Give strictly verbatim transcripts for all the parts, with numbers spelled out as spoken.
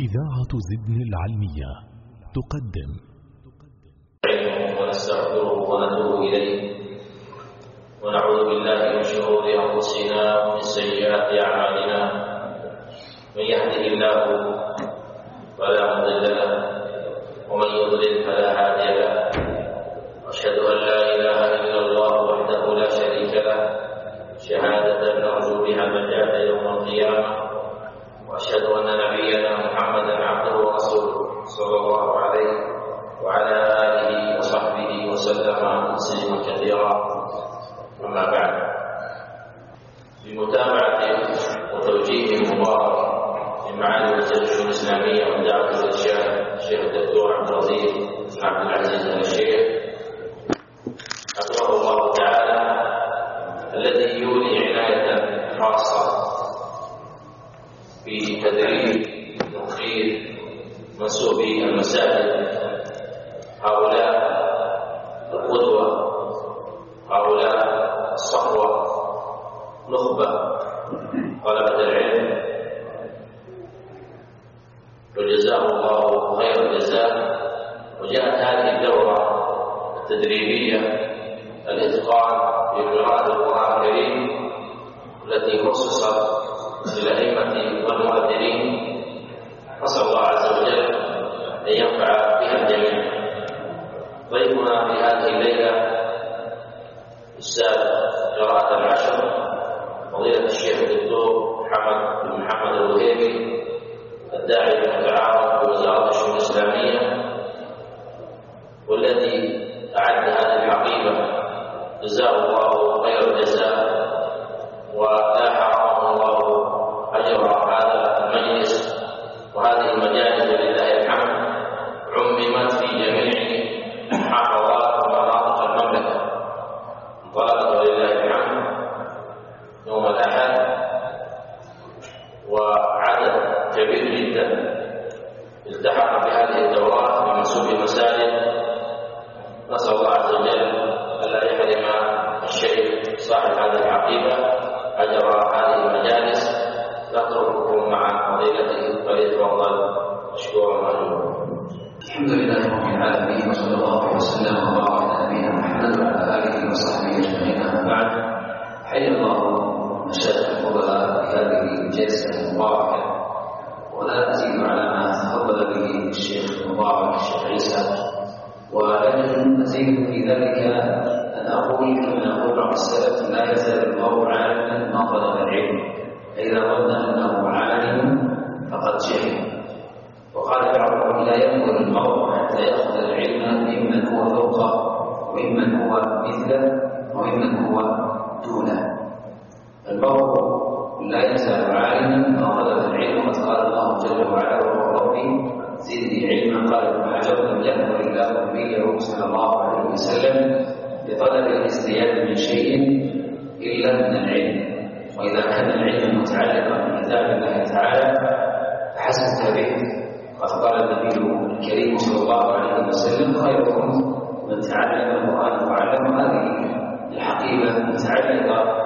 إذاعة زدن العلمية تقدم ونستغفره ونتوب إليه ونعوذ بالله من شرور أنفسنا ومن سيئات أعمالنا. من يهده الله فلا مضل له ومن يضلل فلا هادي له. أشهد أن لا إله إلا الله وحده لا شريك له شهادة نرجو بها النجاة يوم القيامة. وأشهد أن نبينا محمدا عبده ورسوله صلى الله عليه وعلى آله وصحبه وسلم تسليما كثيرا. أما بعد، بمتابعة وتوجيه مبارك لمعالي وزارة الشؤون الإسلامية ودعوة الإرشاد الشيخ الدكتور عبد العزيز بن عبد العزيز آل الشيخ حفظه الله تعالى، الذي يولي عناية خاصة في تدريب تطهير منسوبي المساجد، هؤلاء القدوة، هؤلاء الصحوة، نخبة طلبة العلم، وجزاه الله خير الجزاء. وجاءت هذه الدورة التدريبية الإتقان في قراءة القرآن الكريم التي خصصت للأئمة والمؤذنين، نسأل الله عز وجل أن ينفع بها الجميع. ضيفنا في هذه الليلة أستاذ قراءة العشر فضيلة الشيخ الدكتور محمد بن محمد الوهيبي، الداعي المتعاون بوزارة الشؤون الإسلامية، والذي أعد هذه الحقيبة جزاه الله خير الجزاء ولا حرمه الله أجر هذا المجلس. وهذه المجالس لله الحمد عممت في جميع محافظات ومناطق المملكة، انطلقت ولله الحمد يوم الأحد، وعدد كبير جدا التحق بهذه الدورات من منسوب المساجد. نسأل الله عز وجل ألا يحرم الشيخ صاحب هذه الحقيبة أجر هذه المجالس. نترككم مع فضيلته فليتفضل مشكورا مأجورا. الحمد لله رب العالمين، وصلى الله وسلم وبارك على نبينا محمد وعلى آله وصحبه أجمعين. أما بعد، حيا الله مشايخ الفضلاء في هذه الجلسة المباركة، ولا أزيد على ما تفضل به الشيخ المبارك الشيخ عيسى، ولكن أزيد في ذلك أن أقول كما يقول بعض السلف: لا يزال المرء عالما ما طلب العلم، فإذا ظن أنه عالم فقد جهل. وقال بعضهم: لا ينظر المرء حتى يأخذ العلم ممن هو فوقه وممن هو مثله وممن هو دونه. المرء لا يزال عالما ما طلب العلم، وقد قال الله جل وعلا: وهو ربي زدني علما. قال ابن حجر: لم يأمر الله نبيه صلى الله عليه وسلم بطلب الازدياد من شيء إلا من العلم. وإذا كان العلم متعلقا بكتاب الله تعالى فحسبك به. قد قال النبي الكريم صلى الله عليه وسلم: خيركم من تعلم القرآن وعلم. هذه الحقيبة متعلقة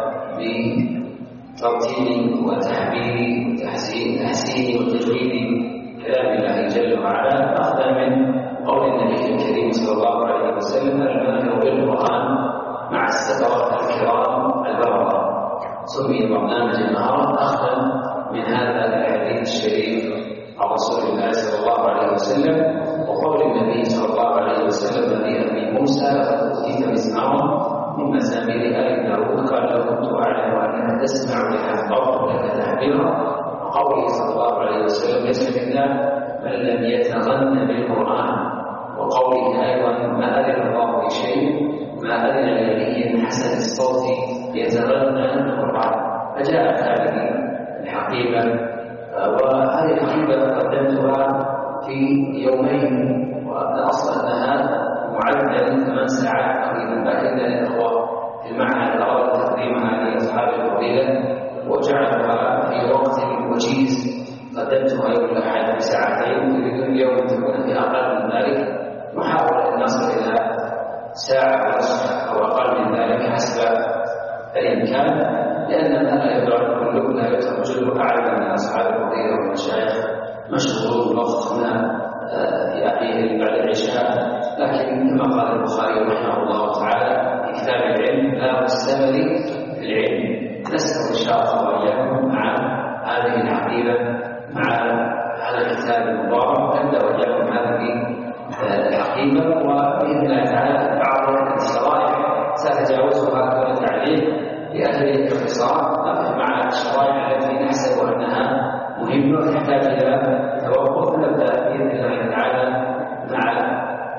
بترتيب وتحبير وتحسين وتجويد كلام الله جل وعلا، أخذا من قول النبي الكريم صلى الله عليه وسلم: الماهر بالقرآن مع السفرة الكرام البررة. سمي برنامج النهار أخذا من هذا الحديث الشريف عن رسول الله صلى الله عليه وسلم، وقول النبي صلى الله عليه وسلم لأبي موسى: لقد أوتيت مزمارا من مزامير آل داود. قال له: كنت أعلم أنها تسمع بها الضوء لك تحبيرا. وقوله صلى الله عليه وسلم: ليس منا من لم يتغنى بالقرآن. وقوله أيضا: ما أذن الله لشيء ما أذن لولي حسن الصوت يتغنى بالقرآن. فجاءت هذه الحقيبة، وهذه الحقيبة قدمتها في يومين، والأصل أنها معدل ثمان ساعات تقريبا، لكن الأخوة في المعهد أرادوا تقديمها لأصحاب الفضيلة وجعلها في وقت وجيز. قدمتها يوم الأحد بساعتين، وبدون يوم تكون في أقل من ذلك. نحاول أن نصل إلى ساعة ونصف أو أقل من ذلك حسب الإمكان، لأن لا يدرك كله لا يترك جل أعلم من أصحاب الفضيلة والمشايخ مشغول الوقت هنا يأتي بعد العشاء، لكن كما قال البخاري رحمه الله تعالى في كتاب العلم لا مستمر في العلم. نسأل إن شاء الله وإياكم مع هذه العقيدة مع هذا الكتاب المبارك نبدأ وإياكم هذه العقيدة، وبإذن الله تعالى بعض الشرائح سأتجاوزها دون تعليق لأجل الاختصار مع الشرائح التي نحسب أنها مهمة تحتاج إلى توقف. نبدأ بإذن الله تعالى مع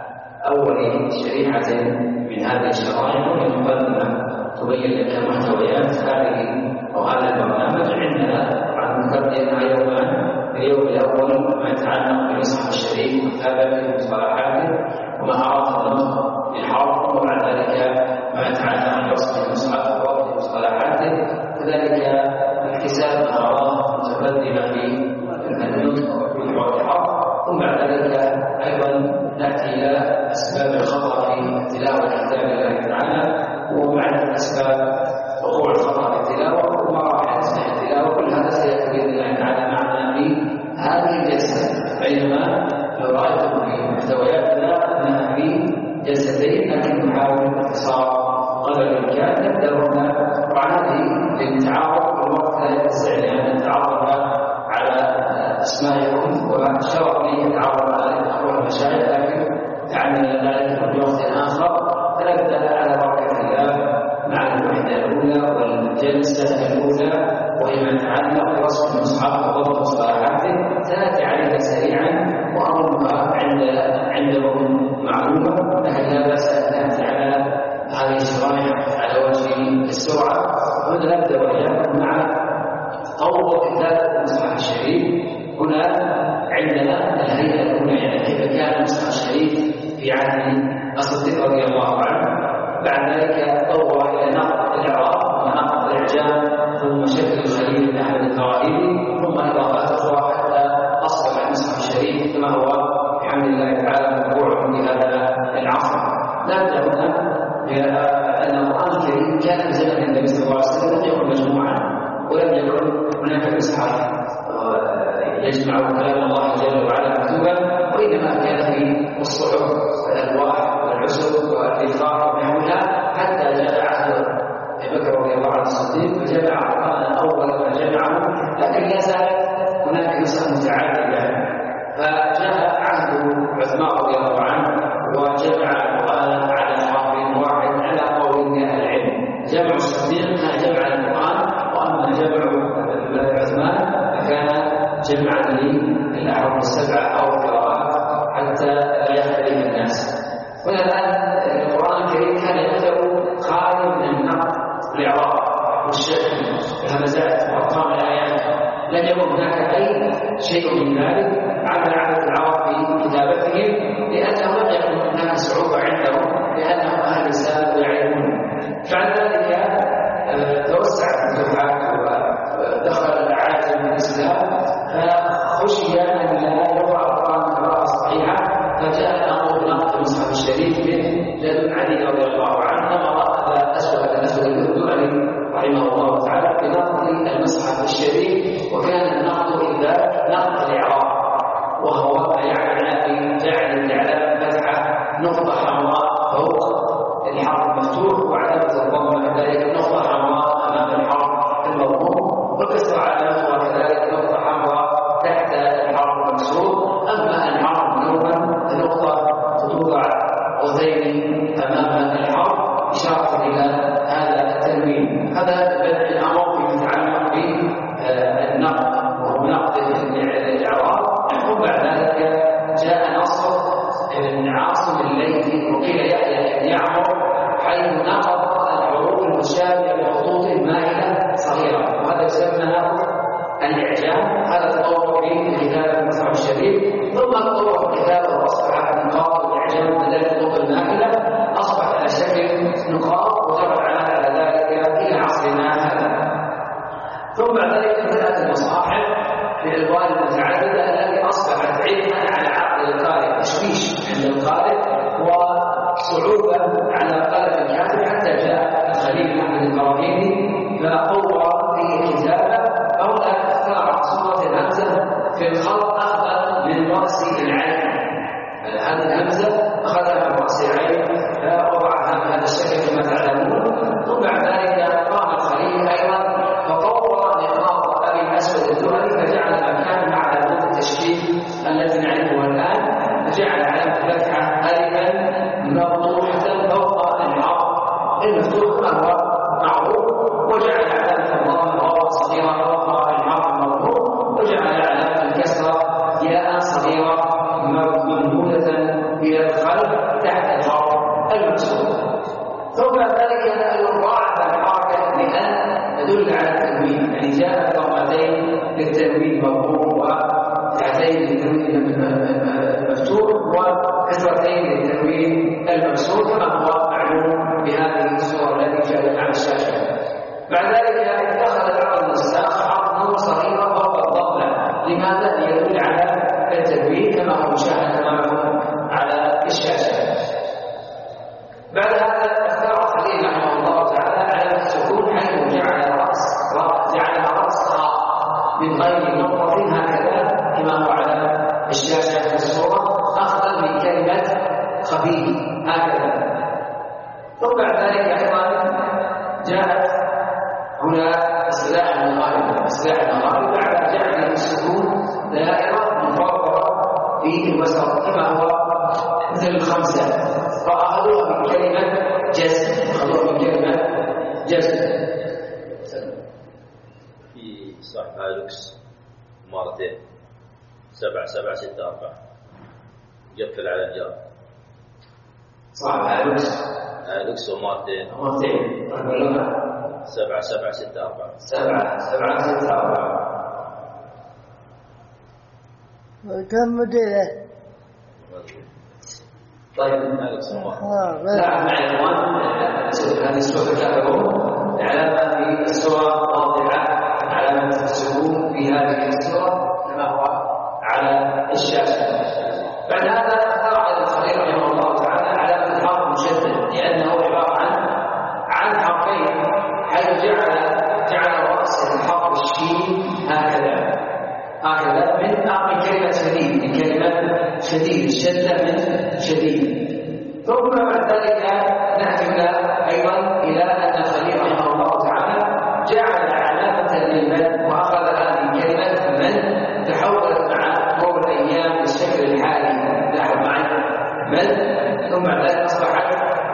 أول شريحة من هذه الشرائح، وهي مقدمة تبين لك محتويات هذه أو هذا البرنامج. عندنا عن مقدمة يومان، اليوم الأول ما يتعلق بالمصحف الشريف وكتابته ومصطلحاته وما أراد النطق بالحرف، وبعد ذلك ما يتعلق بوصف المصحف ومصطلحاته، وذلك اكتساب مهارات متقدمة في النطق بالحرف. ثم بعد ذلك أيضا نأتي إلى أسباب الخطأ في تلاوة كتاب الله تعالى، ومعرفة أسباب وقوع الخطأ في التلاوة ومراحل إصلاح التلاوة. كل هذا سيأتي بإذن الله تعالى معنا في هذه الجلسة، بينما لو رأيتم في محتوياتنا أنها في جلستين، لكن نحاول اختصار قدر الإمكان. نبدأ هنا وهذه للتعارف، والوقت لا يتسع لأن نتعرف على أسمائكم، وشرف لي أتعرف على الأخوة المشايخ، لكن لعلنا ذلك في وقت آخر. فنبدأ على بركة الله مع الوحدة الأولى والجلسة الأولى، وهي ما يتعلق برسم المصحف وضبط مصطلحاته. سنأتي عليها سريعا وأمرها عند عندكم معلومة، لكن لا بأس أن نأتي على هذه الشرائح على وجه السرعة. هنا نبدأ وإياكم مع أول كتاب المصحف الشريف. هنا عندنا الهيئة الأولى، يعني كيف كان المصحف الشريف في عهد الصديق رضي الله عنه. بعد ذلك طور إلى نقد الإعراب ونقد الإعجام، ثم شكل الخليل بن أحمد الفراهيدي، ثم إضافات أخرى حتى أصبح المصحف الشريف كما هو بحمد الله تعالى مطبوع في هذا العصر. نبدأ هنا بأن القرآن الكريم كان في زمن النبي صلى الله عليه وسلم لم يكن مجموعا، ولم يكن هناك مصحف يجمع كلام الله جل وعلا مكتوبا، وإنما كان في الصحف والألواح والعسر والإخراج ونحوها، حتى جاء عهد أبي بكر رضي الله عنه الصديق فجمع القرآن أول ما جمعه، لكن لا زالت هناك نسخ متعددة. فجاء عهد عثمان رضي الله عنه وجمع القرآن على حرف واحد على قول أهل العلم. جمع الصديق كان جمع القرآن، وأما جمع عثمان فكان جمعا للأحرف السبعة أو القراءات حتى لا يختلف الناس. هنا الآن القرآن الكريم كان يبدأ خالي من النقد والإعراب والشكل والهمزات وأرقام الآيات، لم يكن هناك أي شيء من ذلك على عادة العرب في كتابتهم، لأنه لم يكن هناك صعوبة عندهم، لأنهم أهل لسان ويعلمون. بعد ذلك توسعت الفتوحات ودخل الأعاجم في الإسلام، فخشي أن لا يضع القرآن قراءة صحيحة، فجاء الأمر بنقد المصحف الشريف من لدن علي رضي الله عنه. أمر أبا أسود الأسود الدؤلي رحمه الله تعالى بنقد المصحف الشريف، وكان النقد إذا نقد الإعراب، وهو يعني جعل الإعلام فتحة نقطة حمراء فوق الحرف المفتوح، وعلامة الضمة كذلك نقطة حمراء أمام الحرف المضموم، وكسر علامته وكذلك نقطة حمراء تحت الحرف المكسور. أما الحرف منوبا فنقطة توضع قوسين أمام الحرف إشارة إلى هذا التنوين. هذا بدء الأمر فيما يتعلق بالنقد وهو نقد الإعراب. وبعد ذلك جاء نصر ابن عاصم الليثي وقيل يحيى بن يعمر، حيث نقض الحروف المشابهة بخطوط مائلة صغيرة، وهذا يسمى الإعجام. هذا تطور في كتاب المصحف الشريف، ثم تطور كتابه وأصبح نقاط الإعجام بدل الخطوط المائلة، أصبح على شكل نقاط، وجرى على ذلك إلى عصرنا هذا. ثم بعد ذلك بدأت المصاحف بالألوان المتعددة التي أصبحت عبئا على عقل القارئ، تشويش عند القارئ وصعوبة على قلب الكاتب، حتى جاء الخليل بن أحمد الفراهيدي فطور في كتابه. فهنا اختار صورة الهمزة في الخط أخذ رأس العين، هذه الهمزة أخذها من رأس العين فوضعها بهذا الشكل كما تعلمون. ثم بعد ذلك قام الخليل أيضا فطور نقاط أبي الأسود الدؤلي فجعل مكانها على علامة التشكيل التي نعرفها الآن، فجعل علامة الفتحة ألفا مفتوحة فوق الحرف المفتوح وهو معروف، وجعل علامة الضم واو صغيرة فوق الحرف المضموم، وجعل علامة الكسرة ياء صغيرة ممدودة إلى الخلف تحت الحرف المكسور. ثم بعد ذلك ضاعف الحركة لأن تدل على التنوين، يعني جاء ضمتين للتنوين مضموم وفتحتين للتنوين المفتوح وكسرتين للتنوين المكسور كما هو معلوم بهذه الصورة التي جاءت على الشاشة. بعد ذلك اتخذ بعض النساخ حرفا صغيرا فوق الضمة، لماذا؟ ليدل على التنوين كما هو مشاهد معكم على الشاشة. بعد هذا اختار الخليل رحمه الله تعالى علامة السكون حيث جعل رأس جعلها رأسها من غير نقطة هكذا كما هو على الشاشة في الصورة، أخذا من كلمة خفيف هكذا. ثم بعد ذلك أيضا جاءت هنا اصطلاح المغاربة، اصطلاح المغاربة بعد جعل السكون دائرة مفرغة في الوسط كما هو مثل الخمسة، فأخذوها من كلمة جزم، أخذوها من كلمة جزم. في صح هالوكس مرتين سبعة سبعة ستة أربعة يقفل على الجار. صح هالوكس هالوكس ومرتين مرتين سبعة سبعة ستة أربعة سبعة سبعة ستة أربعة. كم مدينة؟ طيب هالوكس ومرتين لا مع الإخوان هذه السورة تتابعون علامة في السورة واضحة، علامة السكون في هذه السورة كما هو على الشاشة. بعد هذا اختار على الخليل رحمه الله تعالى علامة الحرف مشدد، لأنه عبارة عن عن حرفين، حيث جعل جعل رأس الحرف الشين هكذا هكذا من أقل كلمة شديد، من كلمة شديد، شدة من شديد. ثم بعد ذلك نأتي أيضا إلى أن الخليل رحمه الله تعالى جعل علامة للمد، وأخذ هذه الكلمة من تحولت مع مرور الأيام بالشكل الحالي، لاحظ معي مد، ثم بعد ذلك أصبحت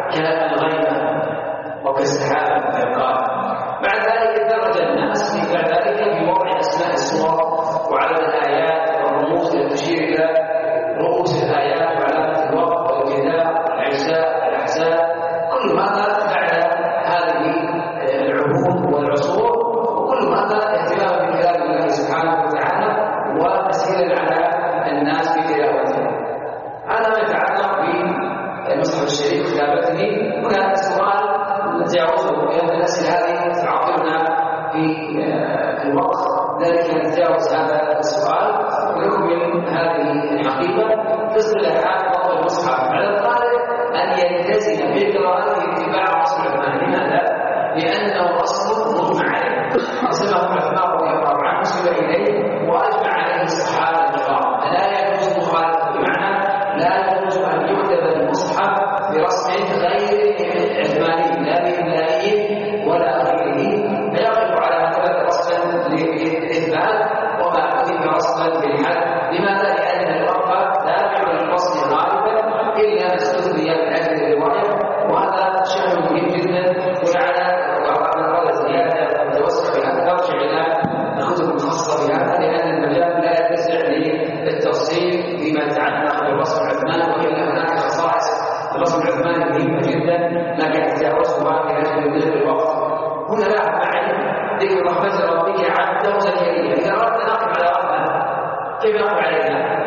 كالغيمة وكالسحابة فيقال. بعد ذلك درج الناس في بعد ذلك في وضع أسماء السور وعدد الآيات والرموز التي تشير إلى رؤوس الآيات وعلامة الوقت والابتداء والعشاء والأحزاب، كل هذا بعد هذه العهود والعصور، وكل هذا اهتمام بكلام الله سبحانه وتعالى وتسهيلا على الناس في تلاوته. هذا ما يتعلق بالمصحف الشريف كتابته. هنا سؤال نتجاوزه، لأن الأسئلة هذه تعطلنا في الوقت، ذلك نتجاوز هذا السؤال ونكمل هذه الحقيقة. في اصطلاحات وضع المصحف على الطالب أن يلتزم بقراءته اتباع أصل عثمان. لماذا؟ لأنه أصل مجمع عليه، سماه عثمان رضي الله عنه نسب إليه وأجمع عليه الصحابة الكرام. لا يجوز مخالفة، بمعنى لا يجوز أن يكتب المصحف برسم غير عثماني لا بإملائه ولا غيره، فيقف على مثل رسما للإثبات وما كتب رسما بالحد. لماذا؟ لأن الوقف تابع للرسم غالبا إلا ما استثني من أجل الرواية، وهذا شأن مهم جدا. ولعل وعلى هذا زيادة متوسع بها نرجع إلى الكتب الخاصة بهذا، لأن المجال لا يتسع للتفصيل فيما يتعلق بالرسم العثماني، وإلا هناك خصائص الرسم العثماني مهمة جدا لكن تجاوزها في أجل الوقت. هنا لاحظ معي ذكر رحمة ربك عبده زكريا. إذا أردنا نقف على رحمة كيف نقف عليها؟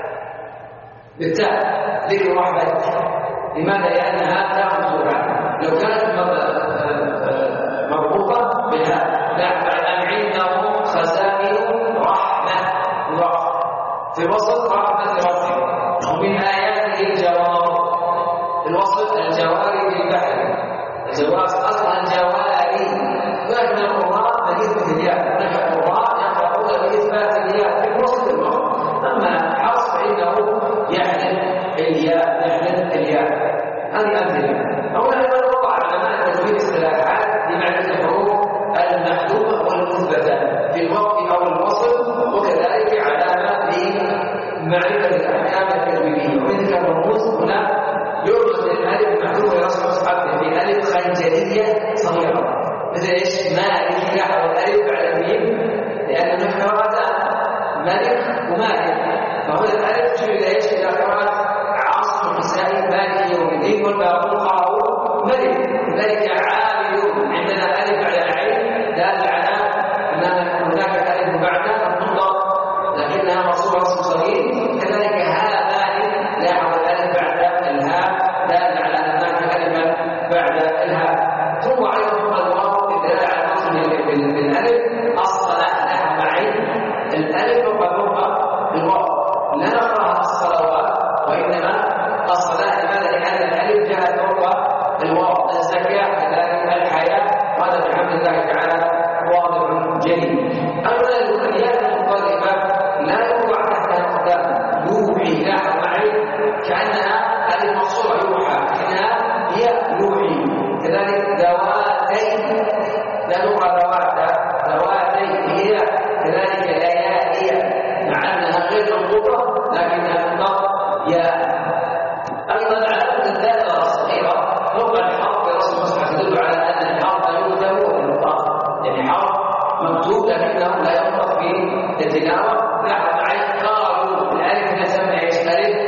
بالتالي ذكر رحمة. لماذا؟ لأنها لا مفتوحة. لو كانت مربوطة بها لاحظ أن عنده خزائن رحمة الوقت في وسط رحمة ربك، ومن آياته الجوار الوصف الجواري في البحر. الجوار أصلا جواري، لكن القراء بإثبات الياء، هناك القراء يقرؤون بإثبات الياء في وسط الوقت. أما حرف ومالك، فهو الألف تشير إلى إيش؟ إلى قراءة عاصم الكسائي مالك يوم الدين، والباقون قرأوا ملك ملك عابد. عندنا ألف على عين دال على أن هناك ألف بعدها تنطق لكنها مصورة اسم صغير. كذلك هذان لاحظ الألف بعد الهاء دال على أن هناك ألف بعد الهاء. ثم أيضا الواو الدالة على النصب بالألف الصلاة. لاحظ معي الألف فوق الواو لا نقرأها الصلوات وإنما الصلاة. لماذا؟ لأن الألف جاءت فوق الواو. الزكاة كذلك الحياة، وهذا بحمد الله تعالى واضح جليل. أيضا الأليات المطلقة لا يوضع تحتها قدام يوحي. لاحظ معي كأنها ألف مقصورة يوحى، إنها هي يوحي. كذلك ذواتي لا نقرأ ذوات ذواتي، هي كذلك ليالي مع أنها غير منقوطة لكنها تنطق يا. أيضا علامة الدالة الصغيرة فوق الحرف برسم مصحف تدل على أن الحرف يكتب وينطق، يعني حرف مكتوب لكنه لا ينطق في التلاوة. لاحظ معي قالوا الألف نسمى ايش؟ ألف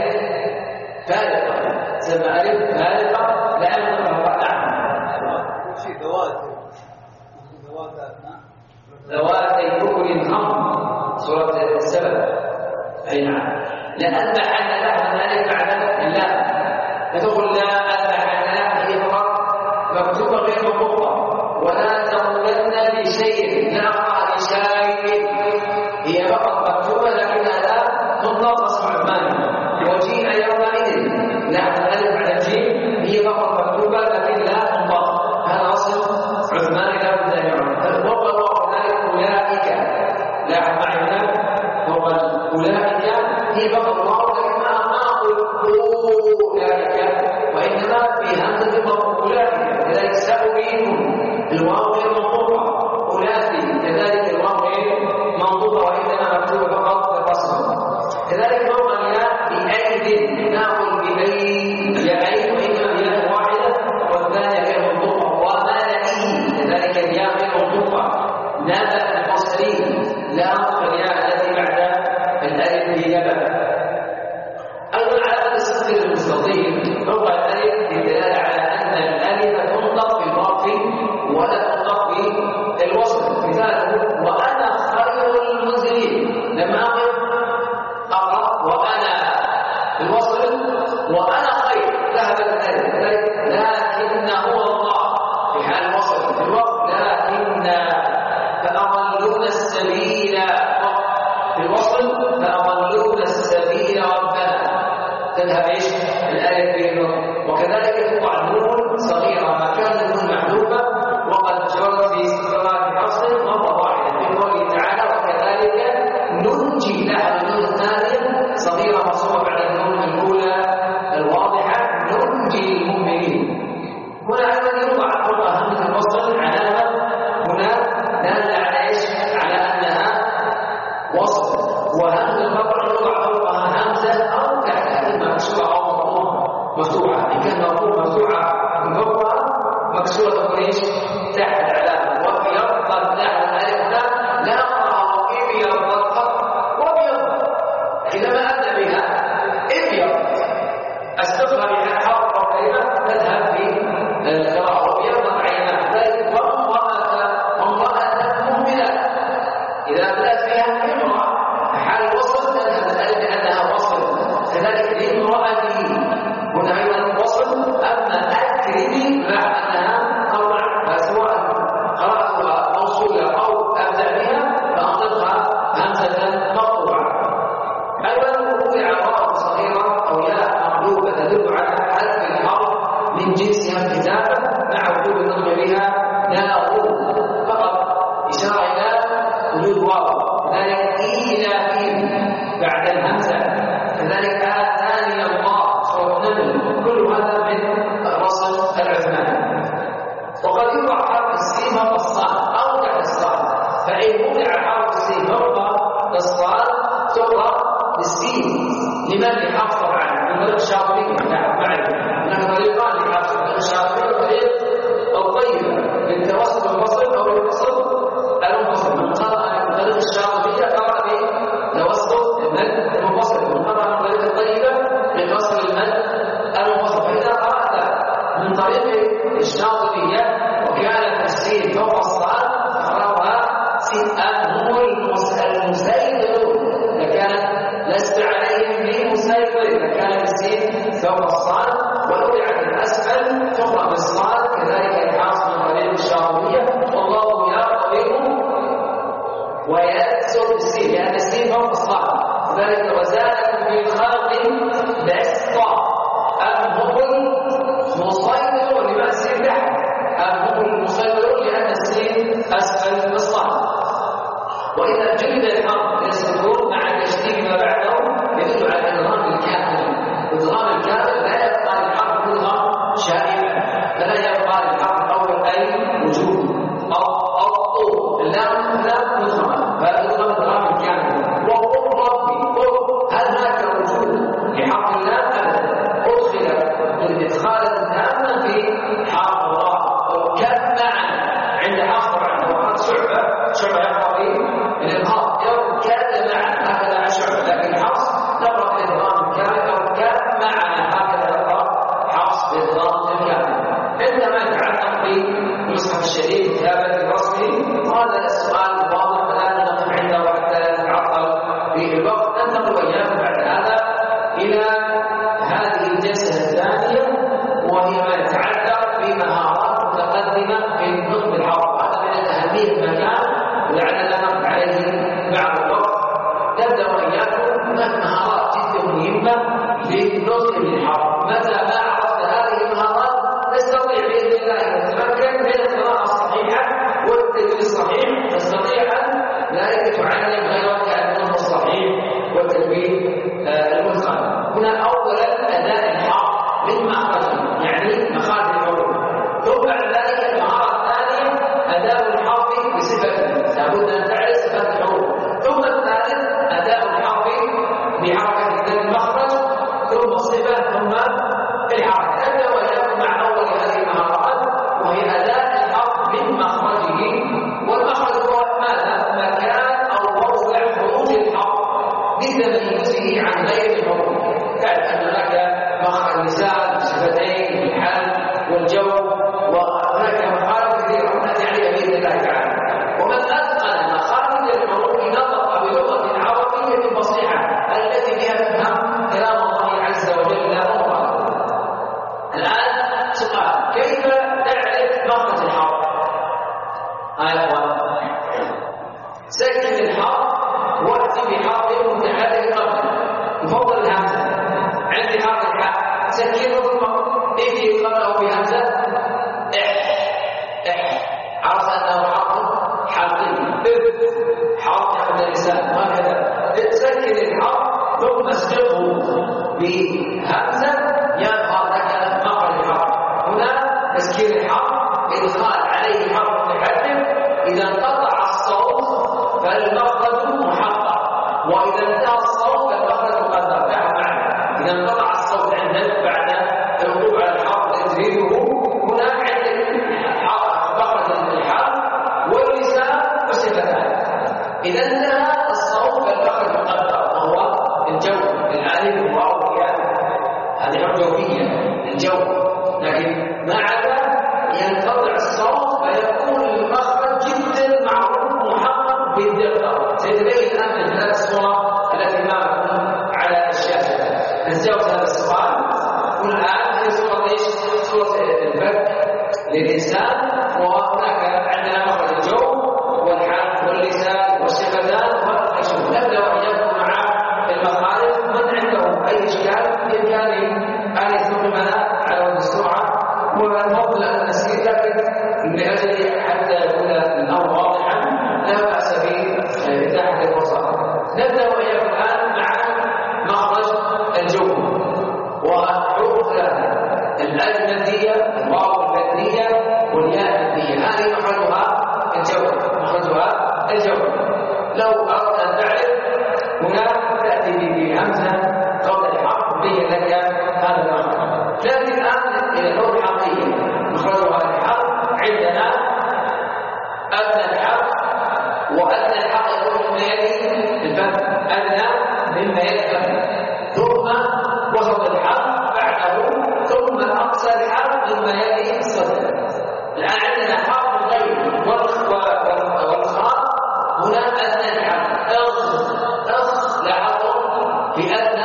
فارقة، تسمى ألف فارقة لا ينطق. نعم شيء ذوات ذوات ذواتي كل خمر سورة السبب. أي نعم. لأذبحن لها ذلك بعد الله فتقول لا أذبحن لها، هي فقط مكتوبة غير مقطوعة. ولا تقولن لشيء، لا أقع لشيء، هي فقط مكتوبة لكنها لا تنطق اسم عثمان. وجيء يومئذ، لا الألف على الجيم هي فقط مكتوبة لكن لا تنطق. هذا أصل عثمان لا بد أن يعرف. فوق الله ذلك أولئك، لاحظ معي هناك فوق أولئك هي فقط الله لكنها ما أولئك، وإنما في همزة فوق أولئك. كذلك سأبينهم الواو غير منطوقة، أولئك كذلك الواو غير منطوقة وإنما مكتوبة فقط في الرسم. كذلك فوق الياء بأيد، نأخذ بأيد يأيد وإنما الياء واحدة والثانية غير منطوقة. وملئه كذلك الياء غير منطوقة. نبأ المرسلين لا الياء التي بعد الألف في نبأ. أيضا علامة الصدر المستطيل فوق الألف للدلالة على أن الألف تنطق في الوقف ولا تنطق في الوصل. مثاله وأنا خير المنزلين، لما أقف أقرأ وأنا الوصل وأنا خير ذهب الألف. لكن هو الله في حال الوصل في الوقف، لكن فأضلون السبيل في الوصل، فأضلون السبيل ربنا تذهب ايش؟ الألف بينه. وكذلك تقع نون صغيرة مكان النون محذوفة وقد جرت في صلاة العصر مرة واحدة في قوله تعالى وكذلك ننجي. لاحظ النون الثانية صغيرة مقصورة بعد النون الأولى الواضحة، ننجي المؤمنين. هنا أيضا يوضع فوق همزة الوصل علامة هنا دالة على ايش؟ على أنها وصل. وهمزة القطع يوضع فوقها همزة أو تحتها، إما مكسورة أو مفتوحة. إن كان مرفوع مفتوحة من فوقها، مكسورة تكون ايش؟ تحت العلامة. وبيض لاحظ الألف لا أقرأ إبيض الخط وبيض، إذا ما أبدأ بها إبيض أستقرأ بها حرف أو كلمة تذهب في القراءة وبيض عيناه. ذلك وامرأة وامرأة مؤمنة إذا أبدأت فيها امرأة حال الوصل تذهب الألف لأنها وصل. كذلك لامرأتي هنا أيضا وصل. أما أكرمي لاحظ أنها طبعا سواء قراءتها موصولة أو أبدأ بها فأنطقها همزة مقطوعة. أيضا وضع واو صغيرة أو ياء مقلوبة تدل على حذف الحرف من جنسها الكتابة مع وجود النطق بها ناغو فقط، إشارة إلى وجود واو. كذلك إيلافين بعد الهمزة. كذلك آتاني الله سورة النمل. كل هذا من رسم العثمان. وقد يوضع حرف السين فوق الصاد أو تحت الصاد، فإن وضع حرف السين فوق الصاد تقرأ بالسين. لمن يحفظ عنه؟ من غير الشاطبي. نعم معي هناك طريقان لحفظ الشاطبي وطريق الطيبة بالتوسط الوصل أو الوصل المنفصل. من قرأ من طريق الشاطبية قرأ بالتوسط فوق الصاد ووضعت الأسفل تقرأ بالصاد كذلك الحاصل من طريق الشاطبية والله يقبل ويكسر السين لأن السين فوق الصاد ذلك وزادكم في الخلق بسطة أم هم المسيطر لما السين تحت أم هم المسيطر لأن السين أسفل بالصاد. وإذا جلد الحرف للسكون مع تشديد ما بعده يدل على الإدغام الكامل. الإدغام الكامل لا يبقى للحرف إدغام شائعا فلا يبقى للحرف الأول أي وجود أو أو اللام لا مدغمة فالإدغام الإدغام الكامل. وقل ربي قل هل هناك وجود لحرف اللام أبدا أدخل بالإدخال التام في حرف الراء كان معا عند حرف عنه شعبة شعبة يقرأ الإظهار يوم كان معا هكذا أشعر لكن حفص نقرأ الإظهار الكامل أو كان معا هكذا نقرأ حفص الإظهار الكامل. عندما يتعلق بالمصحف الشريف كتابة الرسمي وهذا السؤال واضح فلا نقف عنده حتى لا نتعطل في الوقت. ننتقل وإياكم بعد هذا إلى هذه الجلسة الثانية وهي ما يتعلق بمهارات متقدمة في النطق بالحرف. هذا من أهمية المكان ولعلنا نقف عليه بعض الوقت. نبدأ وإياكم هناك مهارات جدا مهمة للنطق بالحرف. متى ما عرفت هذه المهارات نستطيع بإذن الله أن نتمكن من القراءة الصحيحة والتجويد الصحيح. تستطيع أن ذلك تعلم غيرك النطق الصحيح والتجويد المتقن. هنا أولا أداء الحرف من مخرجه يعني مخارج الحروف. ثم بعد ذلك المهارة الثانية أداء الحرف بصفته لابد أن تعرف صفات الحروف. ثم الثالث أداء الحرف بحركة المخرج ثم الصفة ثم الحركة. نبدأ وإياكم مع أول هذه المهارات وهي أداء الحرف من مخرجه. والمخرج هو ماذا؟ مكان أو موضع خروج الحرف بتمييزه عن غير الحروف. تعرف أن هناك مخرج اللسان بصفتين الحال والجو وهناك مخارج كثيرة نأتي عليها بإذن الله تعالى. ومن أتقن مخارج الحروف نطق بلغة عربية فصيحة التي بها تفهم كلام الله عز وجل لا مطلق. الآن سؤال كيف تعرف مخرج الحرف؟ آه إخوان سكن الحرف وأتي بحرف متحرك قبله يفضل الهمزة. عندي حرف الحاء سكنه ثم ائتي قبله بهمزة إح إح عرفت أنه حرف حرفي حرف من اللسان وهكذا. سكن الحرف ثم اسبقه بهمزة يظهر لك مخرج الحرف. هنا تسكين الحرف إدخال عليه حرف متحرك. إذا انقطع الصوت فالمخرج محقق وإذا انتهى الصوت فالمخرج مقدر. لا معنى إذا انقطع الصوت عندك بعد الوقوع على الحرف تدريبه هنا عندك مخرج الحرف واللسان وصفتان. إذا انتهى الصوت فالمخرج مقدر وهو الجو الألف والواو هذه حرجوية الجو. لكن مع ذلك ينقطع الصوت فيكون المخرج جدا معروف محقق بالدقة. سيتبين الآن من هذه الصورة التي أمامكم على الشاشة. نتجاوز هذا السؤال. والآن هي صورة ايش؟ صورة الفك للإنسان وهناك عندنا مخرج الجو والحرف واللسان والشفتان والخشب. نبدأ وإياكم مع المخارج. من عنده أي إشكال بإمكانه أن يستخدمنا على وجه السرعة والفضل أن نسير لكن من أجل حتى يكون الأمر واضحا لا بأس بإتاحة الفرصة. نبدأ وإياكم الآن مع مخرج الجو وحروف ثلاثة الألف المادية الواو المادية والياء المادية. هذه مخرجها الجو مخرجها الجو. لو أردت أن تعرف هنا تأتي بهمزة قبل الحرف بين لك هذا المخرج. لكن الآن إلى الحروف الحقيقية مخرجها الحرف عندنا أدنى الحرف وأدنى الحرف يكون مما يلي الفتح أدنى مما يلي الفتح ثم وسط الحرف بعده ثم أقصى الحرف مما يلي الصدر. الآن عندنا حرف الغين والخاء هنا أدنى الحرف أخ أخ لاحظوا في أدنى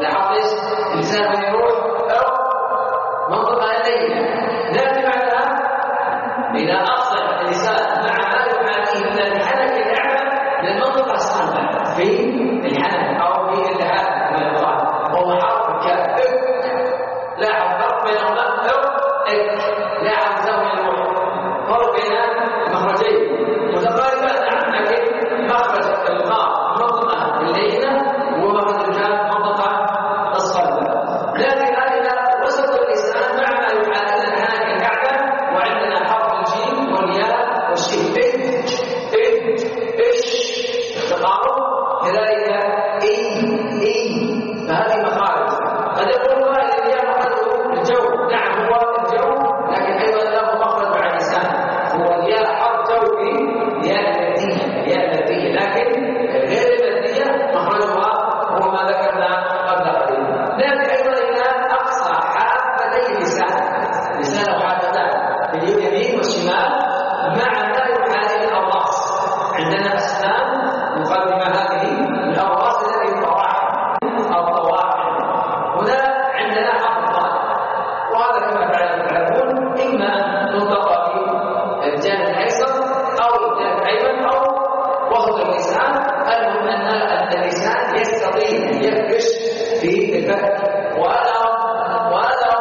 لاحظت اللسان وين يروح؟ أو منطقة الليلة. نأتي بعدها إذا أصل اللسان مع ما يحاكيه من الحنك الأعلى من المنطقة الصلبة في الحنك أو في اللحاف كما يقال، وهو حرف كاف. لاحظ فرق بين الضم أو إك. لاحظ زاوية الروح، فرق بين المخرجين متقاربة نعم، لكن مخرج القاف منطقة اللينة ومخرج الكاف منطقة الصلبة. لكن هذا وسط اللسان مع ما يحاكي الحنك الأعلى، وعندنا حرف الجيم والياء والشين. إد إد إش تقارب، كذلك إي إي. فهذه مخارج. قد يقول قائل الياء مخرجه الجو، نعم هو الجو، لكن أيضا له مخرج مع اللسان، هو الياء حرف جوفي، ياء مادية ياء مادية، لكن غير المادية مخرجها هو ما ذكرنا قبل قليل. لكن أيضا إلى أقصى حافتي اللسان، لسانه حافتان في اليمين والشمال مع ما يحاذي الأضراس. عندنا أسنان مقدمة هذه الأضراس التي الطواحن أو طواحن. هنا عندنا حرف الضاد، وهذا كما تعلمون إما أن ننطق في الجانب الأيسر أو الجانب الأيمن أو وسط اللسان. المهم أن اللسان يستطيع أن يفرش في الفك. وأنا وأنا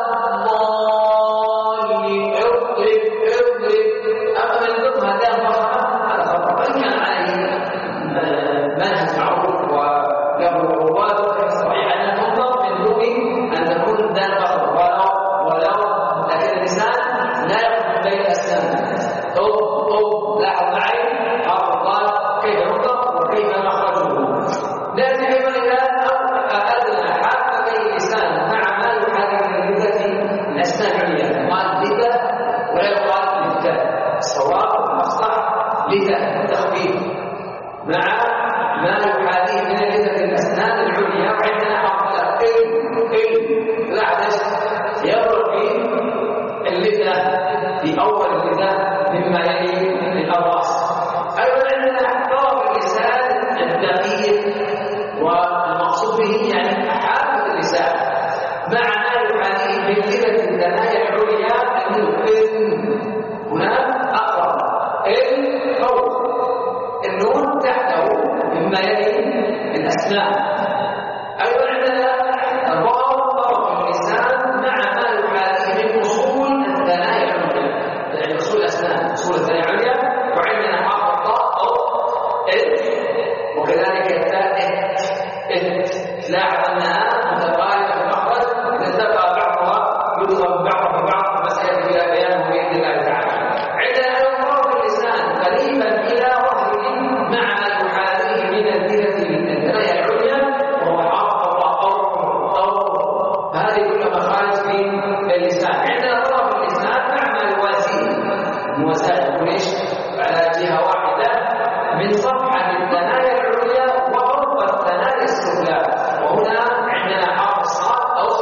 ضالي اضرب اضرب. أما من ضمن هذه المرحلة هذا خطأ، وإن كان عليه منهج معروف وله رواد صحيح أن تنطق من دون أن تكون ذات بصر، ولو ولو لكن اللسان لا يخرج بين الأسنان. أو أو لاحظ معي حرف الضاد كيف ينطق وكيف مخرجه. نأتي أيضا إلى أدنى حافتي اللسان مع ما يحاكي من لثة الأسنان العليا. قال لثة ولا يقال لثة، الصواب والأصح لثة تخفيف مع ما يحاذيه من لثة الأسنان العليا. وعندنا حرف ال ال لاحظ يضرب في اللثة في أول اللثة مما يلي الأضراس. أيضا عندنا طرف اللسان الدقيق، والمقصود به يعني حافة اللسان مع ما يحاذيه من لثة الثنايا العليا النون. هنا أقرب ال فوق النون تحته مما يلي الأسنان. أيضا عندنا الواو طرف اللسان مع ما يحاذيه من أصول الثنايا العليا، يعني أصول الأسنان أصول الثنايا العليا. وعندنا حرف الطاء أو إد، وكذلك التاء إد إد. لاحظ أنها متقاربة في المخرج، إذا تبقى بعضها يضرب بعضها ببعض، مسألة إلى بيانه بإذن الله تعالى. عندنا أيضا طرف اللسان قريبا إلى ظهره مع ما يحاذيه من اللثة الثنايا العليا، وهو حرف أو أو. هذه كلها مخارج في اللسان. عندنا طرف اللسان مع ما يوازيه، موازاة يكون ايش؟ على جهة واحدة من صفحة الثنايا العليا وفوق الثنايا السفلى. وهنا عندنا حرف الصاد أو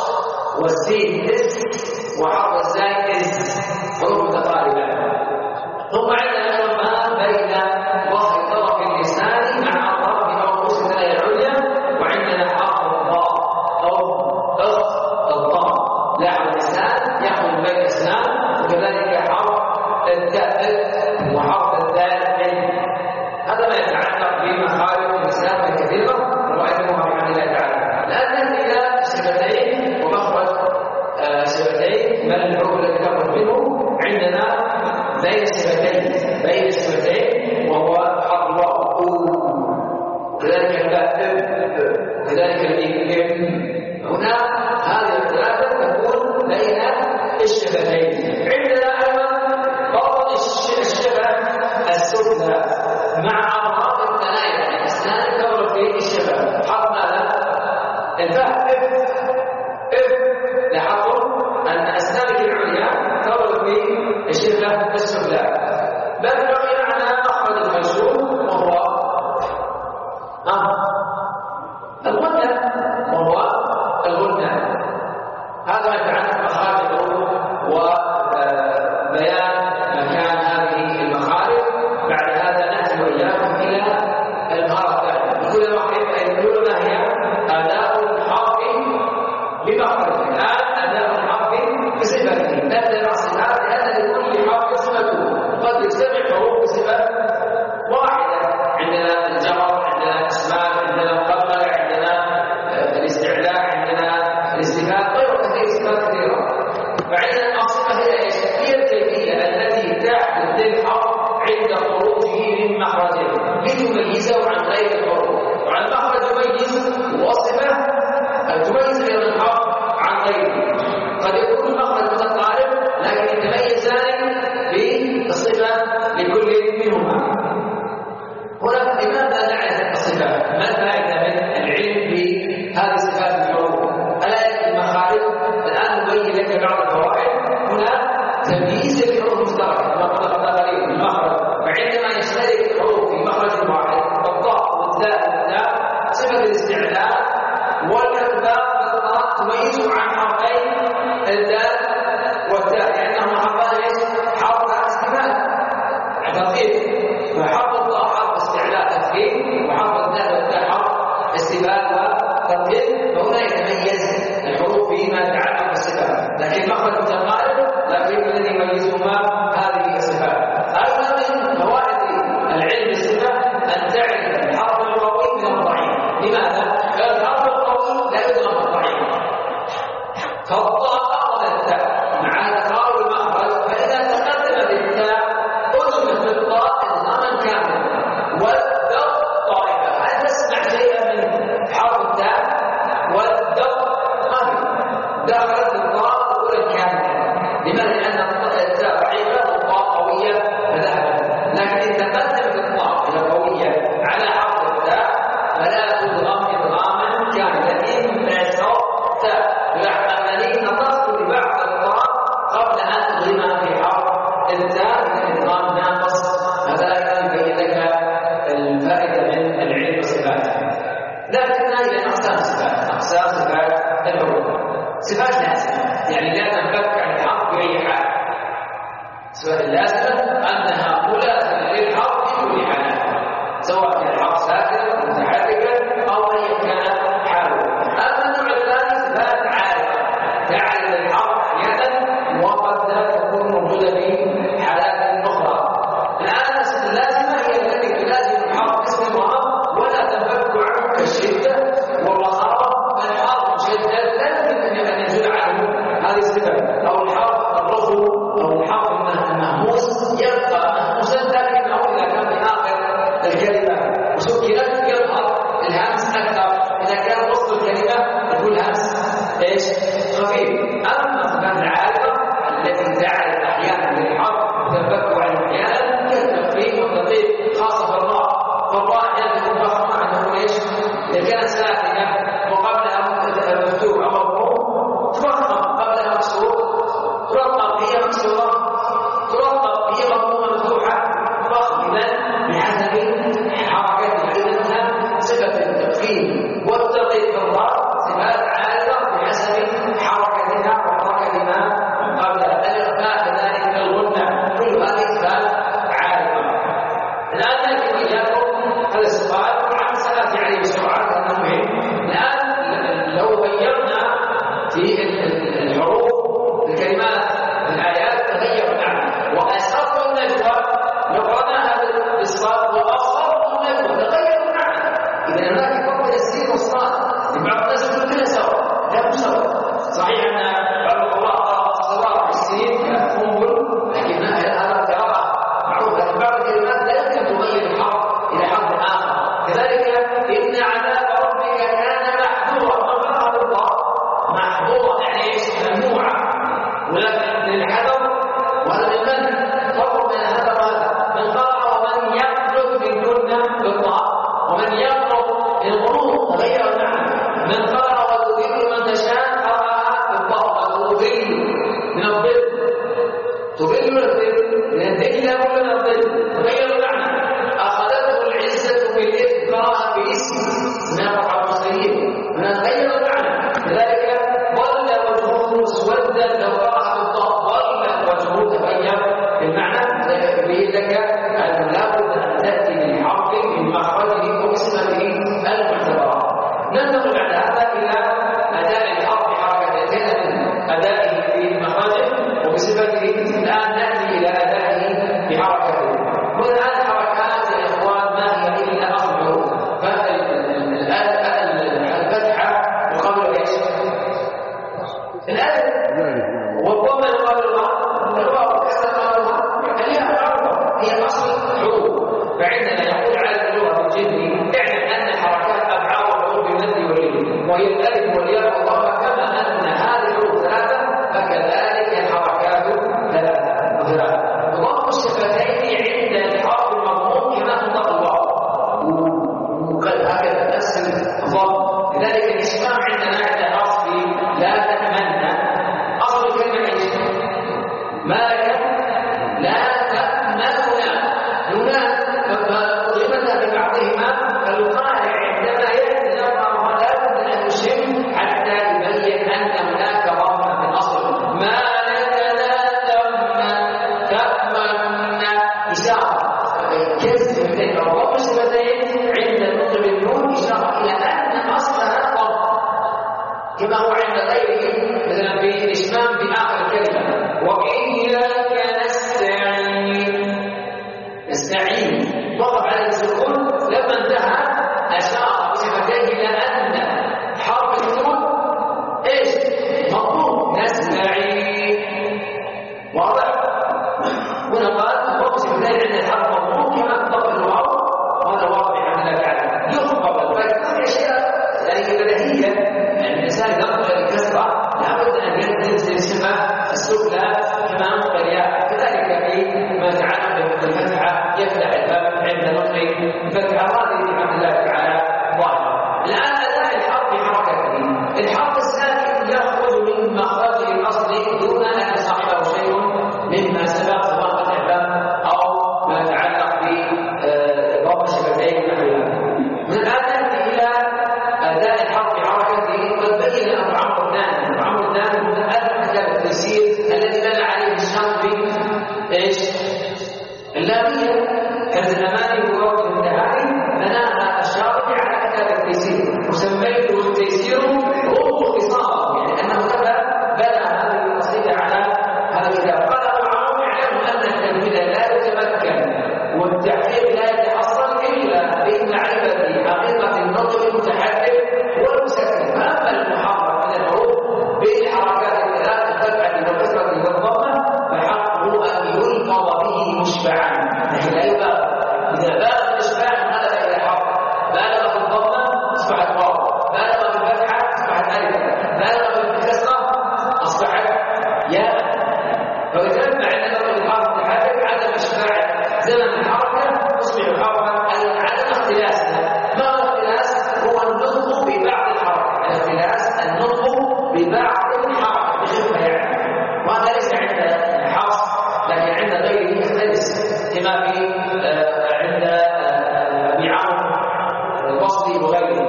والسين اس، وحرف الزاي اس، حروف متقاربة. ثم عندنا أيضا ما بين ظهر طرف اللسان مع طرف أو رؤوس الثنايا العليا. وعندنا حرف الضاء أو أخ الضاء. لاحظ اللسان يأخذ بين الأسنان، وكذلك حرف التاء وحرف الدال. هذا ما يتعلق بمخارج اللسان الكثيرة وأنواعها بحمد الله تعالى. الآن نأتي إلى الشفتين ومخرج الشفتين. ما الحروف التي تخرج منه؟ عندنا بين الشفتين بين الشفتين وهو حرف الواو، وكذلك الباء، وكذلك الإم. هنا هذه الثلاثة تكون بين الشفتين. عندنا أيضا بطن الشفة السفلى مع أطراف الثنايا الأسنان تمر في الشفة. حرف ماذا؟ الفاء إف إف. لاحظوا أن أسنانك العليا تمر في الشفة السفلى. بل بقي معنا مخرج الخيشوم وهو آه. الغنة، وهو الغنة. هذا ما يتعلق بمخارج الحروف وبيان مكان هذه المخارج. بعد هذا نأتي وإياكم إلى المهارة الثانية. كل واحد يقول ما هي آداب الحرف صفات لازمة يعني لا تنفك عن الحق بأي حال. الصفات اللازمة أنها ملازمة للحق في كل حال سواء كان الحق ساكنا متحركا أو أيا كان حاله. أما النوع الثاني صفات عارضة تعرض الحق أحيانا وقد لا تكون موجودة في حالات أخرى. الآن اللازمة هي التي تلازم الحق باستمرار ولا تنفك عنه كالشدة والرخاوة. الحق شدة لا يمكن أن يزول عنه هذه الصفة، أو الحق الرخو أو الحق المهموس يبقى مهموسا لكنه إذا كان في آخر الكلمة وسكنت يظهر الهمس أكثر. إذا كان وسط الكلمة يكون همس إيش؟ خفيف. أما الصفات العارضة التي تعرض أحيانا للحق تنفك عنه أحيانا كالتخفيف والتطبيق خاصة في الراء. والراء أحيانا تكون ضخمة عنه إيش؟ إذا كانت ساكنة وقبلها مفتوح أو مرفوع ترقب قبلها مكسور، ترقب هي مكسورة، ترقب هي مضمومة مفتوحة ضخم. إذن بحسب حركتها إذنها صفة التفخيم والتطبيق في الراء صفات عارضة بحسب حركتها وحركة ما قبلها. الإخفاء كذلك الغنة كل هذه صفات عارضة. الآن نأتي إياكم هذا السؤال عن سآتي عليه بسرعة لأنه مهم. الآن لو غيرنا في الحروف الكلمات الآيات تغير المعنى، وأسرط النجوى لو قرأنا هذا بالصاد وأصرط النجوى تغير المعنى. إذا هناك فرق بين السين والصاد. بعض الناس يقول كلها سوا، لا مش سوا. صحيح أن بعض القراء قرأ الصواب بالسين كأنبل لكن هذا قراءة معروف، لكن بعض الكلمات لا يمكن تغير الحرف إلى حرف آخر. كذلك إن عذاب ربك كان محذورا، مقرأها بالضاء محظورة يعني ايش؟ ممنوعة. ولكن للحذر وهذا للمنع فرق بين هذا وهذا. من قرأ ومن يقنط منكن بالضاء ومن يقنط بالغروب تغير المعنى. من قرأ وتذل من تشاء قرأها بالضاء وتذل من الظل، تذل من الظل من الذل ومن الظل تغير المعنى. أخذته العزة بالإثم قرأها بالاسم سنقع المصريين من تغير المعنى. كذلك ظل وجهه مسودا لو قرأ بالضاء ظل وجهه تغير المعنى. يبين لك أن لابد أن تأتي بالحق من مخرجه واسمه المعتبرة. ننتقل بعد هذا إلى أداء الحق بحركتين، أدائه في مخرجه وبصفته. الآن نأتي إلى أدائه بحركته. والآن حركات يا إخوان ما هي إلا أصل الحروف. الفتحة مقابل إيش؟ الألف والضمة مقابل الواو، الواو كسر مقابل الواو، هي الحرف هي أصل الحروف. فعندنا يقول على اللغة الجدي اعلم أن حركات أفعال الحروف بالمد واللين وهي الألف والياء والضمة، كما أن هذه الحروف ثلاثة فكذلك الحركات ثلاثة وثلاثة. ضم الشفتين عند الحرف المضموم كما تنطق الواو وقد هكذا نفس الضم. لذلك الإسلام عندنا عند أصل لا تأمن. أصل الكلمة إيش؟ مالك لا تأمننا هنا لما ضربنا ببعضهما. فالقارئ عندما يأتي لفظها لا بد أن يشم حتى يبين أن هناك ضمة في الأصل. مالك لا تأمن تأمن إشارة كسر من الضم الشفتين عند النطق بالنون إشارة إلى أن أصلها ضم كما هو عند غيره مثلا في الإشمام في آخر الكلمة وإياك نستعين. نستعين وقف على السكون لما انتهى أشار بصفتيه إلى أن حرف النون إيش؟ مضموم نستعين. واضح؟ هنا قال وقف بصفتيه عند الحرف مضموم كما تطبق الواو، وهذا واضح بحمد الله تعالى. يخبر الفتح أشياء يعني بديهية. الإنسان يقبل الكسرة لابد أن ينزل الصفة السفلى كما أنطق الياء. كذلك في ما يتعلق بالفتحة يفتح الباب عند نطق الفتحة. هذه بحمد الله تعالى ظاهرة. الآن أداء الحرف بحركته. الحرف الساكن يخرج من مخرجه الأصلي دون أن يصاحبه شيء مما سبق سواء فتح الباب أو ما يتعلق بضم الشفتين ونحوها. من الآن نأتي إلى أداء الحرف بحركته. قد بين أبو عمرو الثاني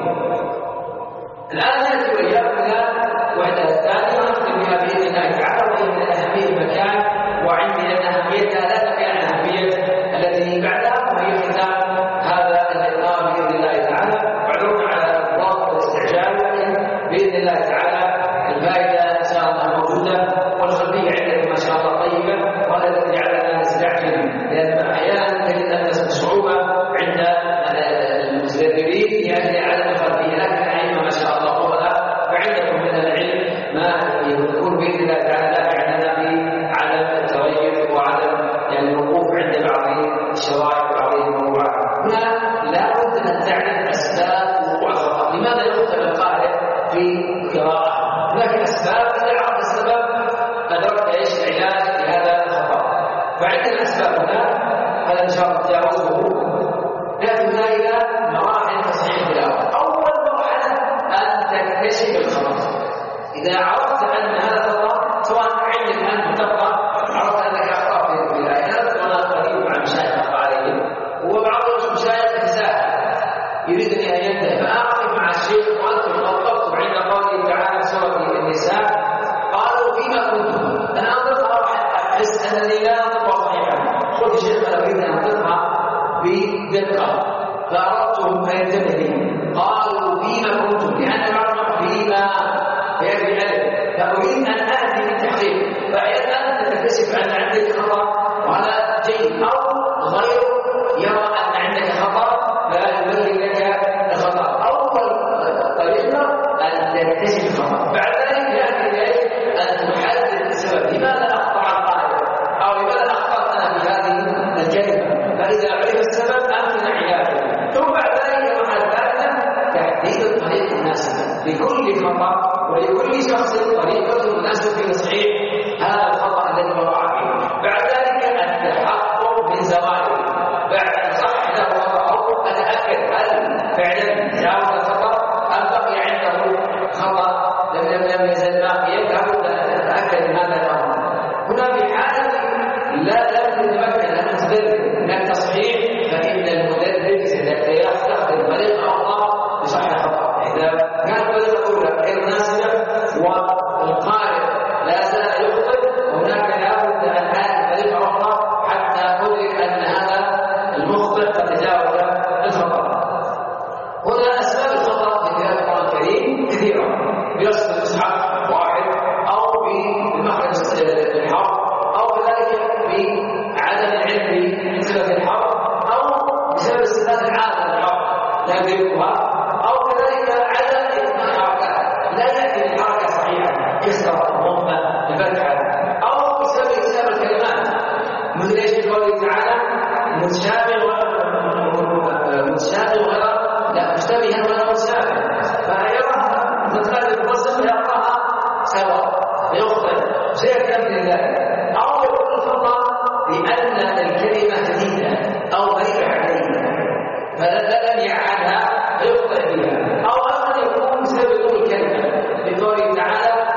الآن نأتي وإياكم إلى الوحدة الثانية ونختم بها بإذن الله تعالى، وهي من أهمية المكان، وعندي أن أهميتها لا تقل عن أهمية التي بعدها، وهي ختام هذا اللقاء بإذن الله تعالى. واعذرنا على الضغط والاستعجال، لكن بإذن الله تعالى الفائدة إن شاء الله موجودة، والخلفية عندكم ما شاء الله طيبة، وهذا الذي جعلنا نستعجل، لأن أحيانا تجد الناس بصعوبة عند المتدربين لأجل عدم الخلفية، لكن الأئمة ما شاء الله قبلاء، فعندكم من العلم ما يكون بإذن الله تعالى دافع لنا في عدم التغير وعدم يعني الوقوف عند بعض الشرائع وبعض الموضوعات. هنا لا بد أن تعرف أسباب وقوع الخطأ. لماذا يخطئ القارئ في القراءة؟ هناك أسباب، إذا عرفت السبب أدركت إيش العلاج لهذا الخطأ. فعندنا الأسباب هنا، هذا إن شاء الله تجاوزه. نأتي إلى مراحل تصحيح الأول. أول مرحلة أن تكتشف الخطأ. إذا عرفت أن هذا خطأ، سواء عندك أنت تقرأ عرفت أنك أخطأت في الآيات، وأنا قريب مع مشايخ أخطأ عليهم، وبعض المشايخ يتساهل يريدني أن ينتهي، فأقف مع الشيخ وأنتم وقفتم عند قوله تعالى في سورة النساء قالوا فيما كنتم. أنا أنطقها أحس أنني لا أنطقها صحيحا، قلت يا شيخ أنا أريد أن أنطقها بدقة، فأردتهم أن ينتبهوا. قالوا فيما كنتم، لأن بعضهم فيما يأتي الألف، فأريد أن أأتي بالتحقيق، فأحيانا أنت تكتشف أن عندك خطأ وهذا جيد، أو غير يرى أن عندك خطأ فلا يبين لك الخطأ. أول طريقة أن تكتشف الخطأ، بعد ذلك يأتي إليك أن تحدد السبب، لماذا أخطأ القارئ أو لماذا أخطأت أنا في هذه الكلمة. فإذا عرف السبب أمكن علاجه. ثم بعد ذلك المرحلة الثالثة تحديد الطريقة المناسبة لكل خطأ، ولكل شخص طريقة مناسبة في تصحيح هذا الخطأ الذي وقع فيه. بعد ذلك التحقق من زوائده، بعد أن صح له خطأه أتأكد هل فعلا جاوز الخطأ أم بقي عنده خطأ لم لم يزل باقيا، لابد أن أتأكد من هذا الأمر. هنا في حالة لا لم يتمكن المتدرب من التصحيح، فإن المدرب سيستخدم طريقة أخرى لصحح الخطأ. إذا كانت الطريقة الأولى غير مناسبة والقارئ لا زال يخطئ، هناك لابد أن آتي طريقة أخرى حتى أدرك أن هذا المخطئ قد تجاوز الخطأ. هنا أسباب الخطأ في قراءة القرآن الكريم كثيرة، بيصل المصحف واحد، أو بمخرج الحرف، أو كذلك بعدم العلم بصفة الحرف، أو بسبب استفادة العادة للحرف لا يدركها، أو كذلك عدم إتمام الحركات، لا يأتي الحركة صحيحة كسرة ضمة الفتحة، أو بسبب اكتساب الكلمات مثل ايش في قوله تعالى متشابه متشابه وغير لا مشتبه ولا متشابه، فيراها متخلف الرسم يقراها سواء يخطئ شيء كامل ذلك، أو يكون الخطأ لأن الكلمة جديدة أو غير عادية فلم يعادها فيخطئ بها، أو أصلا يكون بسبب الكلمة في قوله تعالى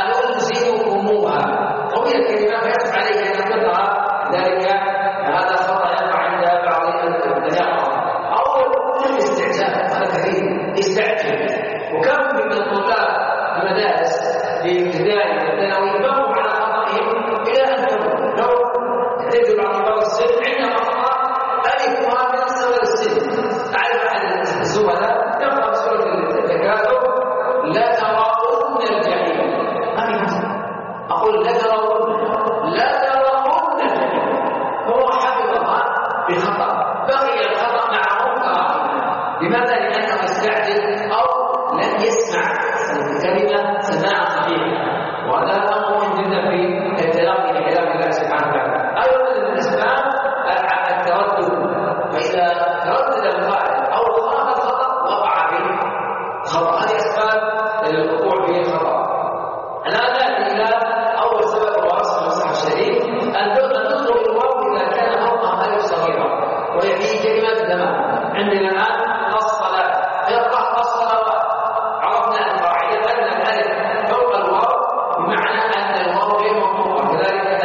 أنلزمكموها، وهي الكلمة فيصف عليها أن يقطع ذلك، هذا خطأ يقع عند بعض التجارب، أو يكون الاستعجال، هذا كثير يستعجل. وكم من الطلاب في المدارس في ابتدائي والثانوي يبقوا على خطئهم إلى أن تموت. لو تجد بعض كبار السن عندما أخطأ ألفها من صغر السن، أعرف أحد الزملاء يقرأ سورة التكاثر لا ترون الجحيم، ما في حسن أقول لا ترون لا ترون الجحيم، هو حفظها بخطأ، بقي الخطأ معه كراهية. لماذا؟ لأنه يستعجل أو لم يسمع الكلمة سماعا صحيحا، وهذا أمر مهم جدا في التلقي لكلام الله سبحانه وتعالى. أيضا من الأسباب التردد، فإذا تردد القارئ أو خاف الخطأ وقع في خطأ، هذه أسباب الوقوع في الخطأ. الآن نأتي إلى أول سبب هو رسم المصحف الشريف، أن تدخل الواو إذا كان فوقها ألف صغيرة، وهي في كلمة زمان. عندنا الآن الصلاة يقرأ الصلوات، عرفنا القاعدة أن الألف فوق الواو بمعنى أن الواو غير منطوقة، كذلك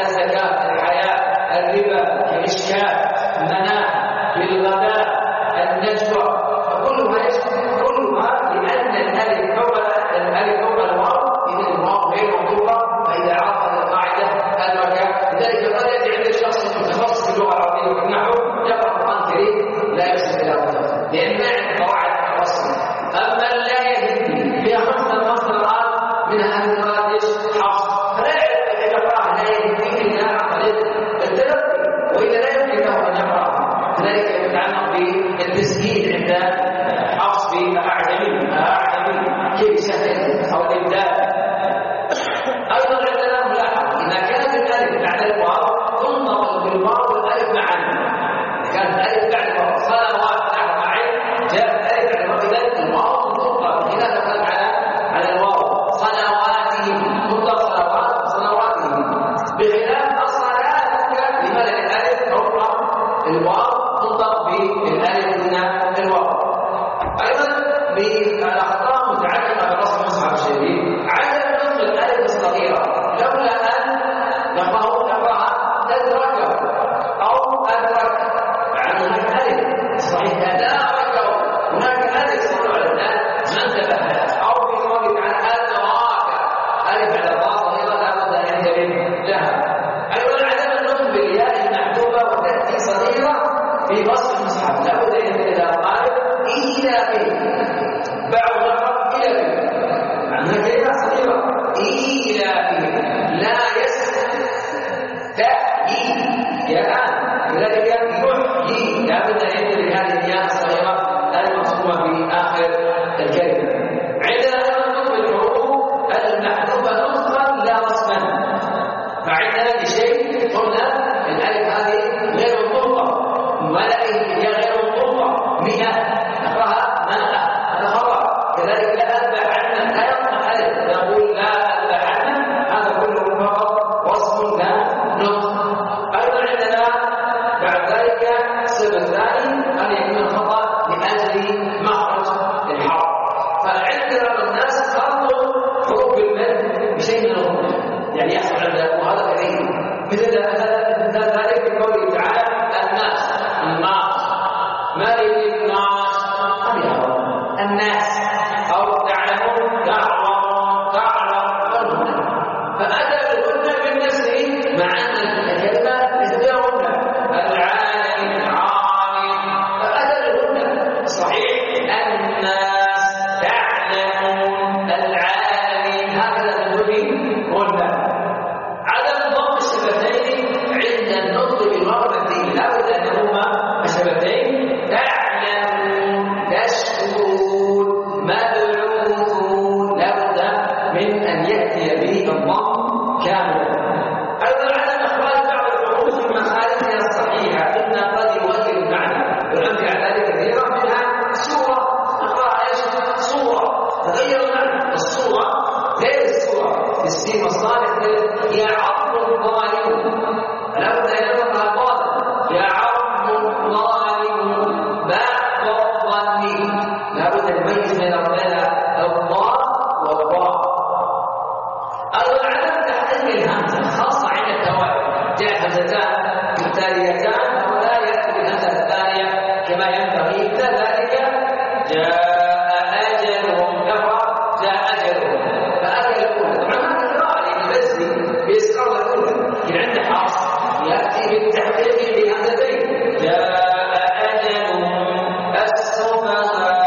بالاخطاء متعلقه برسم المصحف الشريف عدم نطق الالف الصغيره لولا ان نقرأ نقرأها ادركه او ادرك مع هناك الف صحيح ادركه هناك الف صغيره على الناس ما انتبه لها او في قوله تعالى ادراك الف على الراء صغيره لا بد ان ينتبه لها. ايضا عدم النطق بالياء المحذوفه وتاتي صغيره في وصف المصحف لا بد ان ينتبه لها القارئ الى به بعض الرقم الى به معناها كلمه صغيره الى به لا يستحيي ياء كذلك يحيي لا بد ان ينتبه لهذه الياء الصغيره المرسومه في اخر الكلمه. عندنا نطق الحروف المحذوفه نطقا لا رسما فعندنا لشيء قلنا الالف هذه غير منطوقه ملئ هي غير منطوقه مئة نقراها مائة هذا خطا كذلك لا أذبح عنه لا ينطق ألف نقول لا أذبح عنه هذا كله فقط وصف لا نطق. أيضا عندنا بعد ذلك السبب الثاني أن يكون الخطأ لأجل مخرج الحرف فعندنا الناس خلطوا حروف المد بشيء من الغنى يعني يحصل عنده وهذا كثير مثل ذلك في قوله تعالى الناس الناس مالك الناس الناس أو تعلمون تعلمون تعلمون فأتى بالغنى بالنسب مع أن الكلمة ليست غنى العالم العالم فأتى بالغنى صحيح الناس تعلمون العالم هكذا بدون غنى. عدم ضم الشفتين عند النطق بالواو المادية لا بد أن هما الشفتين تعلمون تشكرون مبعوثون لا بد من أن يأتي به الضم كاملا. أيضا عدم إخراج بعض الحروف من مخارجها الصحيحة إن قد يغير المعنى والأمثلة على ذلك كثيرة منها صورة نقرأها ايش؟ صورة تغير المعنى الصورة غير الصورة في السين والصالح يعظم الظالم لا بد أن ينطق الضاد يعظم الظالم بعد الظن لا بد أن نميز بين الضاد والضاء. أيضا عدم تحريك الهمزة خاصة عند التوالي جاء همزتان التاليتان ولا يأتي بالهمزة الثانية كما ينبغي كذلك جاء أجلهم كفر جاء أجلهم فأكل الأولى طبعا هذا القراءة للبزي بيسقط الأولى لكن عند حفص يأتي بالتحقيق بهمزتين جاء أجلهم السفهاء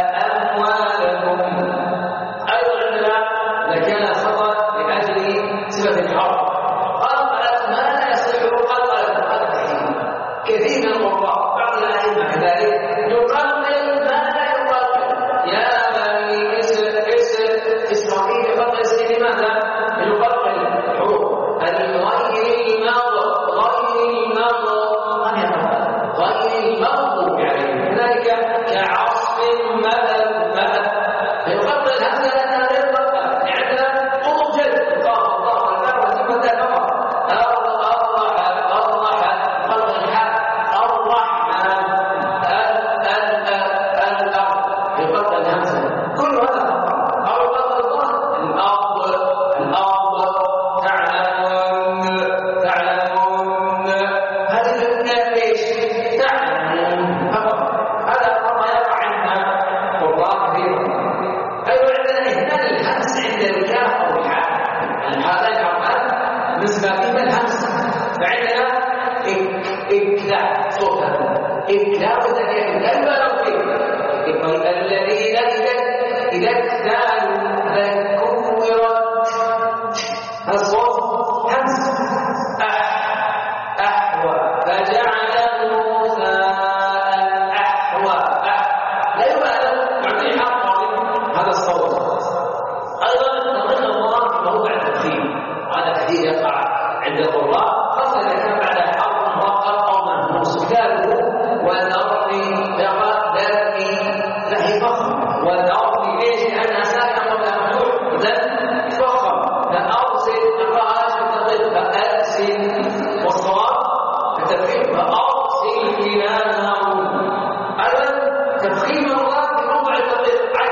أموالهم. أيضا عندنا لكان الخطأ لأجل صفة الحرف قلقلت ما لا يصح قلقلت هذا كثير من القراء بعض الأئمة كذلك يقلقل ما لا يقلقل يا بني إسرائيل يقلقل اسم لماذا؟ يقلقل الحروف الغير المغضوب غير المغضوب غير المغضوب عليهم كذلك كعصف مدد مدد فيقلقل الهمزة لأنها غير مقلقلة لأنها طول جد الله الله الله وثم تفقط الرحمن الرحمن قلقل الحاء الرحمن الأرض يقلقل الهمزة كل هذا أو يقلقل الضاد الأرض الأرض تعلمون تعلمون هذه الكلمة ليش؟ تعلمون فقط هذا ما يقع عندنا قراء كثيرا. أيضا عندنا إهمال الهمس عند الكاف أو الحاء الحاء الحرفان نسبة فيما الهمس فعندنا إكلا صوتا إكلا وتكيف الكلمة لو فيه الذين إذا اكتالوا ذكرت هذا الصوت همس أح أحوى فجعله غثاء أحوى أح لا يبالغ يعطيه حق هذا الصوت. أيضا نظن الله في موضع التفخيم وهذا كثير يقع عند القراء خاصة إذا كان بعد حرف مرقق أو مهموس مثاله وذرني ذرني فهي فخم وذرني ليش؟ لأنها ساكنة قبل مفتوح إذن فخم فأرسل نقرأها بالتقليد فأرسل والصواب التفخيم فأرسل إلى هارون. أيضا تفخيم الله في موضع التقليد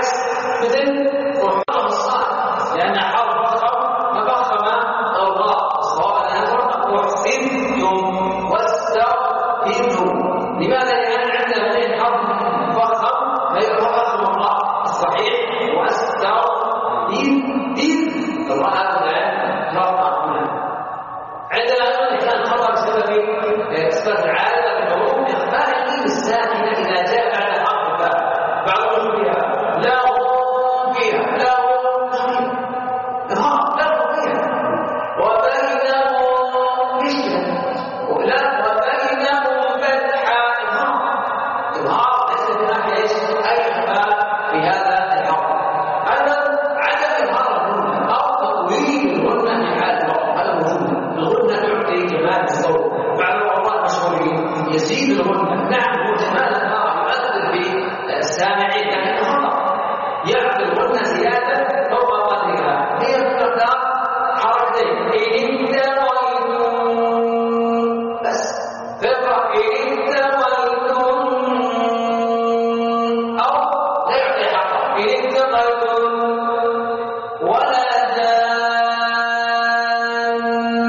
الصحيح واستغفر الله نرفع هنا عندما كان خطأ بسبب إسقاط العادة بالحروف إخفاء الميم الساكنة إذا جاء بعد حرف الفاء بعضهم فيها لا هم فيها لا هم فيها إظهار لا هم فيها وبينهم مشكلة لا وبينهم فتحة إظهار إظهار ليس هناك إيش أي إخفاء في هذا الحرف أيضا عدم إظهار الغنة أو تطويل الغنة في حال الوقت هذا موجود الغنة تعطي جمال الصوت بعض الله مشهورين يزيد الغنة نعم هو جمال النار يؤثر في السامعين لكن خطأ يعطي الغنة زيادة فوق قدرها هي مقدار حركتين إن تويتم بس فقط إن تويتم أو لا يعطي حقا إن تويتم ولا جان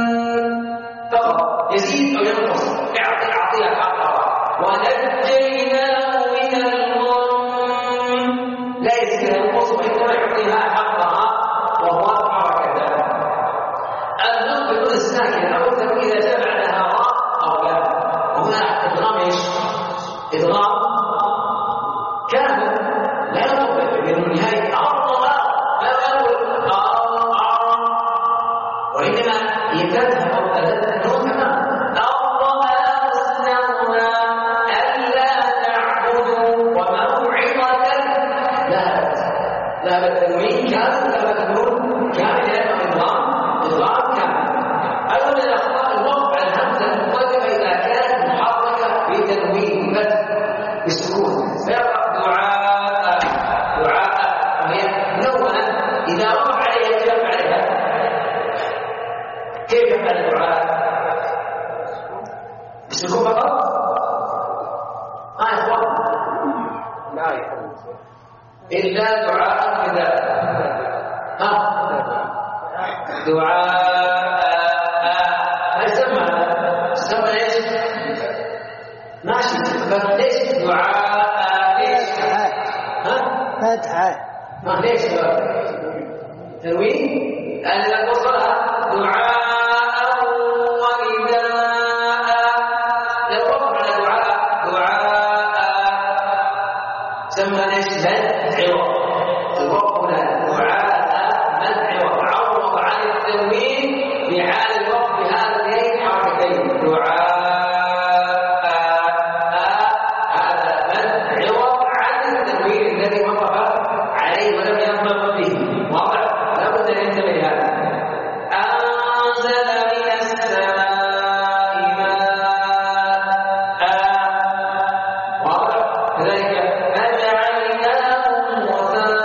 فقط يزيد أو ينقص اعطي اعطيها حقها ونجيناه من الغم لا يزيد ينقص وإنما يعطيها حقها وهو حركتان النطق بدون الساكنة أو التنوين إذا جاء بعدها راء أو لا وهنا إدغام إيش؟ إدغام كامل لا يطبق بدون نهاية الله لا يقول آه آه وإنما يتذهب أو تذهب النون تمام الله أسلمنا ألا تعبدوا وموعظة لا لا بالتنوين كامل لا بالنون كامل لأنه إدغام إدغام كامل أيضا من الأخطاء الوقف على الهمزة المقدمة إذا كانت محركة بتنوين بس بالسكون فيقع دعاء دعاء وهي منونة إذا وقف عليها كيف عليها كيف يفعل الدعاء بالسكون فقط ها يا إخوان لا يحب إلا دعاء كذا ها دعاء ما يسمى يسمى ليش ماشي بس ليش دعاء ليش ها فتحة ما ليش تنوين أن وصلها دعاء ونداء يوقف على دعاء دعاء سمى ليش مد عوض الوقف هنا دعاء مد عوض عوض عن التنوين بحال الوقف بهذين حركتين دعاء هذا مد عوض عن التنوين الذي وقف عليه ولم ينطق به واضح لابد ان ينتبه لهذا انزل من السماء ماء واضح كذلك فجعلناهم غثاء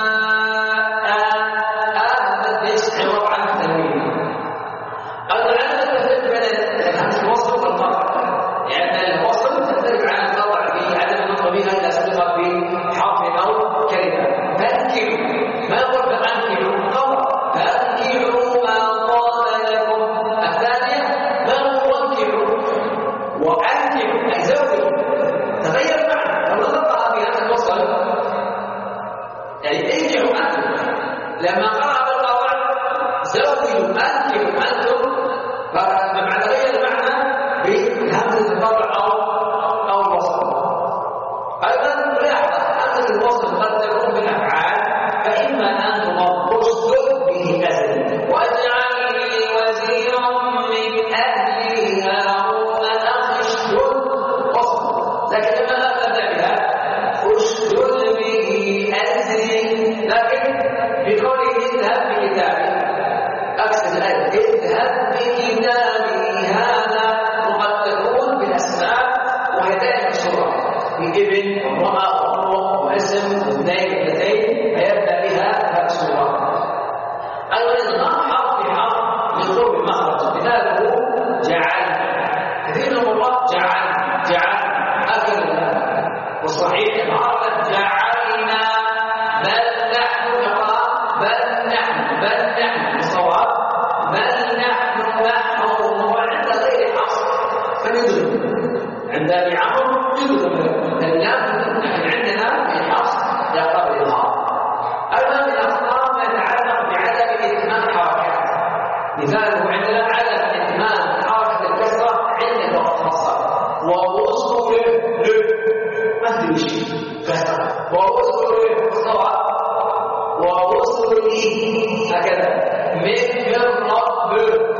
هذا ليس عوض عن التنوين العلم تختلف بين الهمس الوصل والقطع لان الوصل تختلف عن القطع في عدم النطق بها اذا سبق بحرف او كلمه فانكحوا ما يقول فانكحوا قطع فانكحوا ما طاب لكم الثانيه ما هو انكحوا وانكحوا اي زوجوا تغير المعنى لو نطقها في هذا الوصل يعني انكحوا انتم لما قرأ بالقطع زوجوا انكحوا انتم فمعنى تغير المعنى بهمزه القطع او او الوصل ايضا لاحظ همزه الوصل قد تكون بالافعال فاما ان تضم اشدد به ازل واجعل لي وزيرا من اهلي هارون اخي اشدد وصل لكن لما ابدا بها اشدد به ازري لكن بقوله اذهب بكتابي اكسر الآية اذهب بكتابي هذا وقد تكون بالاسماء وهي دائما مشهوره بابن وامراه وامر واسم واثنين واثنتين فيبدا بها مكسوره ايضا اظهار حرف بحرف لقرب المخرج مثاله جعل كثير من المرات جعل جعل هكذا والصحيح اظهار جعلنا بل نحن نقرا بل نحن بل نحن الصواب بل نحن نحن وعند غير حصر فندرك عند ابي عمرو يدرك اللام نحن عندنا في حصر يقرا الاظهار هكذا من من رب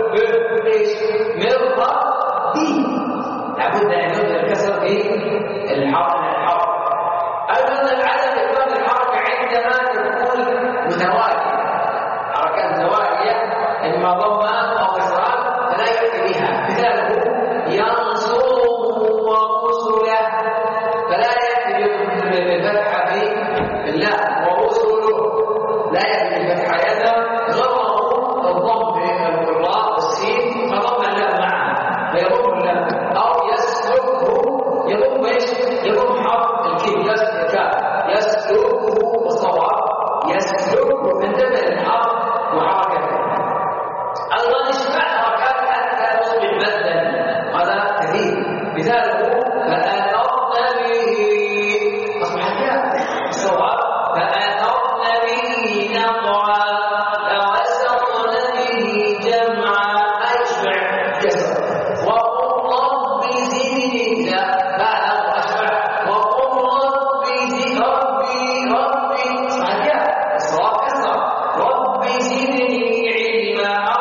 ب ايش من ربي لابد ان يبدا الكسر في الحرف الحرف. ايضا العدم اقامه الحركه عندما تكون متواليه حركات متواليه اما ضمه او كسران فلا ياتي بها. مثاله ينصره ورسله فلا ياتي بالفتحه في الله ورسله لا ياتي بالفتحه هذا غرضه الضم في القراء والسين فضم الله معها فيضم الله او يسلكه يضم ايش؟ يضم حرف الكلمه يسلك يسلكه والصواب يسلكه من دبل الحرف وحركته. ايضا اشباع حركات حتى تصبح مدا هذا كثير. مثاله فاثرن به اصبحت ياء الصواب فاثرن به نقعا فوسطن به جمعا اشبع كسر. وقل رب زدني هذا اشبع وقل رب زد ربي ربي اصبحت ياء الصواب كسر. رب زدني علما او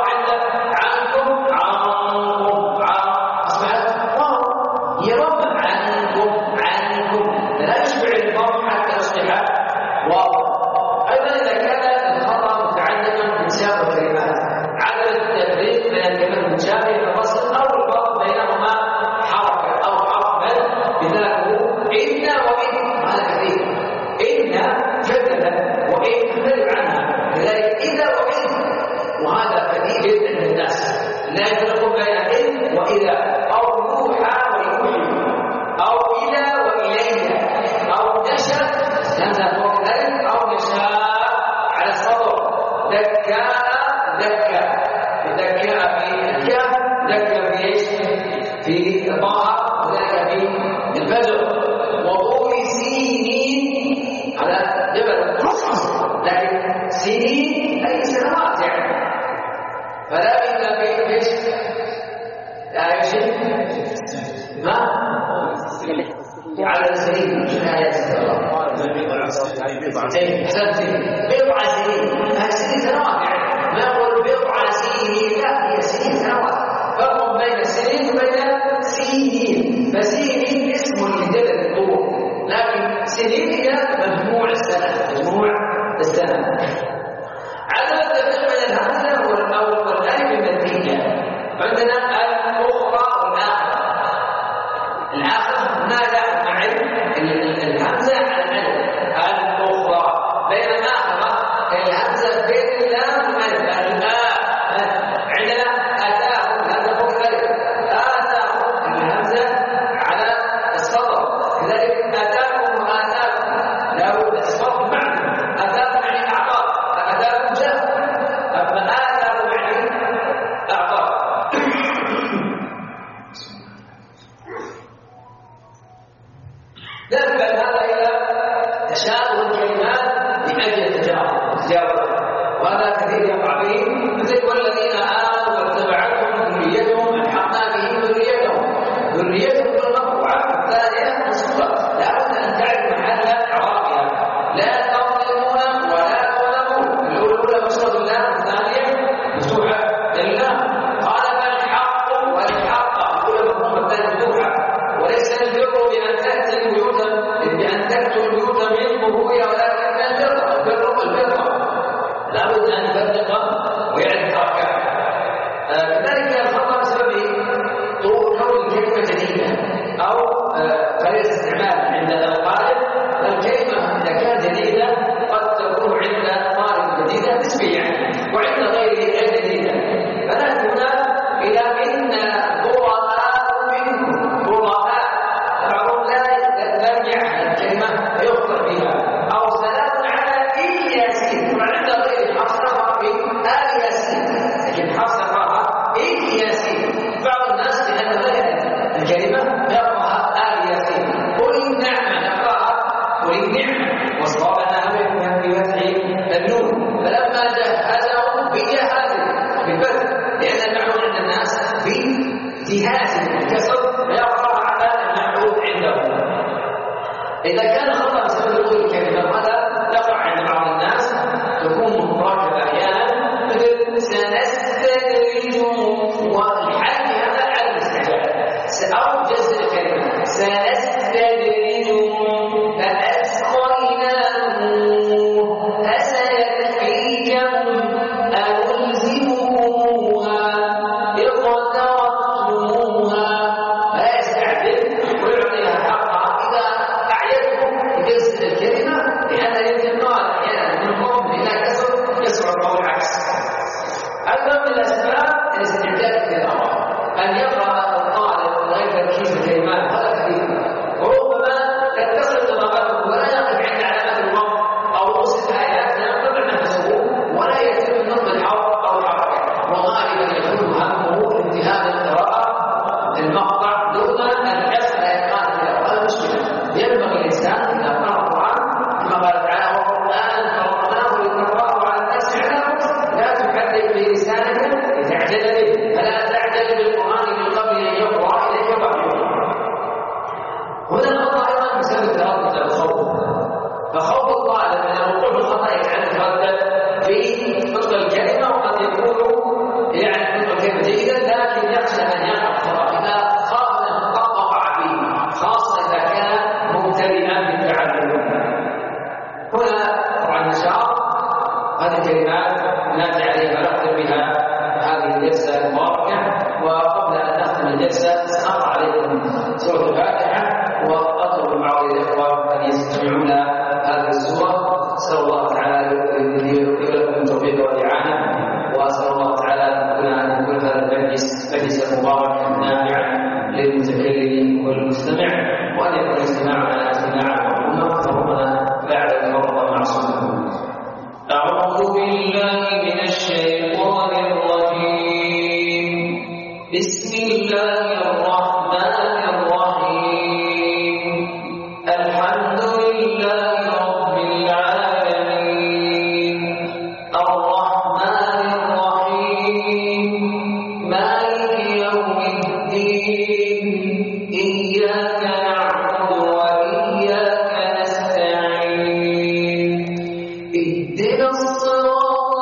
عنكم عنكم اصبحت واو يرب عنكم عنكم لا يشبع الضم حتى يصبح واو. ايضا اذا كان الخطا متعلقا بانشاء الكلمات عدم التفريق بين الكلمات المتشابهه في الفصل او الفرق بينهما حركه او حرف مد. مثاله ان وان هذا كثير ان جدلا وان تختلف عنها كذلك اذا وان وهذا كثير جدا من الناس لا يفرق بين ان واذا او يوحى ويوحي او الى واليه او نشا هذا هو كذلك او نشاء على الصدر ذكاء ذكى ذكاء في الكاف ذكى في ايش؟ في الطاعه وذلك في الفجر. وطول سنين على جبل لكن سنين اي سنوات يعني فلا بد في ايش؟ لا يشد ما على السنين من آيات الله احسنت بضع سنين هذه سنين سنوات يعني ما يقول بضع سنين لا هي سنين سنوات فرق بين السنين وبين سنين. فسنين اسم لجدل الطول لكن سنين هي مجموع السنة مجموع السنة. عدم التفريق بين الهمزة والأول والألف المادية عندنا الأخرى والآخر. الآخر ماذا مع الهمزة على الألف الأخرى بين الآخرة الهمزة بين اللام والألف الآ عندنا أتاه الهمزة فوق الألف آتاه الهمزة على الصدر كذلك أتاكم وآتاكم لا بد الصرف معنى أتاكم يعني أعطاك أتاكم جاء أما آتاكم يعني أعطاك. نرجع هذا إلى تشابه الكلمات لأجل التجاوز وهذا كثير يقع به مثل والذين آمنوا واتبعتهم ذريتهم ألحقنا بهم ذريتهم ذريتهم بالمرفوعة الثانية منصوبة لا بد أن تعرف محل إعرابها لا تظلمون ولا تظلمون. الأولى مصدر الله الثانية مفتوحة لله. قال فالحق والحق الأولى مفهوم الثانية مفتوحة. وليس البر بأن تأتي البيوت بأن تأتوا البيوت من ظهورها ولكن البر البر البر لا بد أن نفرق هذه الكلمات ناتي عليها نختم بها هذه الجلسة المباركة. وقبل أن نختم الجلسة سأقرأ عليكم سورة الفاتحة وأطلب بعض الإخوة أن يستمعون هذه السورة. أسأل الله تعالى لكم التوفيق والإعانة، وأسأل الله تعالى أن يكون هذا المجلس مجلسا مباركا نافعا للمتكلم والمستمع، وأن يكون استماعنا استماعا مرحوما فربنا بعد الفرق معصوما. أعوذ بالله من الشيطان الرجيم. بسم الله الرحمن الرحيم. الحمد لله رب العالمين الرحمن الرحيم مالك يوم الدين إياك نعبد وإياك نستعين اهدنا الصراط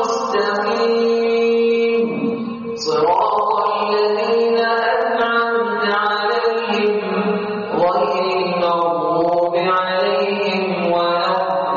المستقيم صراط الذين أنعمت عليهم غير المغضوب عليهم ولا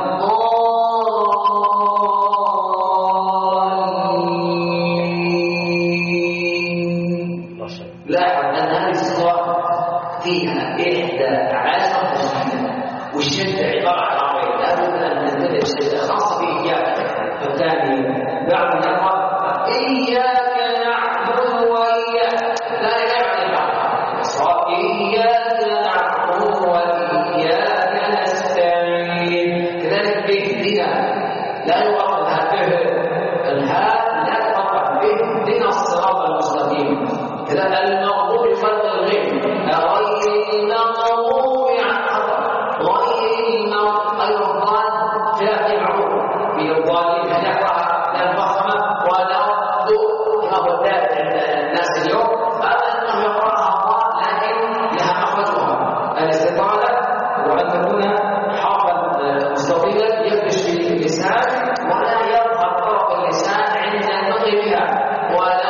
الضالين. لاحظ أن هذه السورة فيها إحدى عشر تشديدا، والشدة عبارة عن أمرين لابد أن ننتبه الشدة خاصة بإياك. فالثاني بعض يقرأ إياك نعبد وإياك لا يعني بعض صراط إياك نعبد وإياك نستعين. كذلك بإهدنا لا يقرأ هذه الهاء لا تقرأ بإهدنا الصراط المستقيم. كذا المغضوب خلق الغيب غير المغضوب غير المغضوب أيضا جاء معروف بالضالين فنقرأها لا الفخمة ولا الضوء كما هو الثالث عند الناس اليوم. هذا أنه يقرأها الله لكن لها مخرجها الاستطالة، وأن تكون حرفا مستطيلا يفرش به اللسان ولا يظهر طرف اللسان عند النطق بها. ولا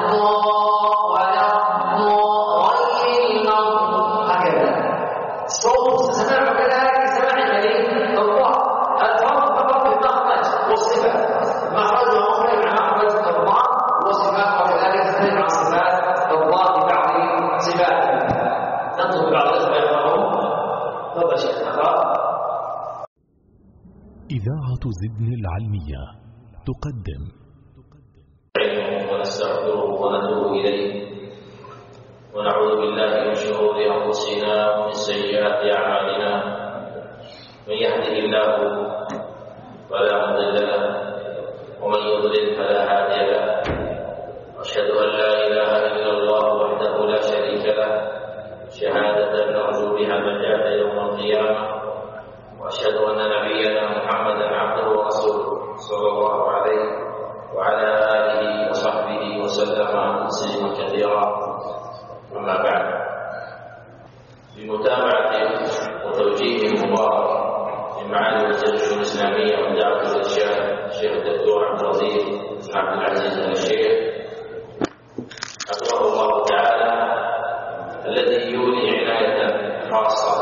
صوت سماع كذلك سماع المليك الله. الفرق فقط بالمخرج والصفة، مخرج ومخرج عن مخرج الله وصفات، وكذلك تختلف عن صفات الله ببعض صفاته. نطلب بعض الأسماء يقرأون. تفضل شيخ نقرأ. إذاعة زدن العلمية تقدم ونستغفره ونتوب إليه ونعوذ بالله من شرور أنفسنا ومن سيئات أعمالنا. من يهده الله فلا مضل له ومن يضلل فلا هادي له. أشهد أن لا إله إلا الله وحده لا شريك له شهادة نرجو بها النجاة يوم القيامة. وأشهد أن نبينا محمدا عبده ورسوله صلى الله عليه وعلى آله وصحبه وسلم تسليما كثيرا. أما بعد، بمتابعة وتوجيه مبارك لمعالي وزير الشؤون الإسلامية والدعوة الإرشاد الشيخ الدكتور عبد العزيز بن عبد العزيز آل الشيخ حفظه الله تعالى، الذي يولي عناية خاصة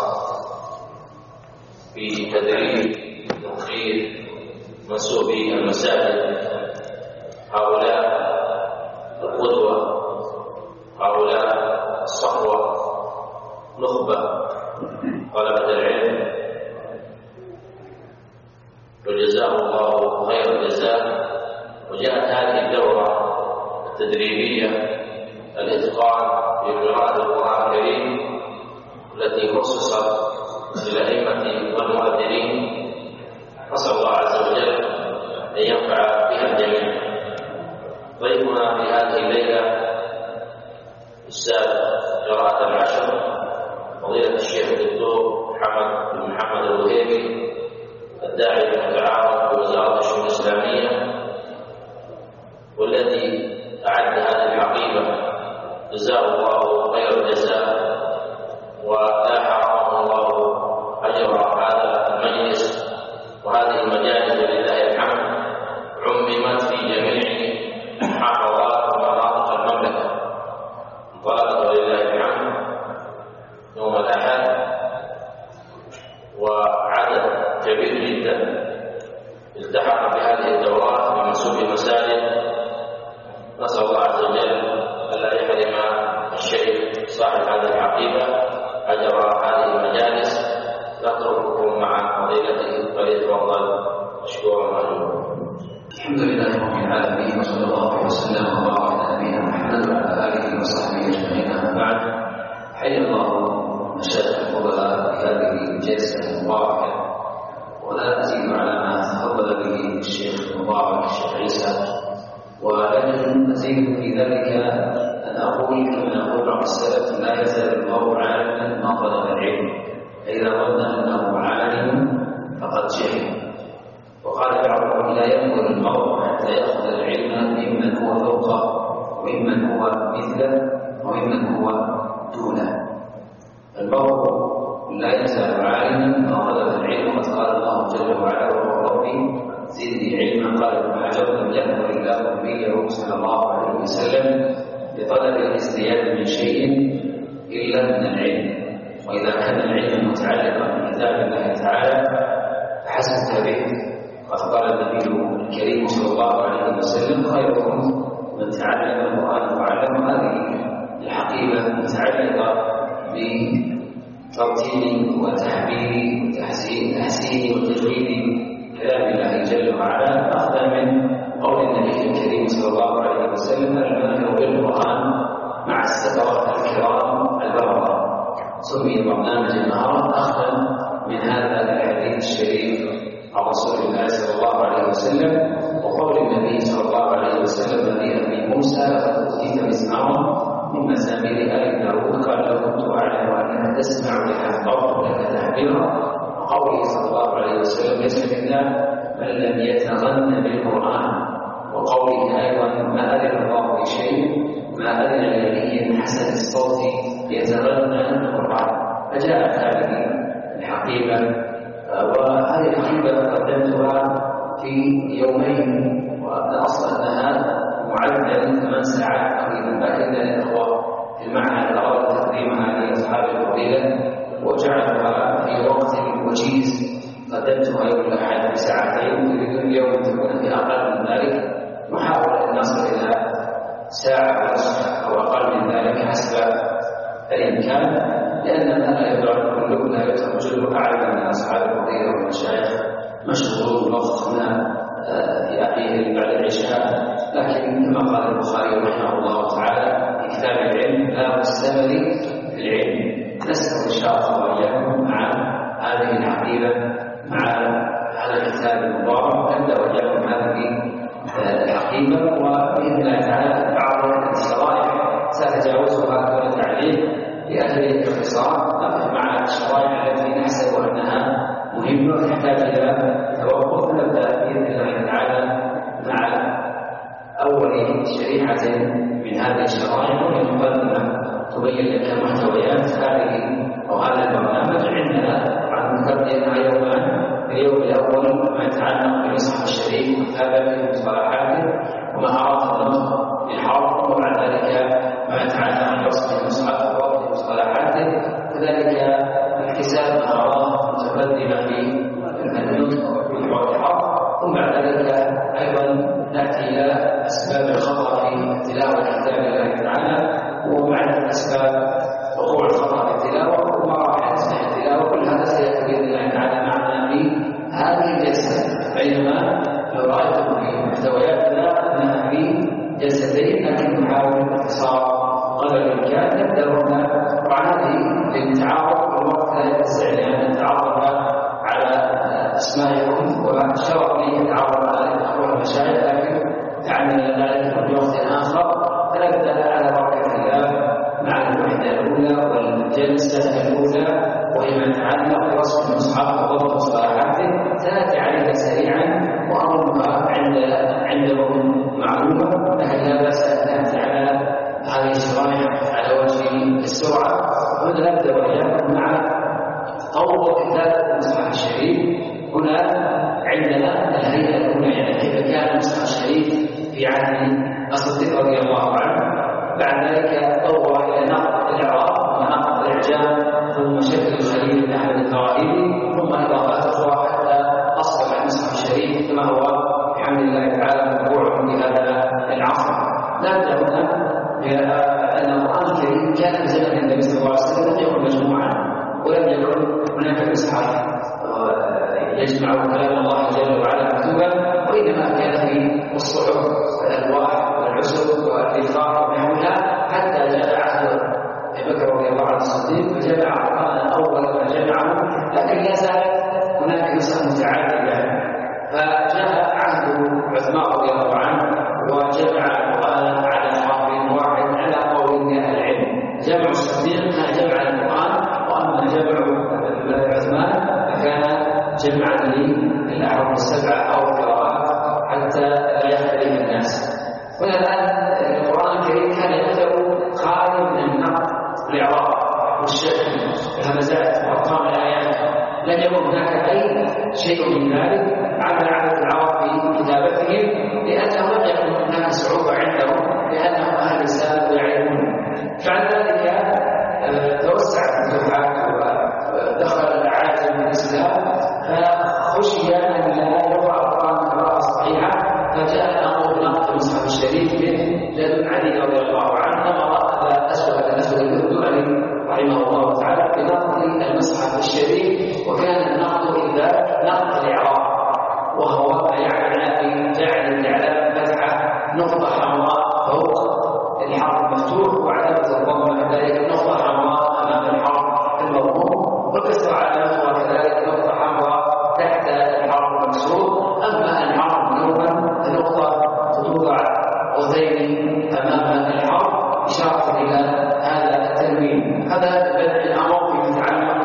في تدريب وتوفير منسوبي المساجد. هؤلاء القدوة، هؤلاء الصحوة، نخبة طلبة العلم، وجزاه الله خير الجزاء. وجاءت هذه الدورة التدريبية الإتقان في قراءة القرآن الكريم التي خصصت للأئمة والمؤذنين. نسأل الله عز وجل أن ينفع بها الجميع. ضيفنا في هذه الليلة أستاذ قراءة العشر فضيلة الشيخ الدكتور محمد بن محمد الوهيبي، الداعي المتعاون بوزارة الشؤون الإسلامية، والذي أعد هذه العقيبة جزاه الله خير الجزاء ولا حرمه الله أجر هذا المجلس. وهذه المجالس ولله الحمد عممت في جميع محافظات ومناطق المملكة. انطلقت ولله الحمد يوم الأحد، وعدد كبير جدا التحق بهذه الدورة فليتفضل مشكورا ماجورا. الحمد لله رب العالمين، وصلى الله وسلم وبارك على نبينا محمد وعلى اله وصحبه اجمعين. اما بعد، حيا الله مشايخ الفضلاء في هذه الجلسه المباركه، ولا ازيد على ما تفضل به الشيخ المبارك الشيخ عيسى، ولكن ازيد في ذلك ان اقول كما يقول بعض السلف: لا يزال المرء عالما ما طلب العلم، فاذا ظن انه عالم فقد جهل. وقال بعضهم: لا ينظر المرء حتى ياخذ العلم ممن هو فوقه وممن هو مثله وممن هو دونه. المرء لا يزال عالما ما طلب العلم، وقد قال الله جل وعلا: وقل ربي زدني علما. قال ابن حجر: لم يأمر الله نبيه صلى الله عليه وسلم بطلب الازدياد من شيء الا من العلم، واذا كان العلم متعلقا بكتاب الله تعالى فحسبك به. قد قال النبي الكريم صلى الله عليه وسلم: خيركم من تعلم القرآن وعلم. هذه الحقيبة متعلقة بترتيب وتحبير وتحسين تحسين وتجويد كلام الله جل وعلا، أخذا من قول النبي الكريم صلى الله عليه وسلم: الماهر بالقرآن مع السفرة الكرام البررة. سمي برنامج النهار أخذا من هذا الحديث الشريف عن رسول الله صلى الله عليه وسلم، وقول النبي صلى الله عليه وسلم لأبي موسى: لقد أوتيت مزمارا من مزامير آل داود. قال: لو كنت أعلم أنها تسمع بها الطرف لك تحبيرا. وقوله صلى الله عليه وسلم: ليس منا من لم يتغنى بالقرآن. وقوله أيضا: ما أذن الله لشيء ما أذن لنبي حسن الصوت يتغنى بالقرآن. فجاءت هذه الحقيبة، وهذه الحقيبة قدمتها في يومين، والأصل أنها معدل ثمان ساعات تقريبا، لكن الأخوة في المعنى أرادوا تقديمها لأصحاب الفضيلة وجعلها في وقت وجيز. قدمتها يوم الأحد بساعتين، يريد اليوم تكون في أقل من ذلك. نحاول أن نصل إلى ساعة ونصف أو أقل من ذلك حسب الإمكان، لأننا لا يدرك كل لا يترجل أعلم من أصحاب الفضيلة والمشايخ مشغول وقتنا في أخيه بعد العشاء. لكن كما قال البخاري رحمه الله تعالى في كتاب العلم: باب السبب في العلم. نسأل إن شاء الله وإياكم مع هذه الحقيبة مع هذا الكتاب المبارك نبدأ وإياكم هذه الحقيبة، وبإذن الله تعالى بعض الشرائح سأتجاوزها دون تعليق لأجل الاختصار، مع الشرائح التي نحسب أنها مهمة تحتاج إلى توقف. نبدأ بإذن الله تعالى مع أول شريحة من هذه الشرائح، وهي مقدمة تبين لك محتويات هذه أو هذا البرنامج. عندنا عن مقدمة يومان: اليوم الأول ما يتعلق بالمصحف الشريف وكتابته ومصطلحاته ومهارات النطق بالحرف، وبعد ذلك ما يتعلق برسم المصحف ووضع مصطلحاته، كذلك اكتساب مهارات متقدمة في النطق بالحرف. ثم بعد ذلك أيضا نأتي إلى أسباب الخطأ في تلاوة كتاب الله تعالى، ومعرفة أسباب وقوع الخطأ في التلاوة ومراحل أسباب التلاوة. كل هذا سيأتي بإذن الله تعالى معنا في هذه الجلسة، بينما لو رأيتم في محتوياتنا أنها في جلستين، لكن نحاول الاختصار قدر الإمكان. نبدأ هنا وهذه للتعارف، والوقت لا يتسع لأن نتعرف على أسمائكم، وشرف لي أتعرف على الأخوة المشايخ، لكن تعمل ذلك في وقت آخر. فنبدأ على بركة الله مع الوحدة الأولى والجلسة الأولى، وهي ما يتعلق برسم المصحف وضبط مصطلحاته. سنأتي عليها سريعا وأمرها عند عندهم معلومة، لكن لا بأس أن نأتي على هذه الشرائح على وجه السرعة. هنا نبدأ وإياكم مع تطور كتابة المصحف الشريف. هنا عندنا الهيئة الأولى، يعني كيف كان المصحف الشريف في عهد الصديق رضي الله عنه. بعد ذلك طور إلى نقد الإعراب ونقد الإعجام، ثم شكل الخليل بن أحمد الفراهيدي، ثم إضافات أخرى حتى أصبح المصحف الشريف كما هو بحمد الله تعالى مطبوع في هذا العصر. نبدأ هنا بأن القرآن الكريم كان في زمن النبي صلى الله عليه وسلم لم يكن مجموعا، ولم يكن هناك مصحف يجمع كلام الله جل وعلا مكتوبا، وإنما كان في الصحف والألواح والعسر والإلقاء ونحوها، حتى جاء عهد أبي بكر رضي الله عنه الصديق فجمع القرآن أول ما جمعه، لكن لا زالت هناك نسخ متعددة. فجاء عهد عثمان رضي الله عنه وجمع القرآن على حرف واحد على قول من أهل العلم. جمع الصديق كان جمع القرآن، وأما جمع عثمان فكان جمعا للأحرف السبعة أو القراءات حتى لا يختلف الناس. هنا الآن القرآن الكريم كان يبدأ خالي من النقد والإعراب والشكل والهمزات وأرقام الآيات، لم يكن هناك أي شيء من ذلك على عادة العرب في كتابتهم، لأنه لم يكن هناك صعوبة عندهم لأنهم أهل السابق ويعرفون. بعد ذلك توسعت الفتوحات ودخل الأعاجم في الإسلام، فخشي أن لا يقرأ القرآن قراءة صحيحة، فجاء الأمر بنقد المصحف الشريف من لدن علي رضي الله عنه، وأخذ أسود الأسود الدؤلي رحمه الله تعالى بنقد المصحف الشريف، وكان النقد إذا نقد الإعراب، وهو يعني في جعل الإعلام فتحة نقطة حمراء فوق الحرف المفتوح وعلامة الضمة كذلك نقطة حمراء أمام الحرف المضموم، وكسر علامة وكذلك نقطة حمراء تحت الحرف المكسور. أما الحرف منوبا فنقطة توضع قوسين أمام الحرف إشارة إلى هذا التنوين. هذا بدء الأمر فيما يتعلق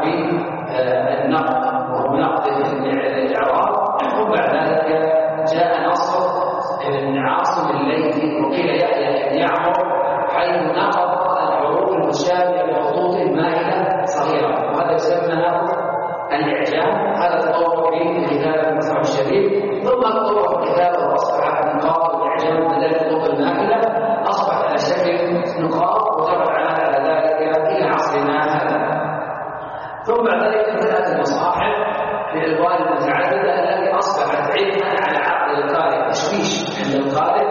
بالنقد وهو نقد الإعراب. وبعد ذلك جاء نصر ابن عاصم الليثي وقيل يحيى بن يعمر، حيث نقض الحروف المشابهة بخطوط مائلة صغيرة، وهذا يسمى الإعجام. هذا تطور في كتاب المصحف الشريف، ثم تطور كتاب وأصبح نقاط الإعجام بدل الخطوط المائلة، أصبح على شكل نقاط وتبع على ذلك إلى عصرنا هذا. ثم بعد ذلك بدأت المصاحف بالألوان المتعددة التي أصبحت علما على عقل القارئ، تشويش عند القارئ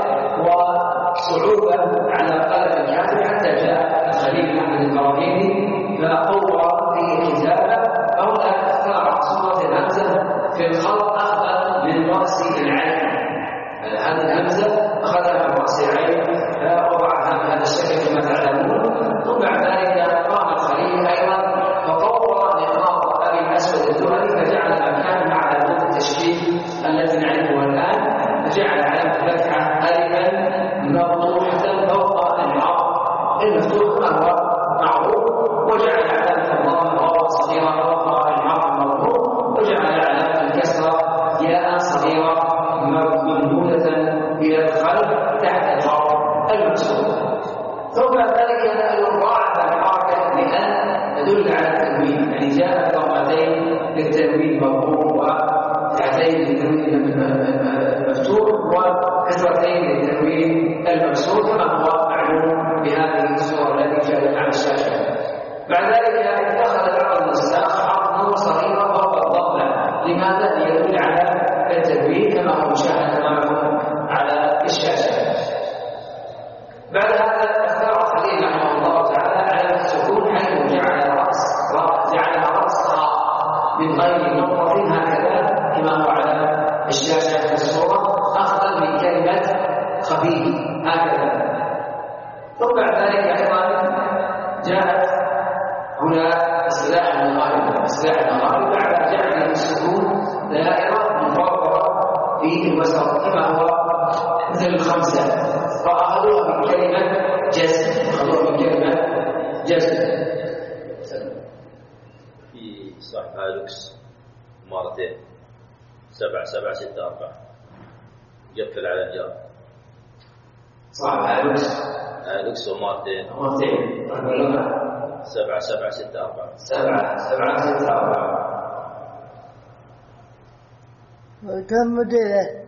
وصعوبة على قلب الكاتب، حتى جاء الخليل محمد البراهيمي فطور في الكتابة. فهنا اختار صورة الهمزة في الخط أخذ من رأس العين، هذه الهمزة أخذها من رأس العين فوضعها بهذا الشكل كما تعلمون. ثم بعد ذلك قام الخليل أيضا فطور نقاط أبي الأسود الدؤلي، فجعل مكانها علامات التشكيل التي نعرفها الآن، فجعل علامة الفتحة ألفا مفتوحة فوق الحرف المفتوح وهو معروف، وجعل علامة الضمة واو صغيرة فوق الحرف المضموم، وجعل علامة الكسرة ياء صغيرة ممدودة إلى الخلف تحت الحرف المكسور. ثم بعد ذلك يضاعف الحركة لأن تدل على التنوين، يعني جاءت ضمتين للتنوين مضموم وفتحتين للتنوين المفتوح وكسرتين للتنوين المكسور، كما هو معلوم بهذه الصورة التي جاءت على الشاشة. بعد ذلك اتخذ بعض النساخ حرفا صغيرا فوق الضمة، لماذا؟ ليدل على التنوين كما هو مشاهد معكم على الشاشة. بعد هذا اختار خليل رحمه الله تعالى علامة السكون، حيث جعل رأس جعلها رأس من غير نقطة هكذا كما هو على الشاشة في الصورة، أخذا من كلمة خبيث هكذا. ثم بعد ذلك أيضا جاءت هنا اصطلاح المغاربة، اصطلاح المغاربة بعد جعل السكون دائرة مفرغة في الوسط كما هو مثل الخمسة، فأخذوها من كلمة جزم، أخذوها من كلمة جزم. في صحيح هالوكس مرتين سبعة سبعة ستة أربعة يقفل على الجار. صحيح هالوكس هالوكس ومرتين مرتين سبعة سبعة ستة أربعة سبعة سبعة ستة أربعة. كم مدينة؟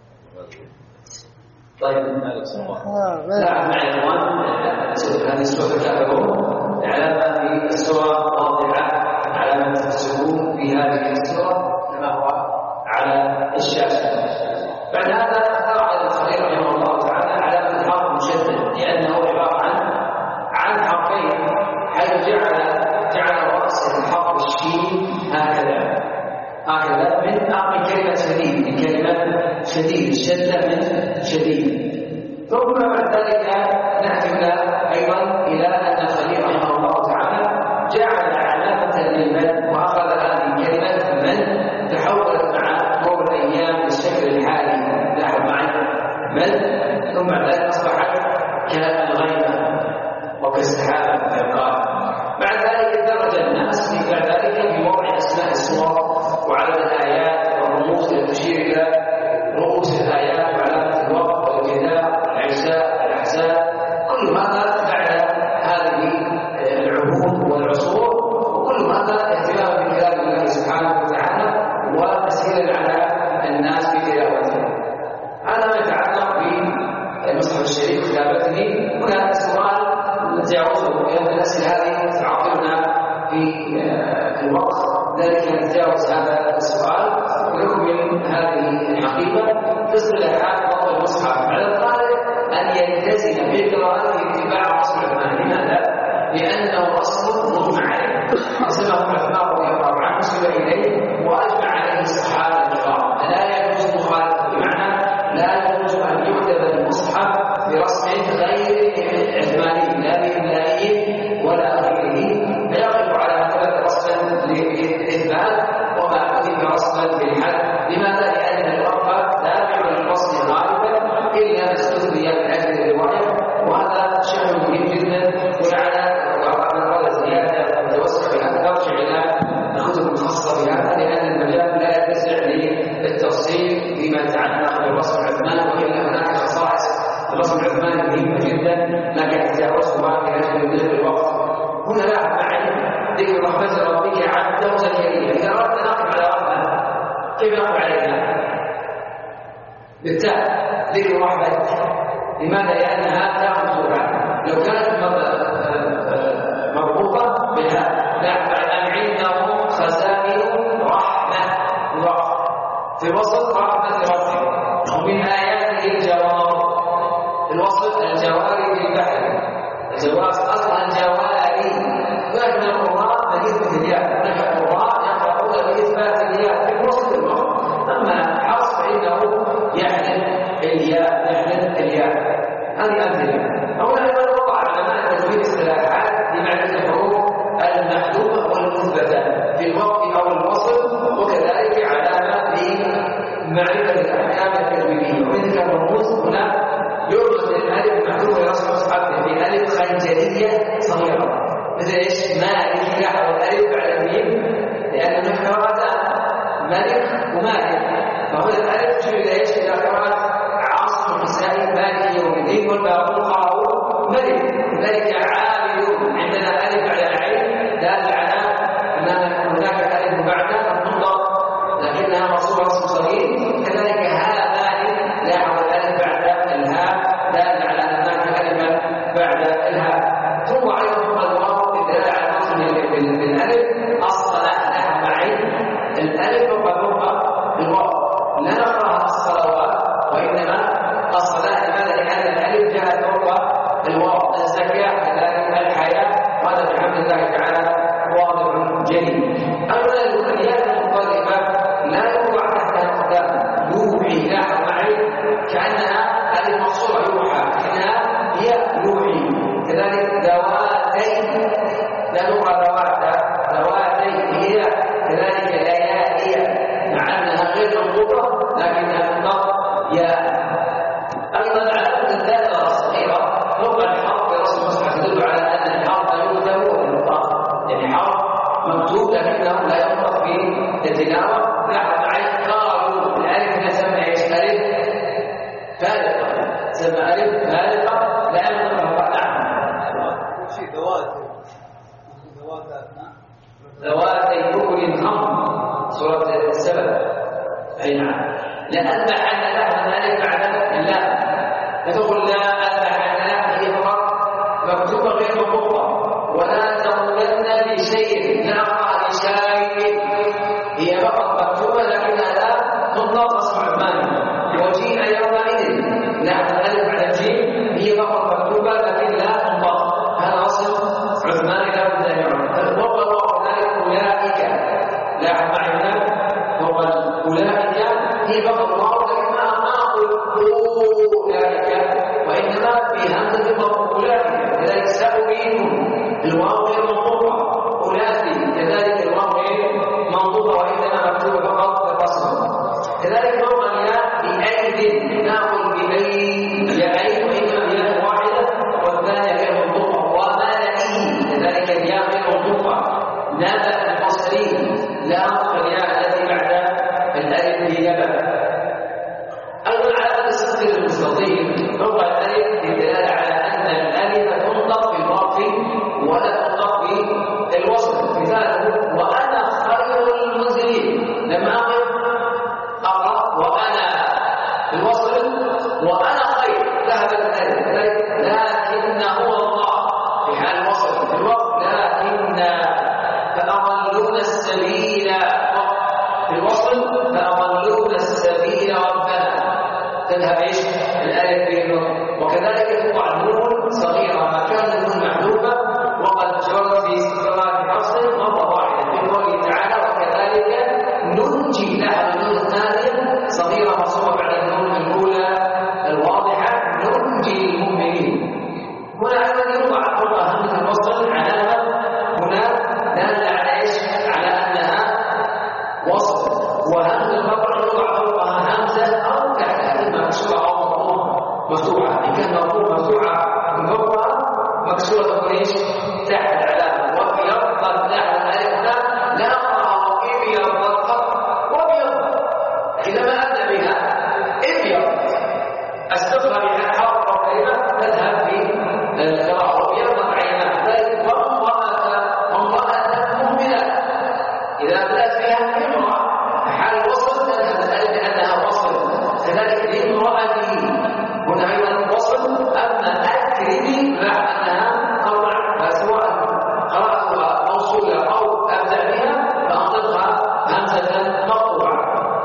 طيب لا مع الإخوان هذه السورة تتابعون علامة في السورة واضحة، علامة السكون في هذه السورة كما هو على الشاشة. بعد هذا اختار على الخليل رحمه الله تعالى علامة الحرف المشدد، لأنه عبارة عن عن حرفين، حيث جعل جعل رأس الحرف الشين هكذا هكذا من شديد، الشدة من شديد. ثم بعد ذلك نأتي أيضا إلى أن الخليل رحمه الله تعالى جعل علامة للمن، وأخذ هذه كلمة من تحولت مع مرور الأيام بالشكل الحالي. لاحظ معي من، ثم بعد ذلك أصبحت كالغيمة وكالسحابة في القاع. بعد ذلك درج الناس في بعد ذلك في وضع أسماء السور وعدد الآيات والرموز التي تشير إلى رؤوس الآيات وعلامة الوقت والابتداء العشاء الأحزاب. كل هذا بعد هذه العهود والعصور، وكل هذا اهتمام بكلام الله سبحانه وتعالى وتسهيلا على الناس في تلاوته. هذا ما يتعلق بالمصحف الشريف كتابته. هنا سؤال نتجاوزه، لأن الأسئلة هذه تعطلنا في الوقت، ذلك نتجاوز هذا السؤال ونكمل هذه الحقيقة. في اصطلاحات ضبط المصحف على القارئ أن يلتزم بقراءته اتباع أصل عثمان. لماذا؟ لأنه أصل مجمع عليه، سماه عثمان رضي الله عنه نسب إليه وأجمع عليه الصحابة الكرام. لا يجوز مخالفة، بمعنى لا يجوز أن يكتب المصحف برسم غير عثماني لا بإملائه ولا غيره، فيقف على ثلاث رسما للإثبات وما كتب رسما بالحد. لماذا؟ لأن الوقف تابع للفصل غالبا إلا ما استثني من أجل الرواية، وهذا شأن مهم جدا. ولعل وقد زيادة متوسع بها ترجع إلى الكتب الخاصة بهذا، لأن المجال لا يتسع للتفصيل فيما يتعلق بالرسم العثماني، وإلا هناك خصائص الرسم العثماني مهمة جدا لكن تجاوزها من أجل النهر الوقت. هنا لاحظ معي ذكر رحمة ربك عبده وزكريا. إذا أردنا نقف على رحمة كيف نقف عليها؟ بالتالي ذكر رحمة. لماذا؟ لأنها لا مفتوحة. لو كانت مربوطة بها لاحظ أن عنده خزائن رحمة الله في وسط رحمة ربك. ومن آياته الجوار، الوصف الجواري في البحر، الجوار أصلا الجواري، لكن القراء بإثبات الياء، نحن القراء يقرؤون بإثبات الياء في وسط الوقت. أما حرف فإنه يحمل الياء، يحمل الياء. هذه أمثلة. هنا أيضا وضع علماء تجويد اصطلاحات لمعرفة الحروف المحذوفة والمثبتة في الوقت أو الوصف، وكذلك علامة لمعرفة الأحكام التجويدية. ومن ذلك الرموز هنا يرمز للألف محذوفة رسم مصحف بألف خنجرية صغيرة، مثل إيش؟ مالك. لاحظوا الألف على الميم لأن هناك قراءتان مالك ومالك، فهنا الألف تشير إلى إيش؟ إلى قراءة عاصم الكسائي مالك يوم الدين، والباقون قرأوا ملك. ذلك عابد، عندنا ألف على العين دال على أن هناك ألف بعدها النطق لكنها مصورة رسم صغير. كذلك هذا لاحظ الألف بعد الهاء دال على أن هناك ألف بعد الهاء. ثم أيضا الواو الدالة على النصب بالألف الصلاة. لاحظ معي الألف وفوقها الواو، لا نقرأها الصلوات وإنما الصلاة. لماذا؟ لأن الألف جاءت فوق الواو. الزكاة كذلك، الحياة، وهذا بحمد الله تعالى واضح جليل. أيضا الكليات المختلفة لا يوضع تحتها الأقدام. يوحي، لاحظ معي كأنها هذه المقصورة يوحى، إنها هي يوحي. كذلك ذواتي، لا نقرأ ذوات، ذواتي هي كذلك ليالي، مع أنها غير منقوطة لكنها تنطق يا. أيضا علامة الدالة الصغيرة فوق الحرف برسم المصحف تدل على أن الحرف يكتب وينطق، يعني حرف مكتوب لكنه لا ينطق في التلاوة. لاحظ معي قالوا الألف نسمى إيش؟ ألف فارقة، سمى ألف فارقة لا ينطق. نعم. شيء ذواتي ذواتنا ذواتي كل خمر، سورة السبب. أي نعم. لأن محل لها ذلك بعد اللام، فتقول لا أن هي فقط مكتوبة غير مقطوعة. ولا تقولن لشيء، لا أقع لشيء، هي فقط مكتوبة لكنها لا تنطق رسم عثماني. وجيء يومئذ، لا الألف على الجيم هي فقط مكتوبة لكن لا تنطق. هذا رسم عثماني لا بد أن يعرف. وقالوا ذلك أولئك، لاحظ معي هنا فوق أولئك هي فقط الله لكن ما الواو غير منطوقة. أولادي كذلك الواو غير منطوقة وإنما مكتوبة فقط بالرسم. كذلك فوق الياء بأيد ناقل بأي ياءين وإنما ياء واحدة والثانية غير منطوقة. وملئي كذلك الياء غير منطوقة. نبأ البصري لا الياء التي بعد الألف في نبأ. أيضا علامة الصدر المستطيل فوق الألف للدلالة على أن الألف تنطق بالوقف ولا تنطق بالوصل. مثاله وأنا خير المنزلين. لما أقف أقرأ وأنا بالوصل وأنا خير ذهب الألف. لكن هو الله في حال الوصل في الوقت لكن فأضلون السبيل في الوصل فأضلون السبيل ربنا تذهب ايش الالف بينهم. وكذلك تقع النون صغيره مكان النون محذوفه وقد جرت في استقرار حفص مره واحده في قوله تعالى وكذلك ننجي لها النون الثانيه صغيره مصوره بعد النون الاولى الواضحه ننجي المؤمنين. هنا ايضا يوضع فوق همزه الوصل علامه هنا داله على ايش؟ على انها وصل. وهمزه القطع يوضع فوقها همزه او تحتها اما مكسوره او مفتوحه مفتوحه. ان كان مفتوحه مفتوحه من فوقها مكسوره تكون ايش؟ تحت العلامه. وابيض قد نحو الالف لا اقرا ابيض الخط وابيض اذا ما اتى بها ابيض استقرا بها حرف او كلمه تذهب في القراءه وابيض عيناه. ذلك وامراه وامراه مؤمنه اذا ابتدات فيها امراه حال الوصل تذهب الالف لانها وصل. كذلك لامرأته هنا ايضا وصل. اما اكرمي مع انها قطع سواء قراتها موصوله او ابدا بها فانطقها همزه مقطوعه.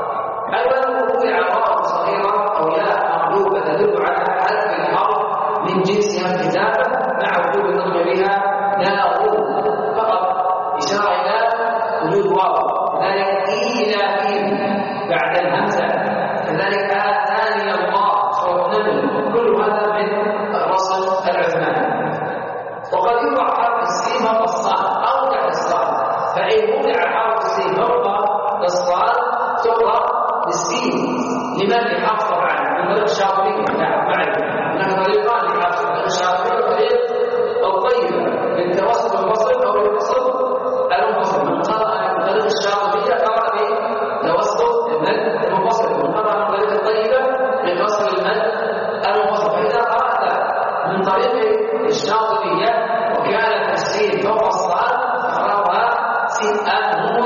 ايضا وضع واو صغيره او ياء مقلوبه تدل على حذف الحرف من جنسها الكتابه مع وجود النطق بها ناغو فقط اشاره الى وجود واو. كذلك إيلافهم بعد الهمزة. كذلك آتاني الله سورة النمل. كل هذا من الرسل العثماني. وقد يوضع حرف السين فوق الصاد أو تحت الصاد. فإن وضع حرف السين فوق الصاد تقرأ بالسين. لمن لحفظ طبعا من طريق الشاطبي نعم معي هناك طريقان لحفظ الشاطبي وطريق الطيبة للتوسط والفصل أو الفصل المنفصل. من قرأ من طريق الشاطبية قرأ بتوسط المد المنفصل ومن قرأ من طريق الطيبة بفصل المد المنفصل. فإذا قرأت من طريق الشاطبية وكانت السين فوق الصاد أقرأها سين هم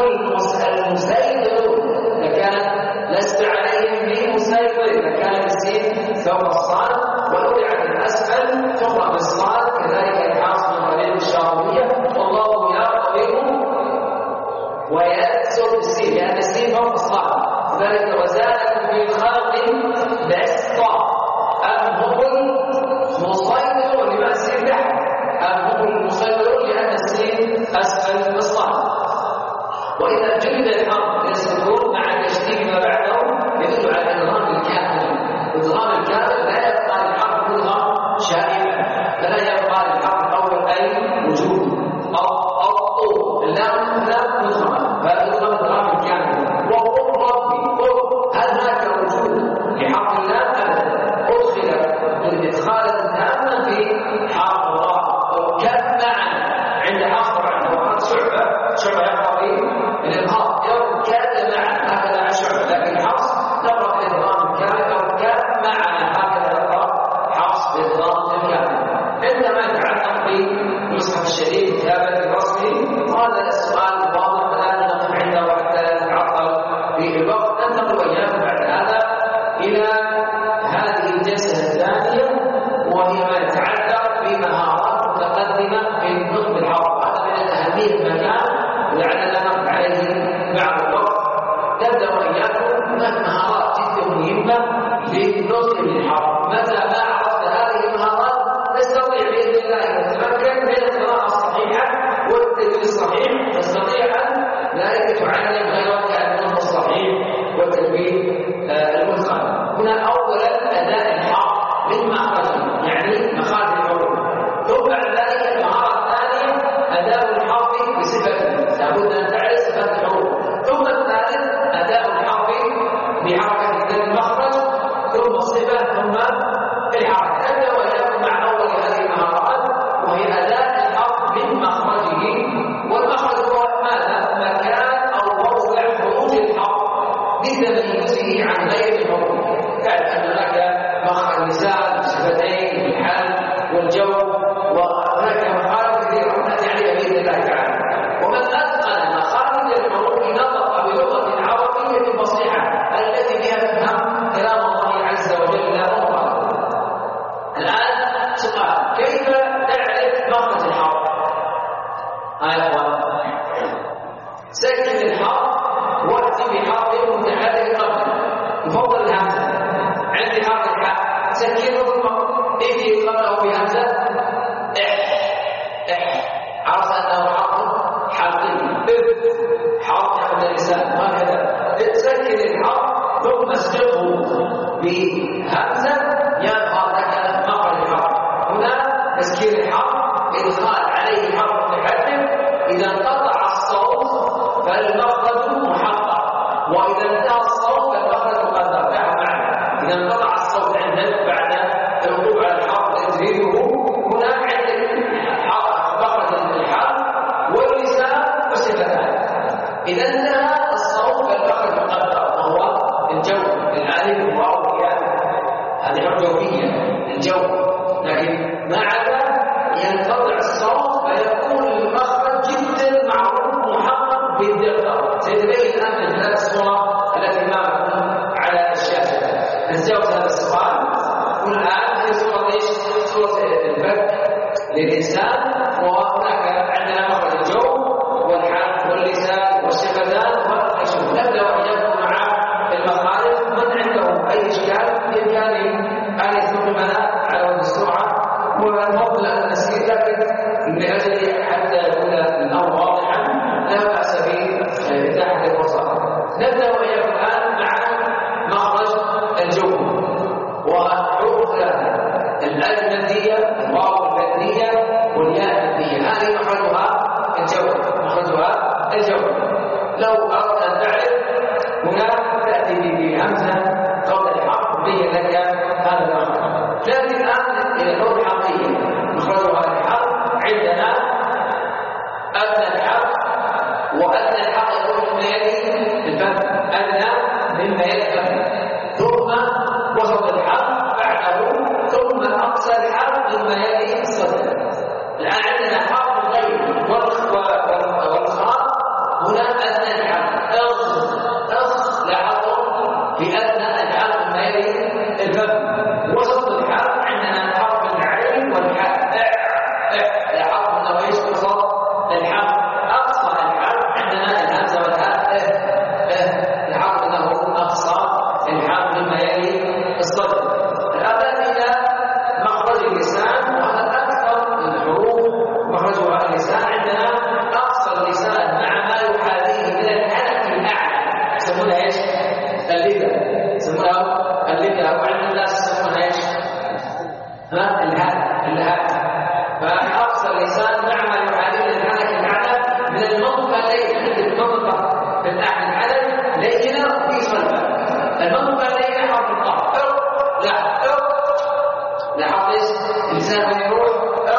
المسيطرون لكانت لست عليهم بمسيطر لكانت السين فوق الصاد. ووضعت الأسفل تقرأ بالصاد كذلك الحاصل من طريق الشاطبية والله يرقبكم ويكسر السين لأن السين فوق الصاد. كذلك وزادكم في الخلق بسطة أم هم المسيطرون لما السين تحت أم هم المسيطرون لأن السين أسفل الصاد. وإذا جلد الحرف للسكون مع تشديد ما بعده يدل على الإدغام الكامل. الإدغام الكامل لا يبقى الحرف مدغم شائبا فلا يبقى الحرف الأول أي وجود أو أو اللام لا مدغمة فالإدغام الإدغام الكامل. وقل ربي قل هل هناك وجود لحرف اللام أبدا أدخل الإدخال التام في حرف الراء وكان معا عند حرف عنه وقد شعبة شعبة يقرأ الإظهار يركض معا هكذا شعبة. لكن حفص تقرأ الإدغام الكامل أو كان معا هكذا يقرأ حفص بالإدغام الكامل. عندما يتعلق بالمصحف الشريف كتابة الرسمي هذا السؤال واضح فلا نقف عنده حتى لا نتعطل في الوقت. ننتقل وإياكم بعد هذا إلى هذه الجلسة الثانية وهي ما يتعلق بمهارات متقدمة في النطق بالحرف. هذا من أهمية المكان ولعلنا نقف عليه بعد الوقت. نبدأ وإياكم هناك مهارات جدا مهمة للنطق بالحرف. متى ما عرفت هذه المهارات تستطيع بإذن الله أن تتمكن من القراءة الصحيحة والتجويد الصحيح. تستطيع أن لا تعلم غيرك النطق الصحيح والتجويد المتقن. هنا أولا أداء الحرف من مخرجه يعني مخارج الحروف. ثم بعد ذلك المهارة الثانية بهمزة يظهر لك مخرج الحرف. هنا تسكين الحرف إدخال عليه حرف متحرك، إذا انقطع الصوت فالمخرج محقق، وإذا انتهى الصوت فالمخرج مقدر. لا معنى إذا انقطع الصوت عندك بعد الوقوع على الحرف تدريبه، هنا عندك مخرج الحرف واللسان وصفتان. إذا انتهى الصوت فالمخرج مقدر وهو الجو، الالف والواو والياء، هذه حرفية الجو. لكن ما عدا ينقطع الصوت فيكون المخرج جدا معروف محقق بالدقة. سيتبين الآن من هذه الصورة التي أمامكم على الشاشة. نتجاوز هذا السؤال. والآن هي صورة ايش؟ صورة الفك للإنسان، وهناك عندنا مخرج الجو والحرف واللسان والشفتان والخشب. نبدأ وإياكم مع المخارج. من عنده أي إشكال بإمكانه أن يستخدمنا على وجه السرعة، والمفضل أن نسير، لكن لأجل حتى يكون الأمر واضحا لا بأس بإتاحة الوسائل. نبدأ وإياكم الآن مع مخرج الجو وحروف ثلاثة: الألف المادية، الواو المادية، والياء المادية. هذه مخرجها الجو، مخرجها الجو. لو أردت أن تعرف هنا تأتي بهمزة قبل الحرف بين لك هذا المخرج. لكن الآن إلى اللغة الحقيقية مخرجها الحرف عندنا أدنى الحرف، وأدنى الحرف يكون مما يلي الفم، أدنى مما يلي الفم، ثم وسط الحرف بعده، ثم أقصى الحرف مما يلي الصدر. الآن عندنا حرف الغين والخاء، هنا أدنى الحرف أغ أغ، لاحظوا بأدنى الحرف مما يلي الفم. وسط الحرف عندنا حرف العين والحاء لاحظوا انه ايش وسط الحرف. اقصى الحرف عندنا الهمزه والهاء لاحظوا انه اقصى الحرف مما يلي الصدر. الان الى مخرج اللسان، وهذا اكثر الحروف مخرجها اللسان. عندنا اقصى اللسان مع ما يحاذيه من الحنك الاعلى يسمونها ايش؟ اللثه، يسمونها اللثه. وعند الناس يسمونها ايش؟ ها الهاء الهاء. فأقصى اللسان مع ما يحاذيه من الحنك الاعلى من المنطقه اللينه. المنطقه في الاعلى الحنك لينه في صلبه. المنطقه اللينه حرف القاف. لا لاحظ ايش؟ اللسان وين يروح؟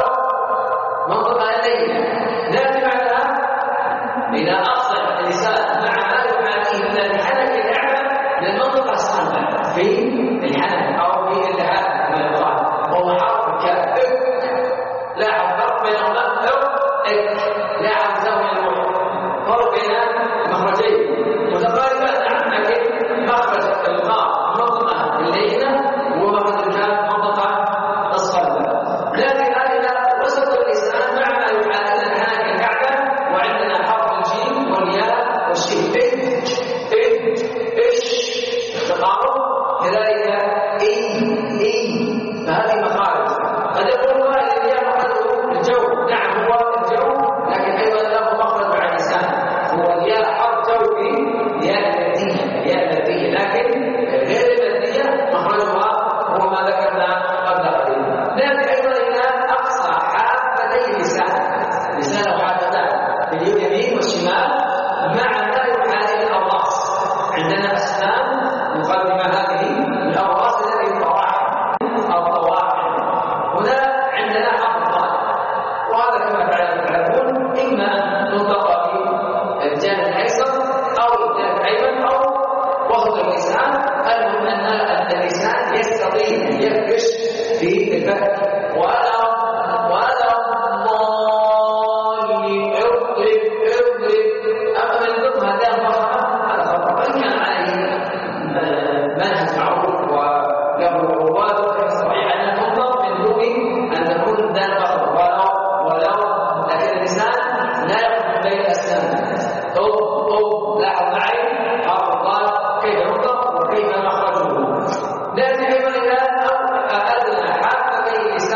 منطقه اللينه. ناتي بعدها اذا اقصى اللسان مع ما يحاذيه من الحنك الاعلى من المنطقه الصلبه في الحنك او في اللحاء من القاف، وهو حرف الكاف. لاحظ فرق بين الضم اك. لاحظ زاويه الروح، فرق بين مخرجين متقاربان نعم، لكن مخرج القاف منطقه اللينه ومخرج الكاف منطقه الصلبه. لكن هذا وسط اللسان مع ما يحاذي الحنك الاعلى، وعندنا حرف الجيم والياء والشين. اج اج اش تقارب، كذلك اي اي. فهذه مخارج. قد يقول قائل الياء مخرجه الجو. نعم هو الجو، لكن ايضا له مخرج مع اللسان. هو الياء حرف جوفي، ياء ماديه، ياء ماديه، لكن غير الماديه مخرجها هو ما ذكرنا قبل قليل. ناتي ايضا الى اقصى حافتي اللسان. لسان وحافتان باليمين والشمال مع ما يحاذي الاوراس. عندنا اسنان مقدمه هذه الاوراس التي الطواحن الطواحن. هنا عندنا حرف الضاد، وهذا كما تعلمون اما ان تنطق في الجانب الايسر او الجانب الايمن او وسط اللسان. المهم ان اللسان يستطيع ان يفرش في الفك. وهذا وهذا ضالي اضرب اضرب. اما من ضمن هذه الفقره هذا خطا، وان كان عليه منهج معروف وله رواد صحيح ان تنطق من دون ان تكون ذات فقره ولو ولو لكن اللسان لا يخرج بين الاسنان. أب أب. لاحظ معي حرف الضاد كيف ينطق وكيف مخرجه. ناتي ايضا الى ادنى حافتي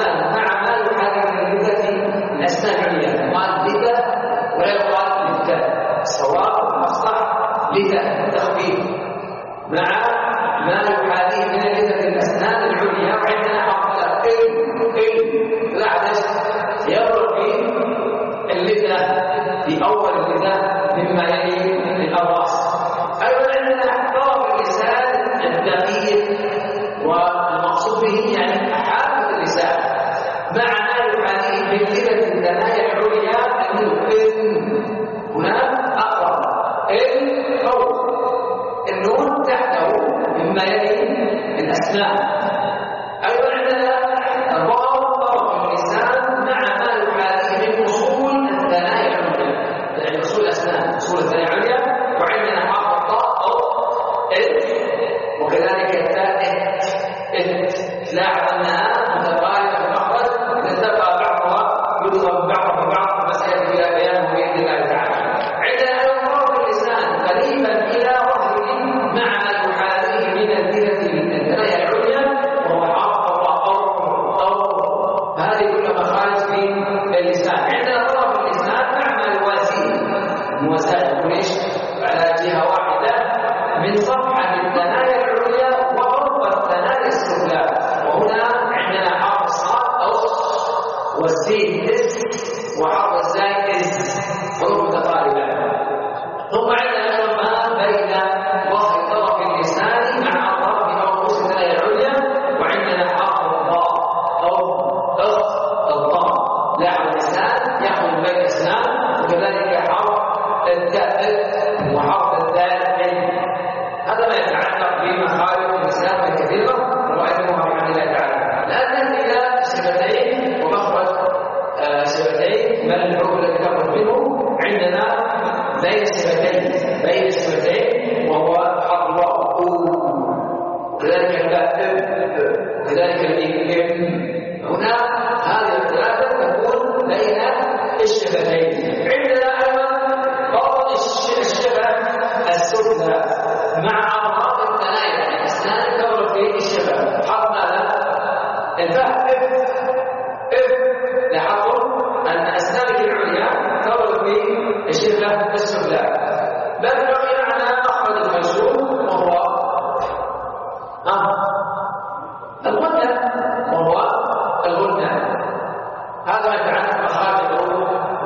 الأسنان. أيضا عندنا الظهر طرف اللسان مع ما يحاذيه من أصول الثنايا العليا، يعني أصول الأسنان، أصول الثنايا العليا. وعندنا حرف الطاء أو إذ، وكذلك التاء إذ. تلاحظ أنها متقاربة في المخرج، إذا التقى بعضها يضرب بعضها ببعض، مسألة إلى بيانه بإذن الله تعالى. عندنا أيضا طرف اللسان قريبا إلى ظهره مع ما يحاذيه من الذرة من الثنايا العليا، وهو حرف أو أو. فهذه كلها مخارج في اللسان. عندنا طرف اللسان مع ما يوازيه، موازاة يكون ايش؟ على جهة واحدة من صفحة الثنايا العليا وفوق الثنايا السفلى. وهنا عندنا حرف الصاد أو والسين إس، وحرف الزاي إز، حروف متقاربة. ثم عندنا أيضا ما بين ظهر طرف اللسان مع طرف أو رؤوس الثنايا العليا، وعندنا حرف الضاء أو أخ الضاء. لاحظ اللسان يأخذ بين الأسنان، وكذلك حرف التاء وحرف الدال. هذا ما يتعلق بمخارج اللسان الكثيرة رأيتموها بحمد الله تعالى. الآن نأتي إلى الشفتين ومخرج الشفتين، ما الحروف التي تخرج منه. عندنا بين الشفتين بين الشفتين وهو حرف الواو، وكذلك الباء، وكذلك الإم. هنا هذه الثلاثة تكون بين الشفتين. عندنا أيضا بطن الشفة السفلى مع أطراف الثنايا الأسنان تمر في الشفة. حرف ماذا؟ الفاء إف إف. لاحظوا أن أسنانك العليا تمر في الشفة السفلى. بل بقي معنا مخرج المجهول وهو آه. الغنة، وهو الغنة. هذا ما يتعلق بمخارج الحروف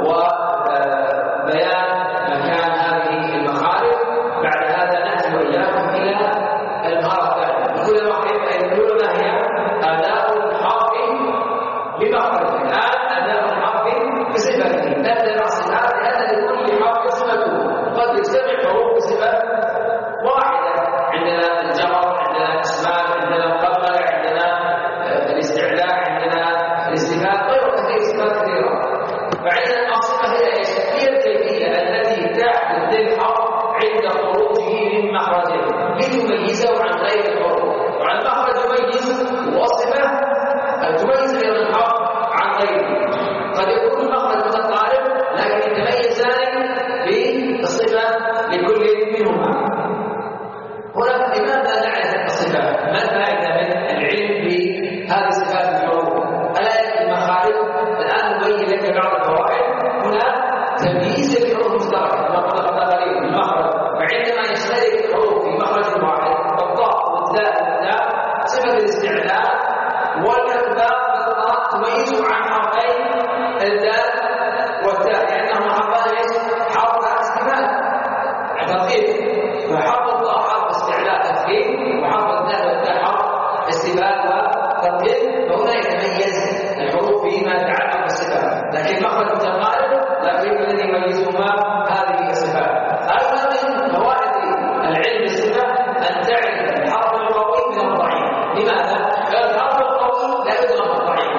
وبيان مكان هذه المخارج. بعد هذا نأتي وإياكم إلى المهارة الثانية. كل واحد يقول ما هي أداء الحرف بمخرجه. الآن أداء الحرف بصفته. نبدأ مع صفات، لأن لكل حرف صفته. قد يجتمع حروف بصفة واحدة. عندنا الجمر، عندنا الإسمال، عندنا القمر، عندنا الاستعلاء، عندنا الاستفهام، غير كثير صفات كثيرة. فعندنا الصفة هي ايش؟ هي الكيفية التي تحدث للحرف عند خروجه من مخرجه لتميزه عن غير الحروف. وعن مخرج يميز، والصفة تميز غير الحرف عن غيره. قد يكون المخرج متقارب لكن يتميزان بالصفة لكل منهما. هنا لماذا نعرف الصفات؟ ما الفائدة من العلم بهذه الصفات الحروف؟ ألا المخارج؟ الآن نبين لك بعض الفوائد. هنا تمييز الحروف المشتركة كما قلنا قليلا المخرج. فعندما يشترك الحروف في مخرج واحد، الضاء والداء والتاء، صفة الاستعلاء والإخبار بالضاء تميز عن حرفين الدال والتاء، لأنهما حرفان حرف استفهام ترتيب. فحرف الضاء حرف استعلاء ترتيب، وحرف الدال والتاء حرف استفهام وترتيب. فهنا يتميز الحروف فيما يتعلق بالصفات، لكن مخرج متقارب لكن الذي يميزهما هذه الصفات. أيضا من فوائد العلم بالصفة أن تعرف الحرف القوي من الضعيف. لماذا؟ لأن الحرف القوي لا يدغم الضعيف.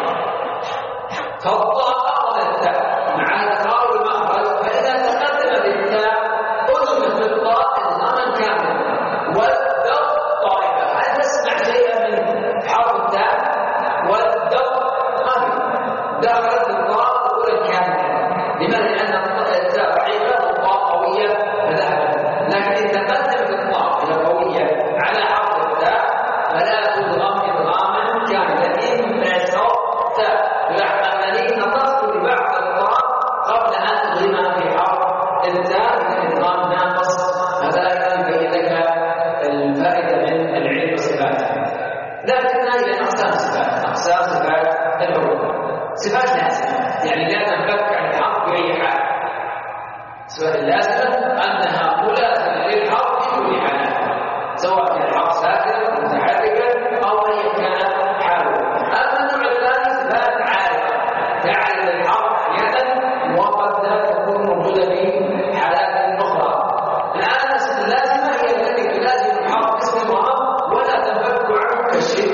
فالضاء أقل التاء مع تقارب المخرج، فإذا تقدم بالتاء أدغمت بالضاء إدغاما كاملا. والدق طائفة، هل تسمع شيئا من حرف التاء؟ والدق دخلت الضاء أولى كاملة. لماذا؟ لأن التاء ضعيفة والضاء قوية فذهبت. لكن إذا تقدمت الضاء إلى قوية على حرف التاء فلا تدغم إدغاما كاملا. إن صوت لحظة أنني نطقت ببعض الضاء قبل أن أدغمها في حرف التاء من إدغام ناقص. هذا أيضا يبين لك الفائدة من العلم والصفات. لكننا إلى أقسام الصفات، أقسام صفات الحروف. صفات لازمة، يعني لا تنفك عن الحرف بأي حال. الصفات اللازمة أنها ملازمة للحرف في كل حال، سواء كان الحرف ساكنا أو متحركا أو أيا كان حاله. أما النوع الثاني صفات عارفة، تعرف الحرف أحيانا وقد لا تكون موجودة في حالات أخرى. الآن اللازمة هي التي تلازم الحرف اسمها ولا تنفك عنه كالشيء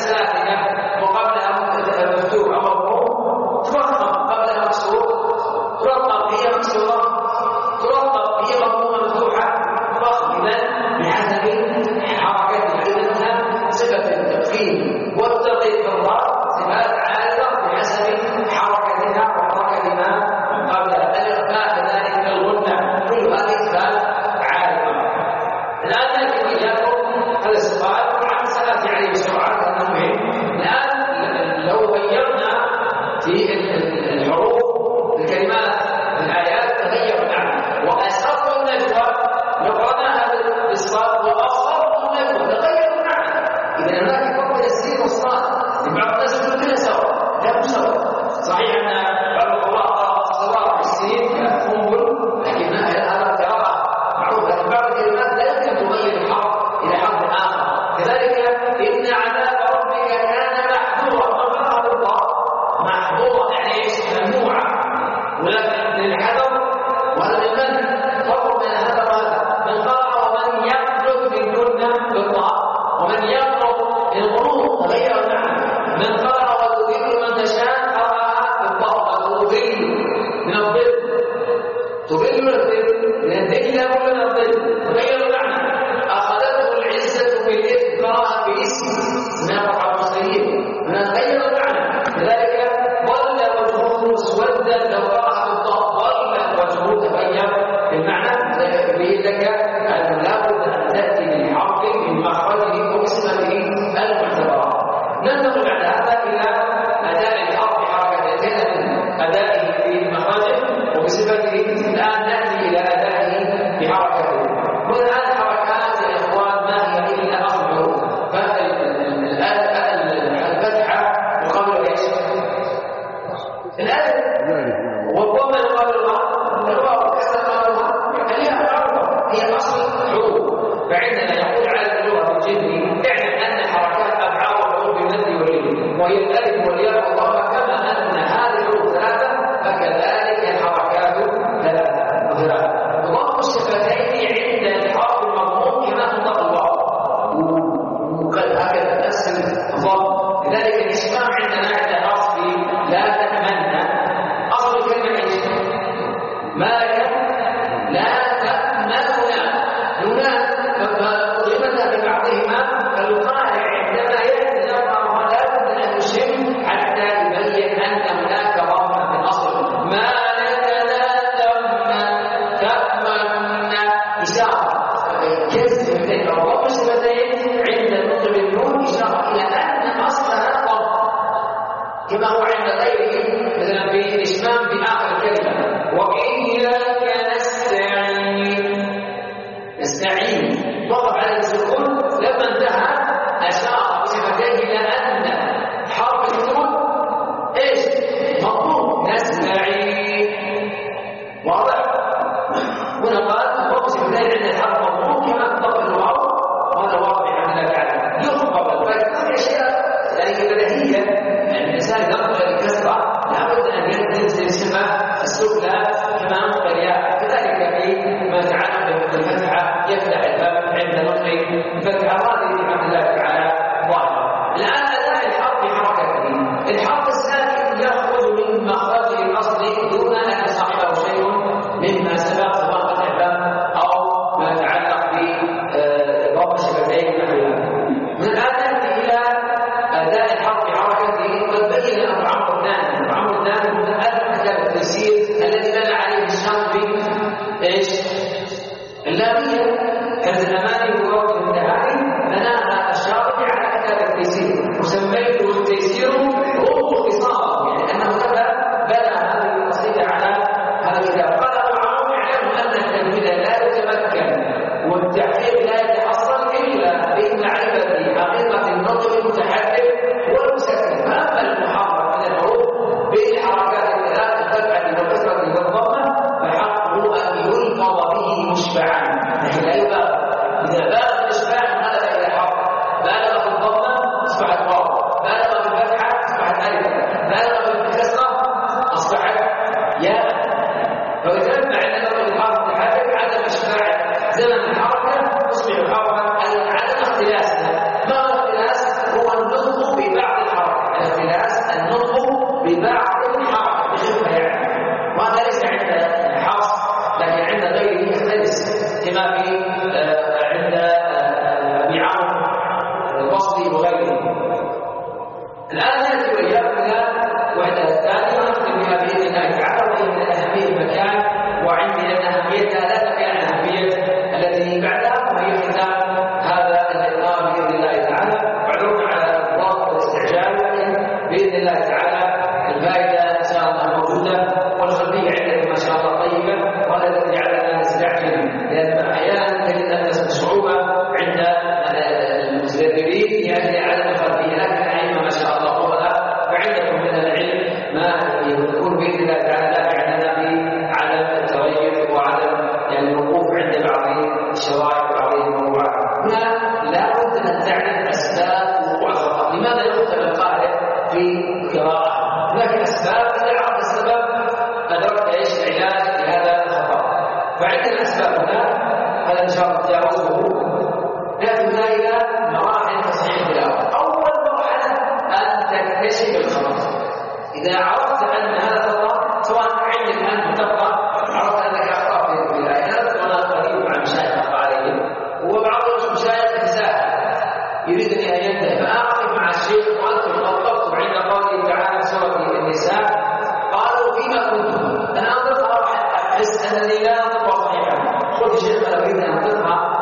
ساكنة وقبلها مفتوح أو مضموم ترقب قبلها مكسور، ترقب هي مكسورة، ترقب هي مضمومة مفتوحة، ترقب بحسب حركة عدتها صفة التفخيم والتضييق في الضرب صفات عالية بحسب حركتها وحركة ما قبلها. الإخفاء كذلك الغنة، كل هذه صفات عالية. الآن نأتي إليكم هذا السؤال عن سنأتي عليه بسرعة لأنه مهم. الآن لو غيرنا في الحروف الكلمات الآيات تغير المعنى، وأسرت النجوى نقرناها بالصاد وأصرت النجوى تغير المعنى. إذا هناك فرق بين السين والصاد، لبعض الناس يقول كلها سوا، لا مو سوا. صحيح أن بعض القراء قرأ الصواب بالسين كأنبل، لكن هذا قراءة معروف، لكن بعض الكلمات لا يمكن تغير الحرف إلى حرف آخر. كذلك إن عذاب ربك كان محظورا، مرفوعا بالضاء، محظورا يعني ايش؟ ممنوعا، ولكن للحذر وهذا للمنع. فرق بين هذا وهذا، من قرأ ومن يقلب منكن بالضاء، ومن يقلب الغروب تغير المعنى. من قرأ وتذل من تشاء قرأها بالضاء، وتذل من الظل، تذل من الظل، من الذل ولا من الظل تغير المعنى. أخذته العزة بالإثم قرأها باسم، من وقع المصريين من غير المعنى. لذلك ظل وجهه مسودا لو قرأ بالضاء، ظل وجهه تغير المعنى. يبين لك أن لا بد أن تأتي بالحرف من مخرجه وبصفته المعتبرة. ننتقل بعد هذا إلى أداء الحرف حركتين من أدائه في مخرجه وبصفته. الآن نأتي إلى أدائه بحركته. والآن حركات يا إخوان ما هي إلا أصل حروف. الفتحة وقبل إيش؟ الألف والضمة قبل الواو والكسر قبل الواو، هي معروفة، هي أصل حروف. فعندنا يقول على اللغة الجدي اعلم أن حركات أفعال الحروف بالمد واللين، وهي الألف والياء والضمة، كما أن هذه الحروف ثلاثة فكذلك الحركات ثلاثة. ضم الشفتين عند الحرف المضموم كما تنطق الواو، وقد هكذا نفس الضم. لذلك الإشمام عندنا عند أصل لا تأمن، أصل الكلمة إيش؟ ما لك لا تأمننا، هنا لما ضربت ببعضهما فالقارئ عندما يأتي يقرأ لا بد أن يشم حتى يبين أن هناك ضمة في الأصل. ما لك لا تأمن تأمن إشارة كسر الفتحين أو ضم الشفتين عند النطق بالنون، إشارة إلى أن أصلها ضم، كما هو عند غيره مثلا في الإشمام في آخر الكلمة وإياك نستعين، نستعين وقف على السكون. لما انتهى أشار بشفتيه إلى أن حرف النون إيش؟ مضموم، نستعين. واضح؟ هنا قال وقف شفتيه عند الحرف مضموم كما تنطق الواو، وهذا واضح عند الله تعالى. يخبط فكل أشياء يعني بديهية. الإنسان ينطق الكسرة لابد أن ينزل الشفة السفلى كما نطق الياء. كذلك في ما يتعلق بالفتحة يفتح الباب عند نطق الفتحة، هذه بحمد الله تعالى ظاهرة. الآن أداء الحرف بحركته. الحرف الساكن يخرج من مخرجه الأصلي دون أن يصاحبه شيء مما سبق سواء فتح الباب أو ما يتعلق بضم الشفتين نحوها. من الآن نأتي إلى أداء الحرف بحركته. قد بين أبو عمرو الثاني، أبو عمرو الثاني من ألف كتاب التيسير الذي بنى عليه الشاطبي إيش؟ اللامية كانت الأماني ووقت النهائي بناها الشاطبي على كتاب التيسير، وسميته التيسير هو اختصاره، يعني أنه بنى هذه القصيدة على هذا الكتاب. قال أبو عمرو اعلموا أن التنفيذ لا يتمكن والتحقيق لا يتحصل إلا بمعرفة حقيقة النطق المتحرك والمسكن. أما المحرك من الحروف بالحركات الثلاث الفتحة والكسرة والضمة فحقه أن يلفظ به مشبعا، يعني لا يبالغ. إذا بالغ الإشباع انقلب إلى حرف، بالغ في الضمة أصبحت واو، بالغ في الفتحة أصبحت ألف، بالغ في الكسرة أصبحت ياء. فيتبع عند نطق الحرف المتحرك عدم إشباع زمن الحركة تصبح حرفا عدم اختلاسها. ما هو الاختلاس؟ هو النطق الآن نأتي وإياكم إلى الوحدة الثانية ونختم بها بإذن الله تعالى، وهي من أهمية المكان، وعندنا أن أهميتها لا تقل عن الأهمية التي بعدها، وهي ختام هذا اللقاء بإذن الله تعالى. واعذرنا على الضغط والاستعجال، لكن بإذن الله تعالى الفائدة إن شاء الله موجودة، والخلفية عندكم ما شاء الله طيبة، وهذا الذي جعلنا نستعجل، لأن أحيانا تجد أن صعوبة عند المتدربين في أجل عدم الخلفية، لكن الأئمة ما شاء الله فضلا، فعندكم من العلم ما يكون بإذن الله تعالى دافعا لنا بعدم التغير وعدم يعني الوقوف عند بعض الشرائع وبعض الموضوعات. هنا لا بد أن تعرف أسباب وقوع الخطأ. لماذا يخطئ القارئ في القراءة؟ هناك أسباب، إذا عرفت السبب أدركت إيش العلاج لهذا الخطأ. فعندنا أسباب هنا، هذا إن شاء الله تجاوزه. نأتي هنا إلى مراحل تصحيح التلاوة. أول مرحلة أن تكتشف الخطأ. إذا عرفت أن هذا خطأ، سواء عندك أنت تقرأ عرفت أنك أخطأت في الآيات، وأنا قريب مع المشايخ أخطأ عليهم، وبعض المشايخ يتساهل يريدني أن ينتهي، فأقف مع الشيخ وأنتم أطلقتم عند قوله تعالى في سورة النساء قالوا فيما كنتم. أنا أنطقها أحس أنني لا أنطقها صحيحا، قلت الشيخ أنا أريد أن أنطقها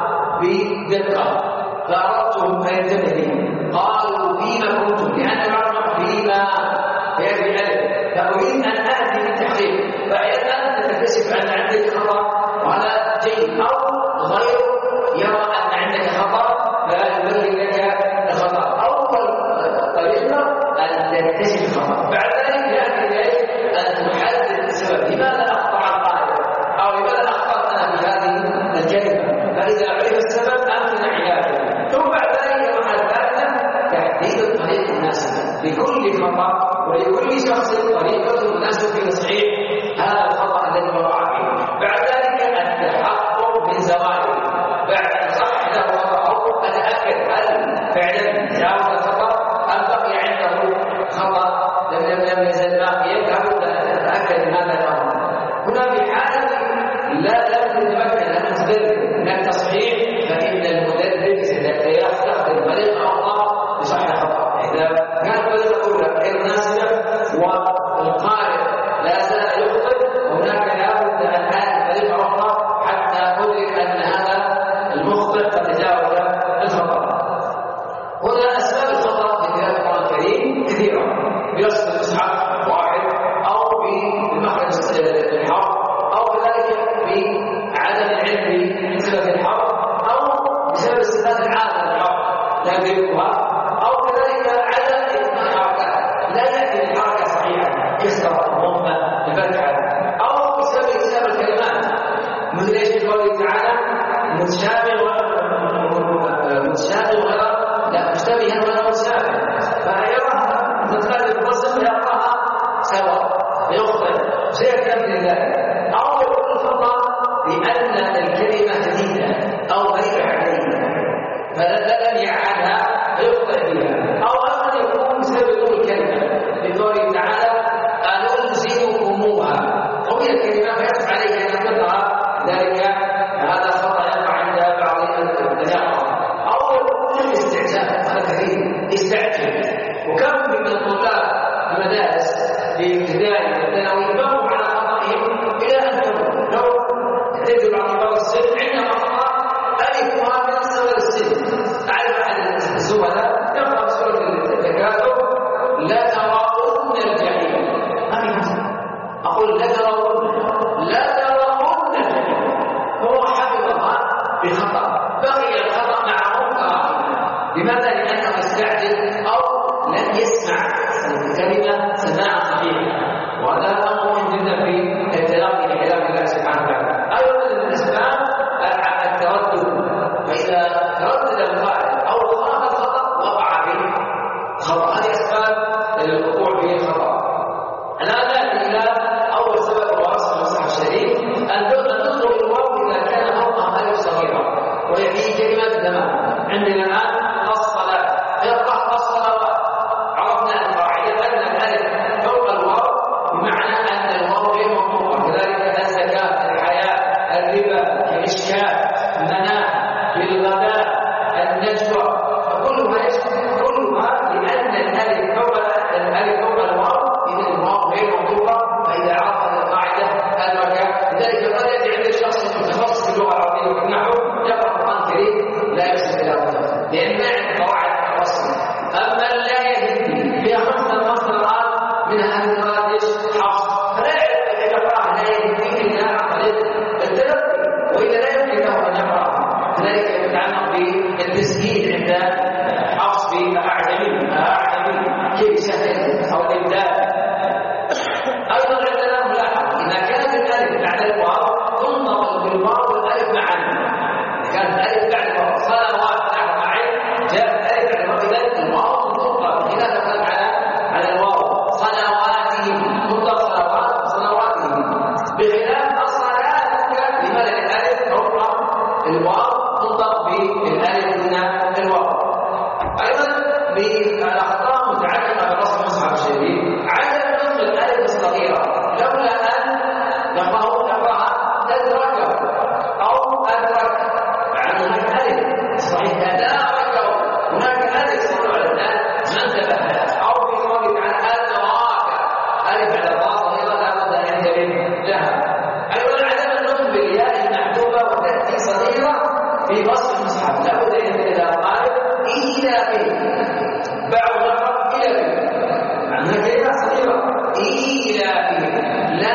بدقة، فأردتهم أن ينتبهوا. قالوا فيما كنتم، لأن بعضهم فيما يأتي الألف، فأريد أن آتي بالتحقيق، فأحيانا أنت تكتشف أن عندك خطأ وهذا جيد، أو غير يرى أن عندك خطأ فيبين لك الخطأ. أول طريقة أن تكتشف الخطأ، بعد ذلك يأتي إليك أن تحدد السبب، لماذا أخطأ القارئ أو لماذا أخطأت أنا في هذه الكلمة. فإذا عرف السبب أمكن علاجه. ثم بعد ذلك المرحلة الثالثة تحديد الطريق المناسبة لكل خطأ، ولكل شخص طريقة مناسبة في تصحيح هذا الخطأ الذي وقع فيه. بعد ذلك التحقق من زوائده، بعد أن صح له خطأه أتأكد هل فعلا جاوز الخطأ أم بقي عنده خطأ لم لم يزل باقيا، لابد أن أتأكد من هذا الأمر. هنا في حالة لا لا تتمكن أن تدرب من التصحيح، فإن المدرب سيستخدم طريقة أخرى لصحح الخطأ. إذا كانت الطريقة الأولى غير مناسبة والقارئ لا زال يخطئ، هناك لابد أن آتي طريقة أخرى حتى أدرك أن هذا المخطئ قد تجاوز الخطأ. هنا أسباب الخطأ في قراءة القرآن الكريم كثيرة، بنص المصحف واحد، أو بمخرج الحرف، أو كذلك بعدم العلم بصفة الحرف، أو بسبب استفادة العادة للحرف لا يدركها، أو كذلك عدم إتقان الحركات، لا يأتي الحركة صحيحة يسرى الضمة الفتحة، أو بسبب اكتساب الكلمات مثل ايش قوله تعالى متشابه متشابه ولا لا مشتبها ولا متشابه، فيراها متخالف الرسم يقراها سواء يخطئ شيء كامل ذلك، أو يكون الخطأ لأن الكلمة جديدة أو غير عادية فلم يعهدها فيخطئ فيها، أو أن يكون سبب الكلمة بقوله تعالى أنلزمكموها، وهي الكلمة فيصف عليها أن ينطقها، ذلك هذا خطأ يقع عند بعض التجارب، أو يكون الاستعجال، هذا كثير يستعجل. وكم من الطلاب في المدارس في ابتدائي والثانوي يمروا على خطأهم إلى أن تمر، لو تجد بعض بعض السن عندما أخطأ ألف وهذا نفسه السن. أعرف أحد الزملاء يقرأ سورة التكاثر لا ترون الجحيم، ما في حسن، أقول لا ترون لا ترون الجحيم، هو حفظها بخطأ، بقي الخطأ معه كراهية. لماذا؟ لأنه استعجل أو لم يسمع الكلمة سماعا صحيحا، وهذا أمر مهم جدا في التلقي لكلام الله سبحانه وتعالى. أيضا من الأسباب التردد، فإذا تردد القائل أو خاف الخطأ وقع في خطأ، هذه أسباب الوقوع في الخطأ. الآن نأتي إلى أول سبب وأصل المصحف الشريف، أن نطلق الواو إذا كان فوقها ألف صغيرة، وهي في كلمة زمان. عندنا الآن الصلاة يقرأ الصلوات، عرفنا القاعدة أن الألف فوق الواو بمعنى أن كيف شكل أو الإبدال. أيضا عندنا ملاحظة إذا كانت الألف بعد الواو تنطق بالواو والألف معا. إذا كانت الألف بعد الواو صلوات معي جاءت الألف بعد الواو إذا الواو تنطق هنا دخلت على على الواو صلواتهم تنطق صلوات صلواتهم بخلاف الصلاة لماذا الألف تنطق الواو تنطق بالألف هنا الواو. أيضا بالأخطاء متعلقة برسم المصحف الشريف عدم نطق الألف الصغيرة لولا أن نقرأه نقرأها أدرك أو أدرك مع هناك ألف صحيح أدركه هناك ألف صغيرة على الآن ما انتبه لها أو في قوله تعالى أدراك ألف على الراء صغيرة لا بد أن ينتبه لها. أيضا عدم النطق بالياء المحذوفة وتأتي صغيرة في وصف المصحف لا بد أن ينتبه لها. قال إلى به بعض نقرأ إلى به معناها كلمة صغيرة إلى به لا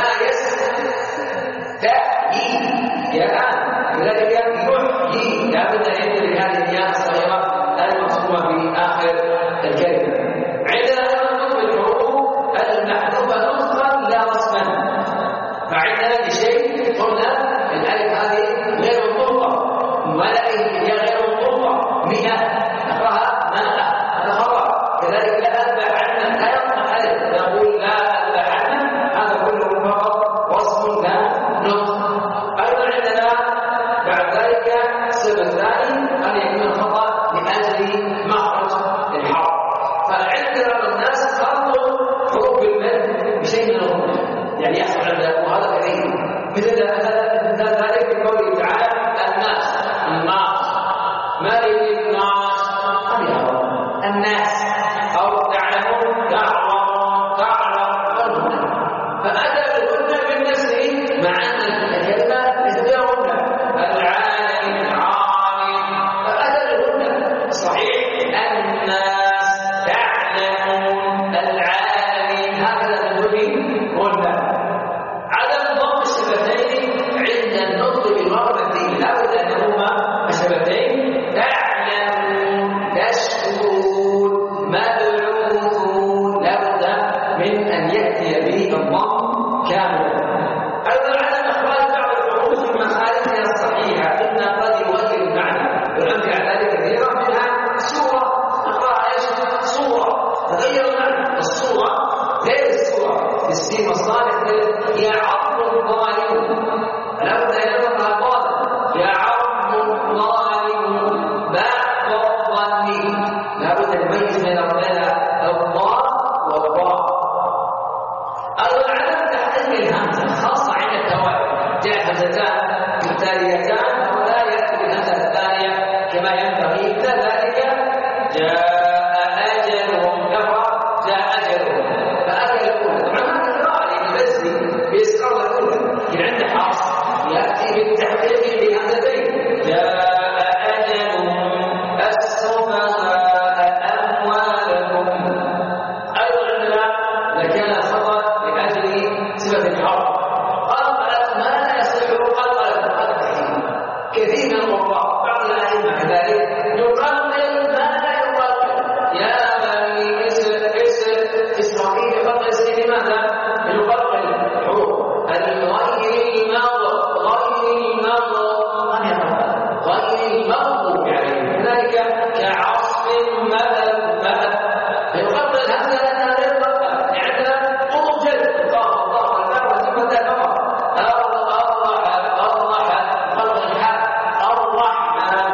يستحيي ياء لذلك يحيي لا بد أن ينتبه لهذه الياء الصغيرة المقسومة في آخر الكلمة. عندنا أيضا نطق الحروف المحذوفة نطقا لا رسما فعندنا بشيء قلنا الألف هذه غير منطوقة ملئ هي غير منطوقة مئة نقرأها مائة هذا خطأ. كذلك لا أذبحن لا يقرأ ألف نقول لا أذبحن هذا كله فقط وصف لا نطق. أيضا عندنا بعد ذلك السبب الثاني أن يكون الخطأ لأجل مخرج الحرف فعندنا الناس خلطوا حروف المد بشيء من الغنى يعني يحصل عنده وهذا كثير مثل ذلك في قوله تعالى الناس الناس مالك الناس الناس أو تعلمون تعلم تعلم فأتى بالغنى بالنسر مع أن الكلمة مثل غنى العالم العالم فأتى بالغنى صحيح الناس تعلمون العالم هكذا من غنى. عدم ضم الشفتين عند النطق بالمرتين لا بد أن هما الشفتين تعلمون تشكرون مبعوثون لا بد من أن يأتي به الضم كاملا. أيضا عدم إخراج بعض الحروف من مخارجها الصحيحة إن قد يغير المعنى والأمثلة على ذلك كثيرة منها سورة نقرأها ايش؟ صورة تغير المعنى الصورة غير الصورة السين والصالح يعظم الظالم فلا بد أن ينطق الظالم يعظم الظالم بعد الظن لا بد أن نميز بين الضاء والضاء. أيضا عدم تحقيق الهمزة خاصة عند التوالي جاء همزتان التاليتان ولا يأتي بالهمزة الثانية كما ينبغي كذلك جاء أجلهم كفر جاء أجلهم فأكل الأولى طبعا هذا القراءة للبزي بيسقط الأولى لكن عند حفص يأتي بالتحقيق بهمزتين جاء أجلهم السفهاء أموالهم. أيضا عندنا لكان الخطأ لأجل صفة الحرف قلقلت ما لا يصح قلقلت قلقلت كثير من القراء بعض الأئمة كذلك يقلقل ما لا يقلقل يا بني إسرائيل يقلقل لماذا؟ يقلقل الحروف الغير المغضوب غير المغضوب غير المغضوب عليهم كذلك كعصف مدد مدد فيقلقل الهمزة لأنها لا يقلقل لأنها قطب جد الله الله الله وثم فقط الله الله خلق الحق الرحمن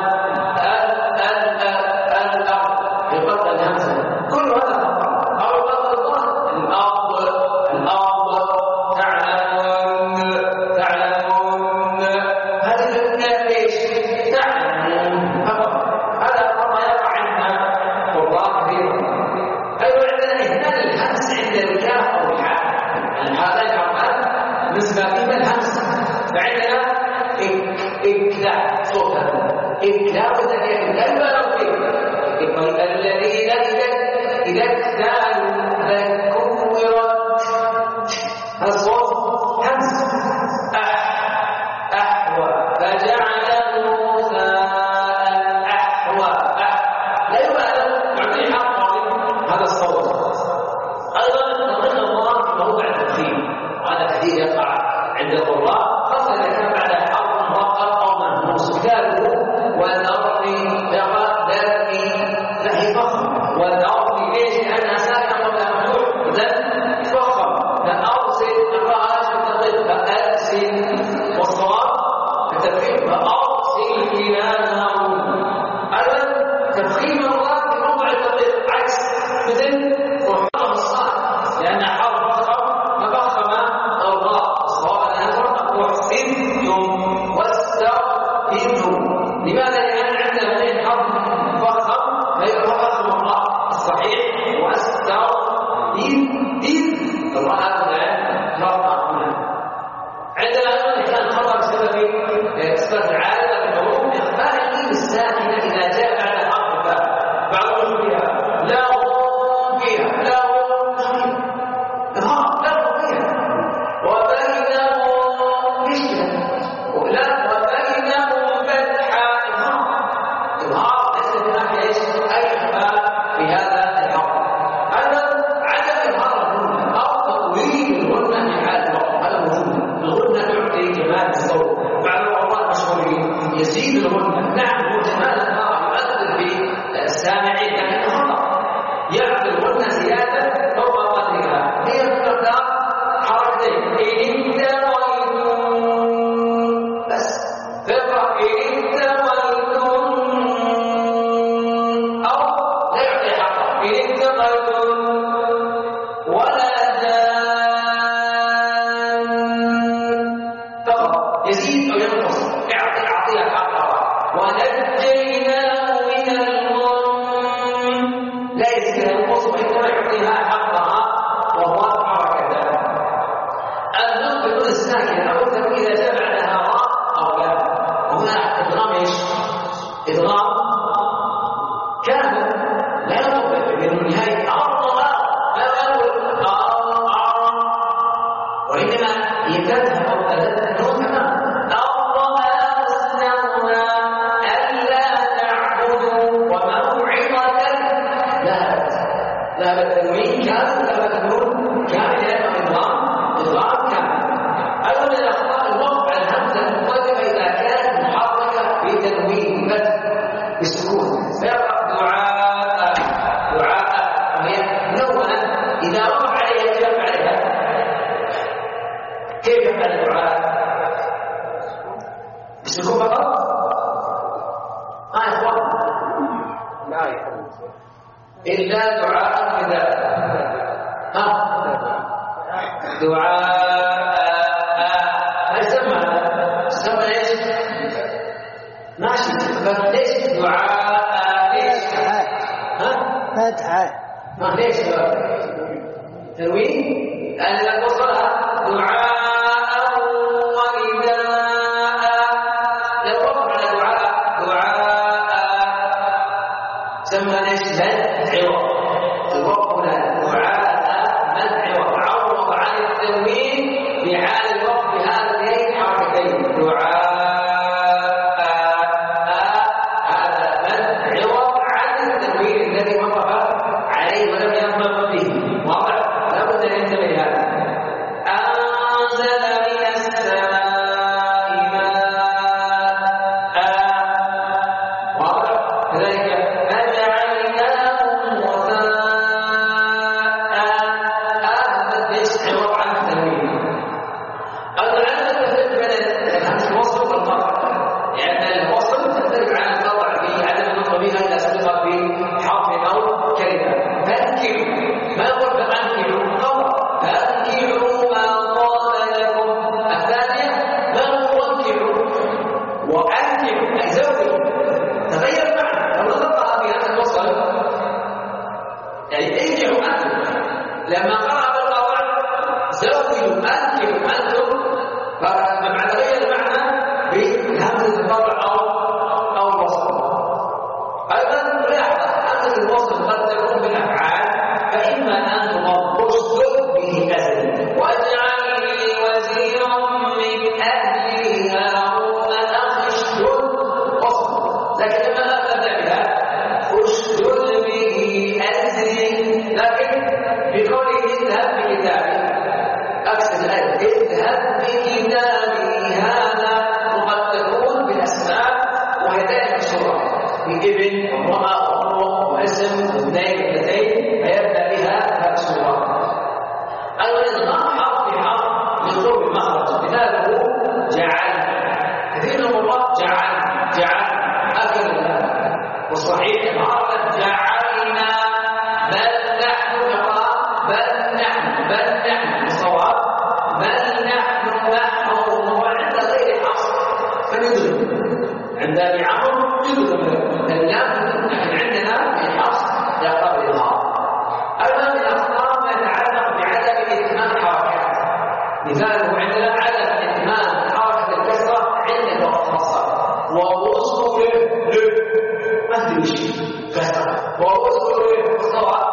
الأرض يقلقل الهمزة كل هذا خطأ أو يقلقل الأرض الأرض تعلمون تعلمون هذه الأولى ليش؟ تعلمون فقط هذا الخطأ يقع عندنا قراء كثيرا. أيضا عندنا إهمال الهمس عند الكاف أو الحاء هذا الحرفان نسبة فيما الهمس فعندنا إكلا صوت هذا إكلا بدأ يكون لا يبالغ فيه الذين إذا إذا اكتالوا ذكرت هذا الصوت همس أح أحوى فجعل موسى أحوى أح لا يبالغ يعطي حق هذا الصوت ليش؟ لأنها ساكنة قبل مفتوح إذا تفخم فأرسل الرأس بالتقليد فأرسل والصواب التفخيم فأرسل خلالهم. أيضا تفخيم الراء بموضع التقليد عكس مثل وحرم الصاد لأن حرف فخم ففخم الراء الصواب أنها واحسنتم واستغفرتم. لماذا؟ لأن عندنا غير حرف فخم فيفخم الراء الصحيح واستغفرتم الراء عندنا كان خطأ بسبب إثبات العادة بالحروف إخفاء الميم الساكنة إذا جاء بعد حرف الباء. بعضهم فيها لا هم فيها لا هم إظهار لا هم فيها وبينهم مشكلة لا وبينهم فتحة إظهار إظهار ليس هناك إيش أي إخفاء في هذا الحرف. أيضا عدم إظهار الغنة أو تطويل الغنة في حال الوقت هذا مهم. الغنة تعطي جمال الصوت. بعض العلماء المشهورين يزيد الغنة. نعم هو جمال القراءة يؤثر في السامعين لكن خطأ يعطي الغنة زيادة فوق قدرها. هي المقدار حركتين إن توليتم بس فاقرأ إن توليتم أو لا يعطي حقا إن توليتم ولا يزيد أو ينقص اعطي اعطيها حقها. ونجيناه من الغم لا يزيد ينقص وإنما يعطيها حقها وهو حركتها. النطق بدون الساكن أو التنوين إذا جاء بعدها راء أو لا. وهنا إدغام ايش؟ إدغام كامل لا يطبق بين النهاية أرضها لا يقول أرض وإنما يتذهب أو تذهب تمام لا بالتنوين كامل لا بالنون كامل لأنه إضغام إضغام كامل. أيضا من الأخطاء الوقع الهمزة المقدمة إذا كانت محركة بتنوين فتح بالسكون فيقرأ دعاء دعاء وهي منونة إذا وقع عليها جاء عليها كيف يفعل الدعاء؟ بالسكون فقط؟ ما يا إخوان لا يحب إلا دعاء بذلك. ها دعاء ما يسمى يسمى ايش؟ ماشي ليش دعاء ليش؟ ها فتحة ما ليش تنوين؟ لأن إذا وصلها دعاء ونداء لو وقف على دعاء دعاء سمى ليش؟ عوض الوقف هنا دعاء من عوض عوض عن التنوين بحال الوقف بهذين حركتين دعاء هذا من عوض عن التنوين الذي وقف عليه ولم ينطق به. واضح؟ لابد ان ينتبه لهذا. انزل من السماء ماء واضح؟ كذلك لما قرأ بالقطع زوجوا أنتم أنتم فمع تغير المعنى بهمزة القطع أو أو الوصل. أيضا لاحظ همزة الوصل قد تكون بالأفعال فإما أن تضم اشدد به أزل واجعل لي وزيرا من أهلي هارون أخي اشدد وصل. لكن لما أبدأ بها اشدد به أزري لكن بقوله اذهب بكتابي أكسر الآية اذهب بل نحن الصواب بل نحن محروم عند غير حصر فنضرب عند ابي عمرو يضرب اللام نحن عندنا في حصر يقرر الإظهار. أيضا من الأخطاء ما يتعلق بعدم إتمام الحركة مثاله عندنا عدم إتمام حركة الكسرة عند الوقت الخاصة ووصل ل ما أدري وش كسرة ووصل للصواب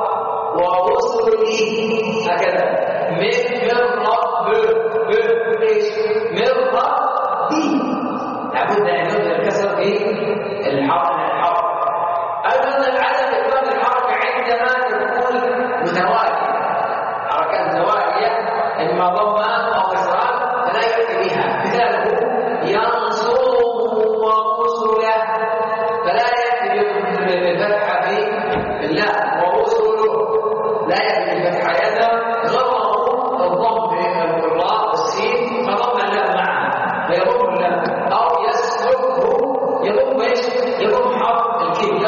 ووصل لي هكذا من مرة ب ب ايش مرة بي لابد أن يكون الكسر في الحرف الحرف. أيضا العدم إتمام الحركة عندما تكون متوالية حركات متوالية إما ضمة أو كسران فلا يكفي بها مثاله ينصره ورسله فلا يكفي بالفتحة في الله ورسله لا يكفي بالفتحة هذا غرضه الضم في الراء والسين فضم الله معها فيضم الله أو يسلكه يضم ايش؟ يضم حرف الكيف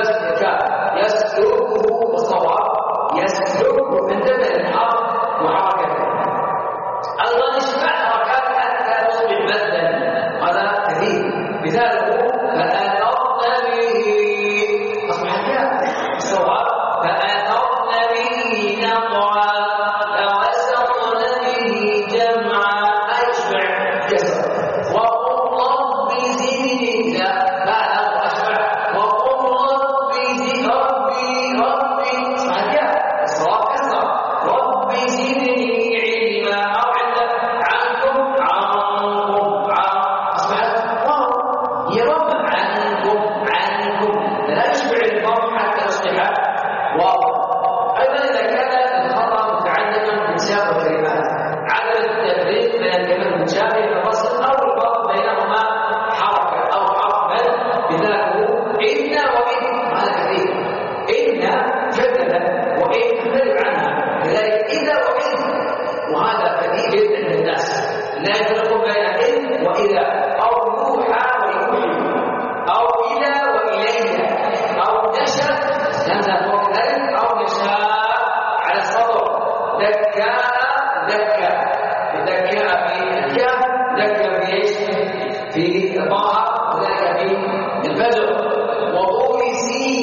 يسلكه والصواب يسلكه من ضمن الحرف وحركته. أيضا اشبع حركات حتى تصبح مدا هذا كثير مثاله فأثرن به أصبحت ياء الصواب فأثرن به نقعا فوسطن به جمعا ما يشبع كسر وقل رب زدني هذا أشبع وقل رب زد ربي ربي أصبحت ياء الصواب كسر ربي زدني علما أو عندك عنكم عنكم عن أصبحت واو هي ضم عنكم عنكم لا يشبع الضم حتى يصبح واو. أيضا إذا كان الخطأ متعلقا بانسياق الكلمات عدم التفريق بين الكلمات المتشابهة في الفصل أو الفرق بينهما حركة أو حرف مثاله إن وإن هذا كثير إن جدلا وإن تختلف عنها كذلك إذا وإن وهذا كثير جدا من الناس لا يفرق بين إن وإذا أو يوحى ويوحي أو إلى وإليه أو نشأ هذا فوق ذلك أو يشاء على الصدر ذكى ذكى ذكى في الكاف ذكى في ايش؟ في طه وذلك في الفجر وطول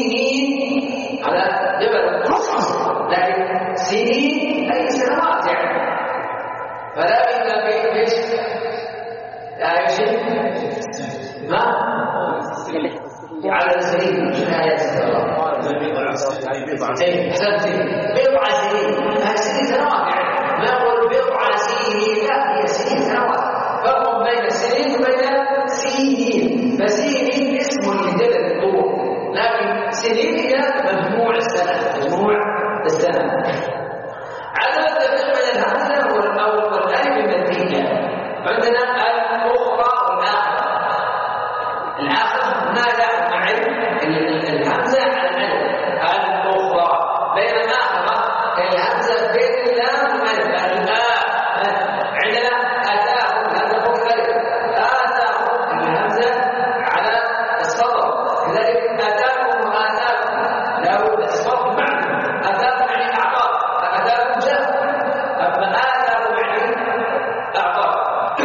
سنين على جبل لكن سنين أي سنوات يعني فلا بد في ايش؟ لا شيء ما على السنين من آيات الله أحسنت بضع سنين هذه سنين سنوات يعني ما يقول بضع سنين لا هي سنين سنوات فرق بين السنين وبين سنين فسنين اسم لجدد الطول لكن سنين هي مجموع السنة مجموع السنة. عدم التفريق بين الهمزة والأول والألف المادية عندنا الأخرى والآخر الآخر ماذا مع الهمزة على الألف الأخرى بين الآخرة الهمزة بين اللام والألف الآ عندنا أتاهم الهمزة فوق الألف آتاهم الهمزة على الصدر كذلك أتاهم وآتاهم له الصرف معنى أتاهم يعني أعطاء أتاهم جاء أما آتاهم يعني أعطاء.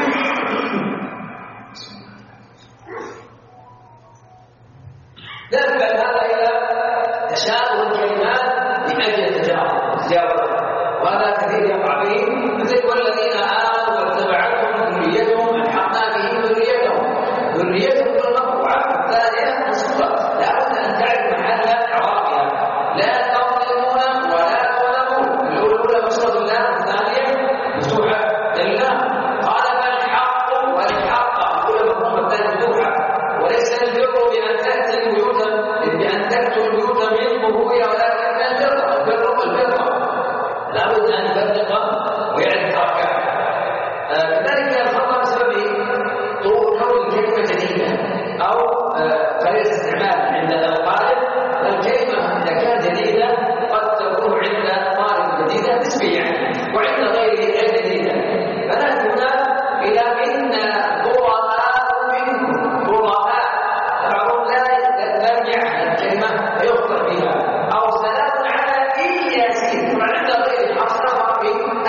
نرجع هذا إلى تشابه الكلمات لأجل التجاوز وهذا كثير يقع به مثل والذين آمنوا واتبعتهم ذريتهم ألحقنا بهم ذريتهم ذريتهم بالمرفوعة الثانية منصوبة لابد أن تعرف محل إعرابها لا تظلمون ولا تظلمون الأولى مصدر الله الثانية مفتوحة لله قال فالحق والحق الأولى مفهومة الثانية مفتوحة وليس البر بأن تأتي البيوت بأن تأتوا البيوت من ظهورها ولكن البر البر البر لابد أن يفرق ويعرف حركاتها. كذلك الخطأ بسبب كون الكلمة جديدة أو قليل استعمال عند القارئ والكلمة إذا كانت جديدة قد تكون عند القارئ جديدة نسبيا وعند غيره جديدة فلا هنا إلى إن براء منهم براء بعضهم لا يرجع الكلمة فيخطئ بها أو سلام على إن ياسين وعند غير حصر في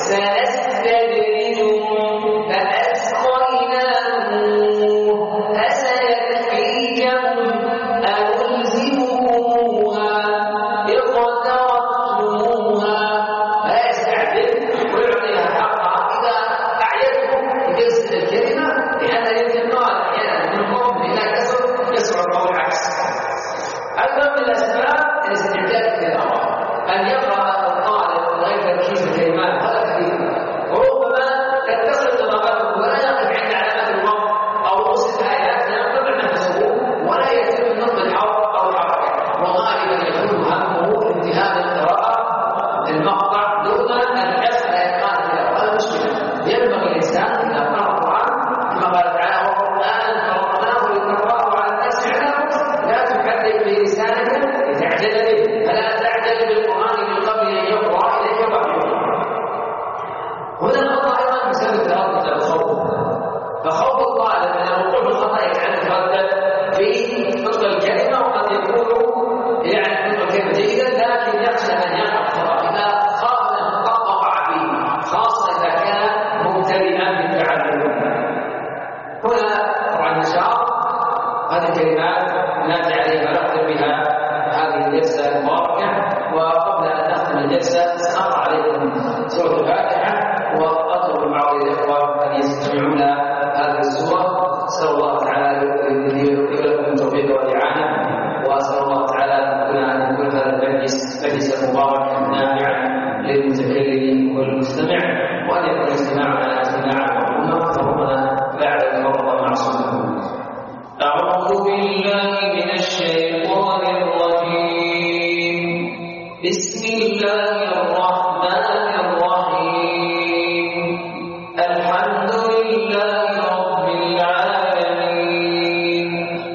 سنستدرجهم فأسقيناهم أسيكفيكهم أنلزمكموها اقترفتموها لا يستعجل ويعطيها حقها إذا أعيتهم يكسر الكلمة لأن الانتقال أحيانا من قوم إلى كسر يسرع أو العكس. أيضا من الأسباب الاستعجال في الأمر أن يقرأ الطالب غير تركيز الكلمات هذا كثير وربما تتصل دماغه ولا يقف عند علامات الوقت أو رؤوس الآيات فينقطع نفسه ولا يتم نطق الحرف أو الحركة وغالبا يكون همه انتهاء القراءة المقطع دون أن يصل إلى إتقان التلاوة. هذا مشكلة. ينبغي الإنسان إذا قرأ القرآن كما قال تعالى والقرآن فرقناه لتقرأه على الناس على نفس لا تحدث بلسانك لتعجل به فلا تعجل بالقرآن من قبل أن يقرأ إليك وحيه. هنا الخطأ أيضا بسبب تردد الخوف فخوف الطالب من الوقوع في الخطأ يجعله يتردد في نطق الكلمة وقد يكون يعني نطق الكلمة جيدا لكن يخشى أن يقع الخطأ إذا خاف أن الخطأ وقع فيه خاصة إذا كان مبتدئا بالتعلم. هنا طبعا نشاط هذه الكلمات ناتي عليها نختم بها هذه الجلسة المباركة. وقبل أن نختم الجلسة سأقرأ عليكم سورة الفاتحة وأطلب من بعض الإخوة أن يستمعون هذه السورة. أسأل الله تعالى أن يكون التوفيق والإعانة وأسأل الله تعالى أن يكون هذا المجلس مجلسا مباركا نافعا للمتكلم والمستمع وأن يكون استماعنا استماعا مرحوما فربنا بعد المرضى معصوما. أعوذ بالله من الشيطان الرجيم. بسم الله الرحمن الرحيم. الحمد لله رب العالمين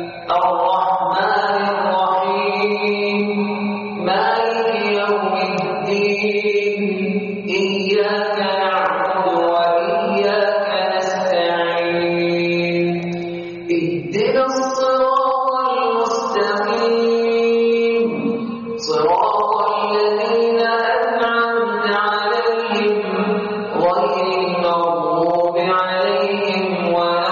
الرحمن الرحيم مالك يوم الدين إياك نعبد وإياك نستعين اهدنا الصراط المستقيم صراط الذين أنعمت عليهم غير المغضوب عليهم ولا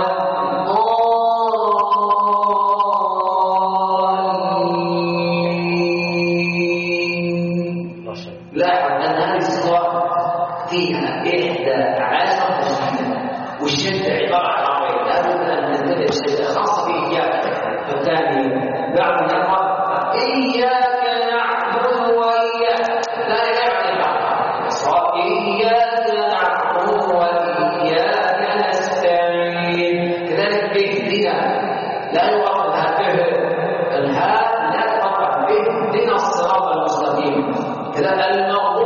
الضالين. لاحظ أن هذه السورة فيها إحدى عشر تشديدا والشدة عبارة عن أمرين لابد أن ننتبه الشدة خاصة بإياك. فالثاني بعض يقرأ إياك نعبد وإياك لا يعطي الحق صار إياك نعبد وإياك نستعين كذلك بهدنا لا يقرأ به الهاء لا تقرأ بهدنا الصراط المستقيم كذا المغضوب